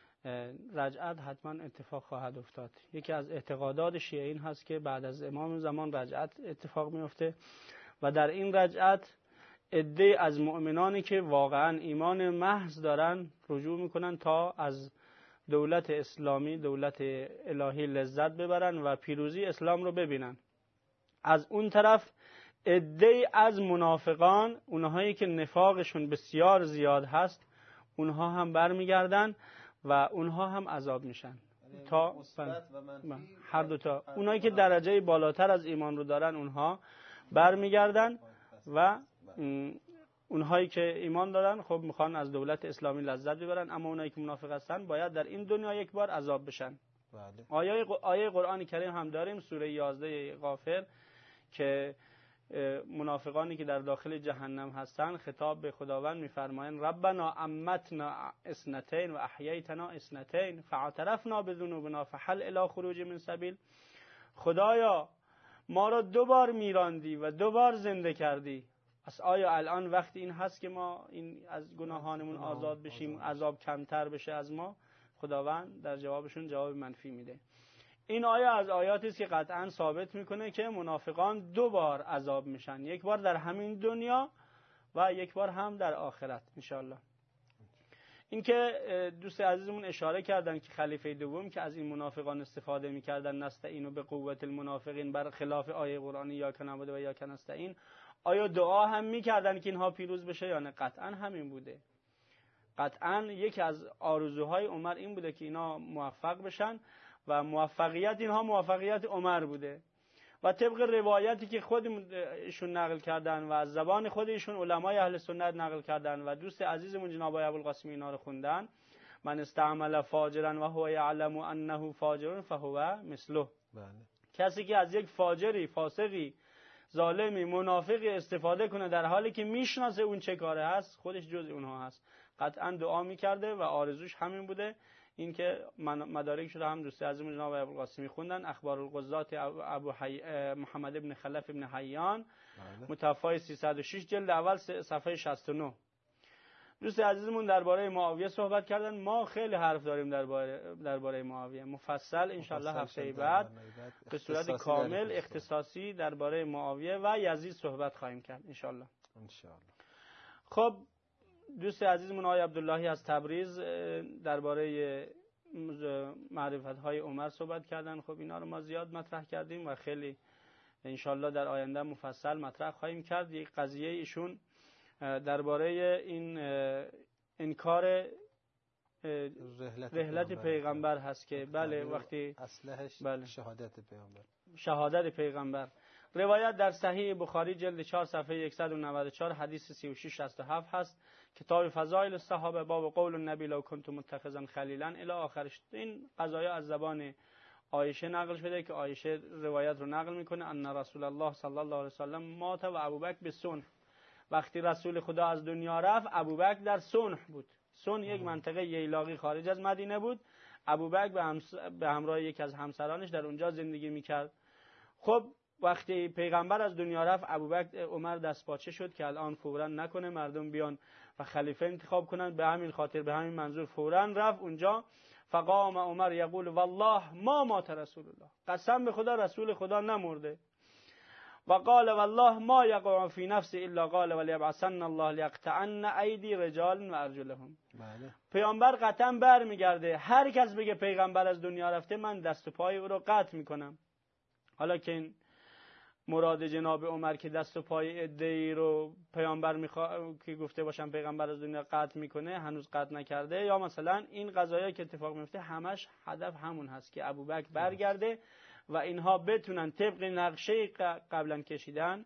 رجعت حتما اتفاق خواهد افتاد. یکی از اعتقادات شیعه این هست که بعد از امام زمان رجعت اتفاق میفته و در این رجعت عده از مؤمنانی که واقعا ایمان محض دارن رجوع میکنن تا از دولت اسلامی، دولت الهی لذت ببرن و پیروزی اسلام رو ببینن. از اون طرف عده از منافقان، اونهایی که نفاقشون بسیار زیاد هست، اونها هم برمیگردن و اونها هم عذاب میشن. تا هر دو تا اونایی که درجه بالاتر از ایمان رو دارن اونها برمیگردن و اونهایی که ایمان دارن خب میخوان از دولت اسلامی لذت ببرن، اما اونایی که منافق هستن باید در این دنیا یک بار عذاب بشن. بله. آیه آیه قرآن کریم هم داریم، سوره یازده غافر، که منافقانی که در داخل جهنم هستن خطاب به خداوند میفرمایند ربنا امتنا اثنتین و احییتنا اثنتین فاعترفنا بذنوبنا فهل الی خروج من سبیل. خدایا ما را دو بار میراندی و دو بار زنده کردی، پس آیا الان وقت این هست که ما این از گناهانمون آزاد بشیم، عذاب کمتر بشه از ما؟ خداوند در جوابشون جواب منفی میده. این آیه از آیاتی است که قطعا ثابت میکنه که منافقان دو بار عذاب میشن، یک بار در همین دنیا و یک بار هم در آخرت انشالله. این که دوست عزیزمون اشاره کردن که خلیفه دوم که از این منافقان استفاده میکردن، نستعینوا به قوت المنافقین، بر خلاف آیه قرآنی یا که نعبد و یا که نستعین، آیا دعا هم میکردن که اینها پیروز بشه یا نه؟ قطعا همین بوده. قطعا یکی از آرزوهای عمر این بوده که اینا موفق بشن و موفقیت اینها موفقیت عمر بوده. و طبق روایتی که خودشون نقل کردن و از زبان خودشون علمای اهل سنت نقل کردن و دوست عزیزمون جناب ابوالقاسم اینا رو خوندن، من استعمل فاجرا و هو یعلم انه فاجر فهو مثله. بله. کسی که از یک فاجری، فاسقی، ظالمی، منافقی استفاده کنه در حالی که میشناسه اون چه کاره هست، خودش جز اونها هست. قطعا دعا میکرده و آرزوش همین بوده. این که مدارک شده هم دوست عزیزمون جناب ابوالقاسمی خوندن، اخبار القضات ابو حی... محمد ابن خلف ابن حیان، متوفای سیصد و شش، جلد اول صفحه شصت و نه. دوست عزیزمون درباره معاویه صحبت کردن. ما خیلی حرف داریم درباره درباره معاویه، مفصل انشالله هفته بعد به صورت کامل اختصاصی درباره معاویه و یزید صحبت خواهیم کرد انشالله. انشالله. خب دوست عزیزمون آقای عبداللهی از تبریز درباره معرفت‌های عمر صحبت کردن. خب اینا رو ما زیاد مطرح کردیم و خیلی انشالله در آینده مفصل مطرح خواهیم کرد. یک قضیه ایشون درباره این انکار رحلت, رحلت پیغمبر هست که بله وقتی اصلش بله شهادت پیغمبر شهادت پیغمبر روایت در صحیح بخاری جلد چهار صفحه صد و نود و چهار حدیث سی و شش شصت و هفت هست. کتاب فضائل الصحابه باب قول النبی لو کنت متخذا خلیلا الی آخرش. این قضایا از زبان عایشه نقل شده که عایشه روایت رو نقل میکنه ان رسول الله صلی الله علیه و سلم مات و ابوبکر به صنع. وقتی رسول خدا از دنیا رفت ابوبکر در صنع بود. صنع یک منطقه ییلاقی خارج از مدینه بود. ابوبکر به, همس... به همراه یکی از همسرانش در اونجا زندگی میکرد. خب وقتی پیغمبر از دنیا رفت ابوبکر عمر دستپاچه شد که الان فوراً نکنه مردم بیان و خلیفه انتخاب کنن، به همین خاطر به همین منظور فوراً رفت اونجا. فقام عمر یقول والله ما مات رسول الله، قسم به خدا رسول خدا نمرده. و قال والله ما یقع فی نفسی الا قال وليبعثن الله لیقطعن ایدی رجال و ارجلهم. بله. پیامبر قطعا برمیگرده، هر کس بگه پیغمبر از دنیا رفته من دست و پای او رو قطع میکنم. حالا که این مراد جناب عمر که دست و پای عده‌ای رو پیامبر میخواد که گفته باشن پیغمبر از دنیا قطع میکنه هنوز قطع نکرده، یا مثلا این قضایا که اتفاق میفته همش هدف همون هست که ابوبکر برگرده و اینها بتونن طبق نقشه قبلا کشیدن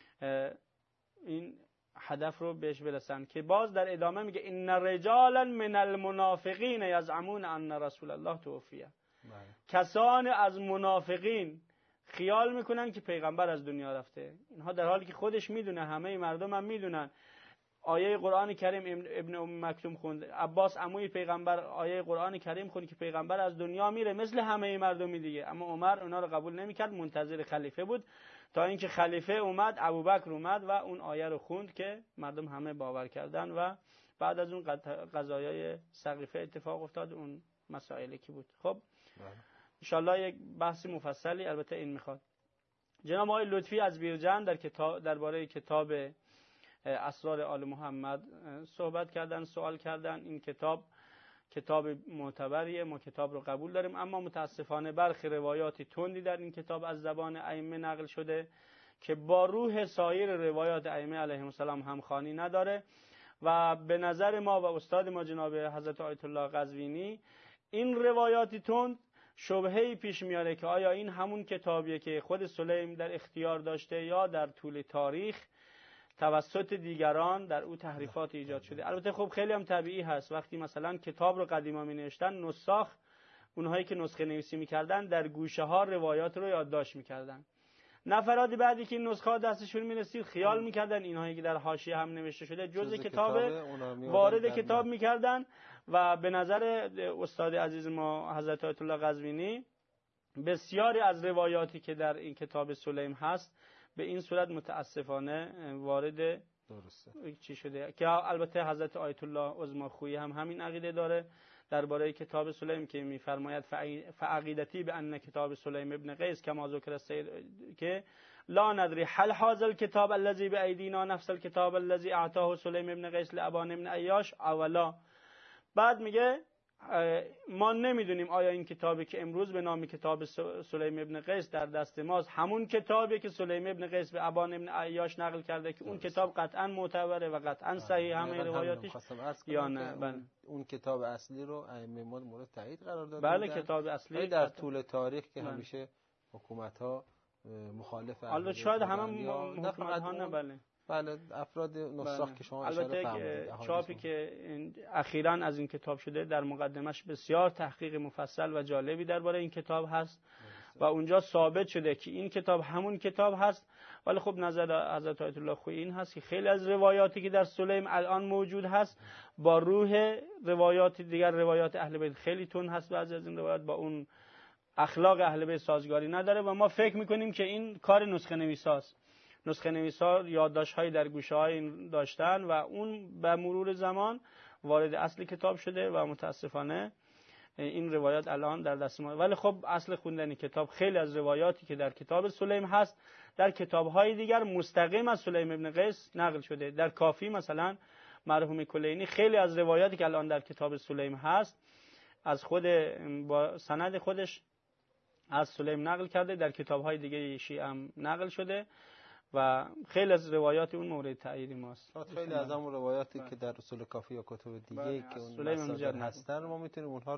این هدف رو بهش برسن. که باز در ادامه میگه ان رجالا من المنافقین یزعمون ان رسول الله توفی. کسان از منافقین خیال میکنن که پیغمبر از دنیا رفته. اینها در حالی که خودش میدونه، همه مردم هم میدونن. آیه قرآن کریم ابن ام مکتوم خوند، عباس عموی پیغمبر آیه قرآن کریم خوند که پیغمبر از دنیا میره مثل همه مردمی دیگه، اما عمر اونا رو قبول نمیکرد، منتظر خلیفه بود تا اینکه خلیفه اومد، ابوبکر اومد و اون آیه رو خوند که مردم همه باور کردن و بعد از اون قضایای سقیفه اتفاق افتاد، اون مسائلی که بود. خب انشالله یک بحث مفصلی البته این میخواد. جناب آقای لطفی از بیرجند در کتاب درباره کتاب اسرار آل محمد صحبت کردن، سوال کردن. این کتاب کتاب معتبریه، ما کتاب رو قبول داریم، اما متاسفانه برخی روایاتی تندی در این کتاب از زبان ائمه نقل شده که با روح سایر روایات ائمه علیهم السلام همخوانی نداره و به نظر ما و استاد ما جناب حضرت آیت الله قزوینی این روایاتی تند شبهه‌ای پیش میاره که آیا این همون کتابیه که خود سلیم در اختیار داشته یا در طول تاریخ توسط دیگران در او تحریفات ایجاد شده. البته خب خیلی هم طبیعی هست وقتی مثلا کتاب رو قدیما می نوشتن، نساخ اونهایی که نسخه نویسی میکردن در گوشه ها روایات رو یادداشت میکردن. نفرات بعدی که این نسخه ها دستشون میرسید خیال میکردن اینهایی که در حاشیه هم نوشته شده جزء کتاب وارد کتاب میکردن و به نظر استاد عزیز ما حضرت آیت الله قزوینی بسیاری از روایاتی که در این کتاب سلیم هست به این صورت متاسفانه وارد درسته چی شده که البته حضرت آیت الله عظما خویی هم همین عقیده داره درباره کتاب سلیم که میفرماید فعقیدتی به ان کتاب سلیم ابن قیس کما ذکر السید که لا ندری هل هذا الكتاب الذي بأيدينا نفس الكتاب الذي اعطاه سلیم ابن قیس لابان ابن عیاش اولا. بعد میگه ما نمیدونیم آیا این کتابی که امروز به نام کتاب سلیم ابن قیس در دست ماست همون کتابی که سلیم ابن قیس به ابان ابن عیاش نقل کرده که اون کتاب قطعا معتبره و قطعا صحیح همه روایاتش یا نه. بله اون کتاب اصلی رو ائمه ما مورد تایید قرار دادن. بله کتاب اصلی در طول تاریخ که همیشه حکومت‌ها مخالف البته شاید هم حکومت‌ها نه بله بله افراد نساخ که شما اشاره فرمودید. چاپی که اخیراً از این کتاب شده در مقدمش بسیار تحقیق مفصل و جالبی درباره این کتاب هست و اونجا ثابت شده که این کتاب همون کتاب هست. ولی خب نظر حضرت آیت الله خویی این هست که خیلی از روایاتی که در سلیم الان موجود هست با روح روایات دیگر روایات اهل بیت خیلی تون هست، بعضی از این روایات با اون اخلاق اهل بیت سازگاری نداره و ما فکر می‌کنیم که این کار نسخه نویساست. نسخه نویسا یادداشت‌های در گوشه‌های داشتن و اون به مرور زمان وارد اصل کتاب شده و متاسفانه این روایات الان در دست ما. ولی خب اصل خوندن کتاب خیلی از روایاتی که در کتاب سلیم هست در کتاب‌های دیگر مستقیم از سلیم ابن قیس نقل شده. در کافی مثلا مرحوم کلینی خیلی از روایاتی که الان در کتاب سلیم هست از خود با سند خودش از سلیم نقل کرده، در کتاب‌های دیگه شیعه هم نقل شده و خیلی از روایات اون مورد تأیید ماست. خیلی از اون روایاتی که در اصول کافی یا کتب دیگه که اون مصادر هستن ما میتونیم اونها رو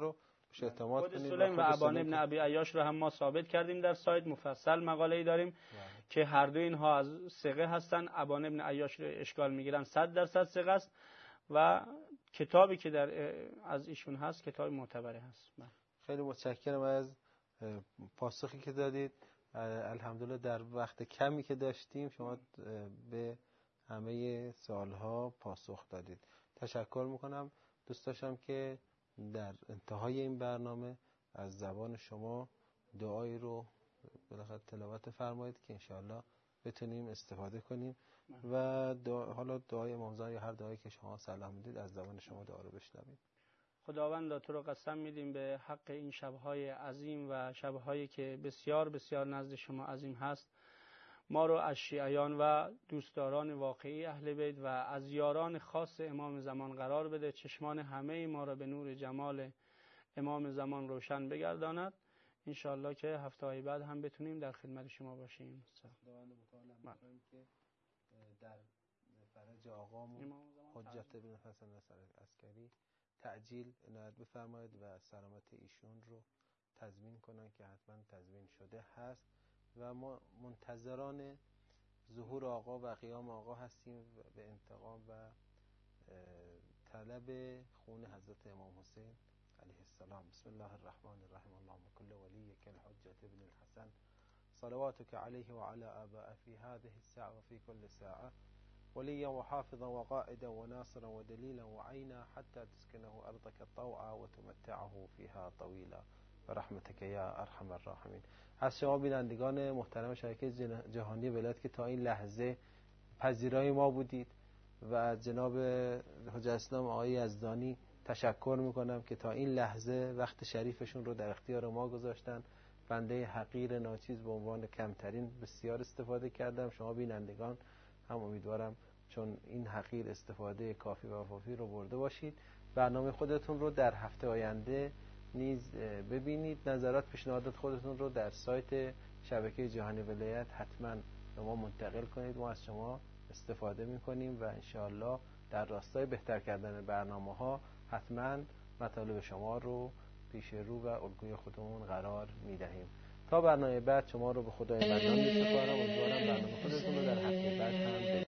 اعتماد خود کنید. سلیم و ابان ابن ابی عیاش رو هم ما ثابت کردیم در سایت، مفصل مقاله‌ای داریم بله. که هر دو اینها از ثقه هستن. ابان ابن عیاش رو اشکال میگیرن صد درصد ثقه است و کتابی که در از ایشون هست کتاب معتبری هست. بله. خیلی متشکرم از پاسخی که دادید. الحمدلله در وقت کمی که داشتیم شما به همه سوالها پاسخ دادید. تشکر میکنم. دوست داشتم که در انتهای این برنامه از زبان شما دعایی رو بالاخره تلاوت فرمایید که انشاءالله بتونیم استفاده کنیم و دعا حالا دعای امام زمان یا هر دعایی که شما صلاح میدید از زبان شما دعا رو بشنویم. خداوند تو رو قسم میدیم به حق این شبهای عظیم و شبهایی که بسیار بسیار نزد شما عظیم هست، ما رو از شیعیان و دوستداران واقعی اهل بیت و از یاران خاص امام زمان قرار بده. چشمان همه ما را به نور جمال امام زمان روشن بگرداند. انشاءالله که هفته‌های بعد هم بتونیم در خدمت شما باشیم. خداوند متعال می‌خوایم که در فرج آقامون حجت بن حسن عسکری تعجیل عنایت بفرمایید و سلامت ایشون رو تضمین کنن که حتما تضمین شده هست و ما منتظران ظهور آقا و قیام آقا هستیم به انتقام و طلب خون حضرت امام حسین علیه السلام. بسم الله الرحمن الرحیم. اللهم كل وليك الحجة ابن الحسن صلواتك عليه وعلى آبائه في هذه الساعة وفي كل ساعة وليا وحافظا وقائدا وناصرا ودليلا وعينا حتى تسكنه أرضك طوعا وتمتعه فيها طويلا برحمتك یا ارحم الراحمین. از شما بینندگان محترم شبکه جهانی ولایت که تا این لحظه پذیرای ما بودید و از جناب حجت اسلام آقای یزدانی تشکر میکنم که تا این لحظه وقت شریفشون رو در اختیار ما گذاشتن. بنده حقیر ناچیز به عنوان کمترین بسیار استفاده کردم. شما بینندگان هم امیدوارم چون این حقیر استفاده کافی و وافی رو برده باشید. برنامه خودتون رو در هفته آینده نیز ببینید. نظرات پیشنهادات خودتون رو در سایت شبکه جهانی ولایت حتما به ما منتقل کنید. ما از شما استفاده میکنیم و انشاءالله در راستای بهتر کردن برنامه ها حتما مطالب شما رو پیش رو و الگوی خودمون قرار میدهیم. تا برنامه بعد شما رو به خدای منان میسپارم. امیدوارم برنامه خودتون رو در هفته بعد هم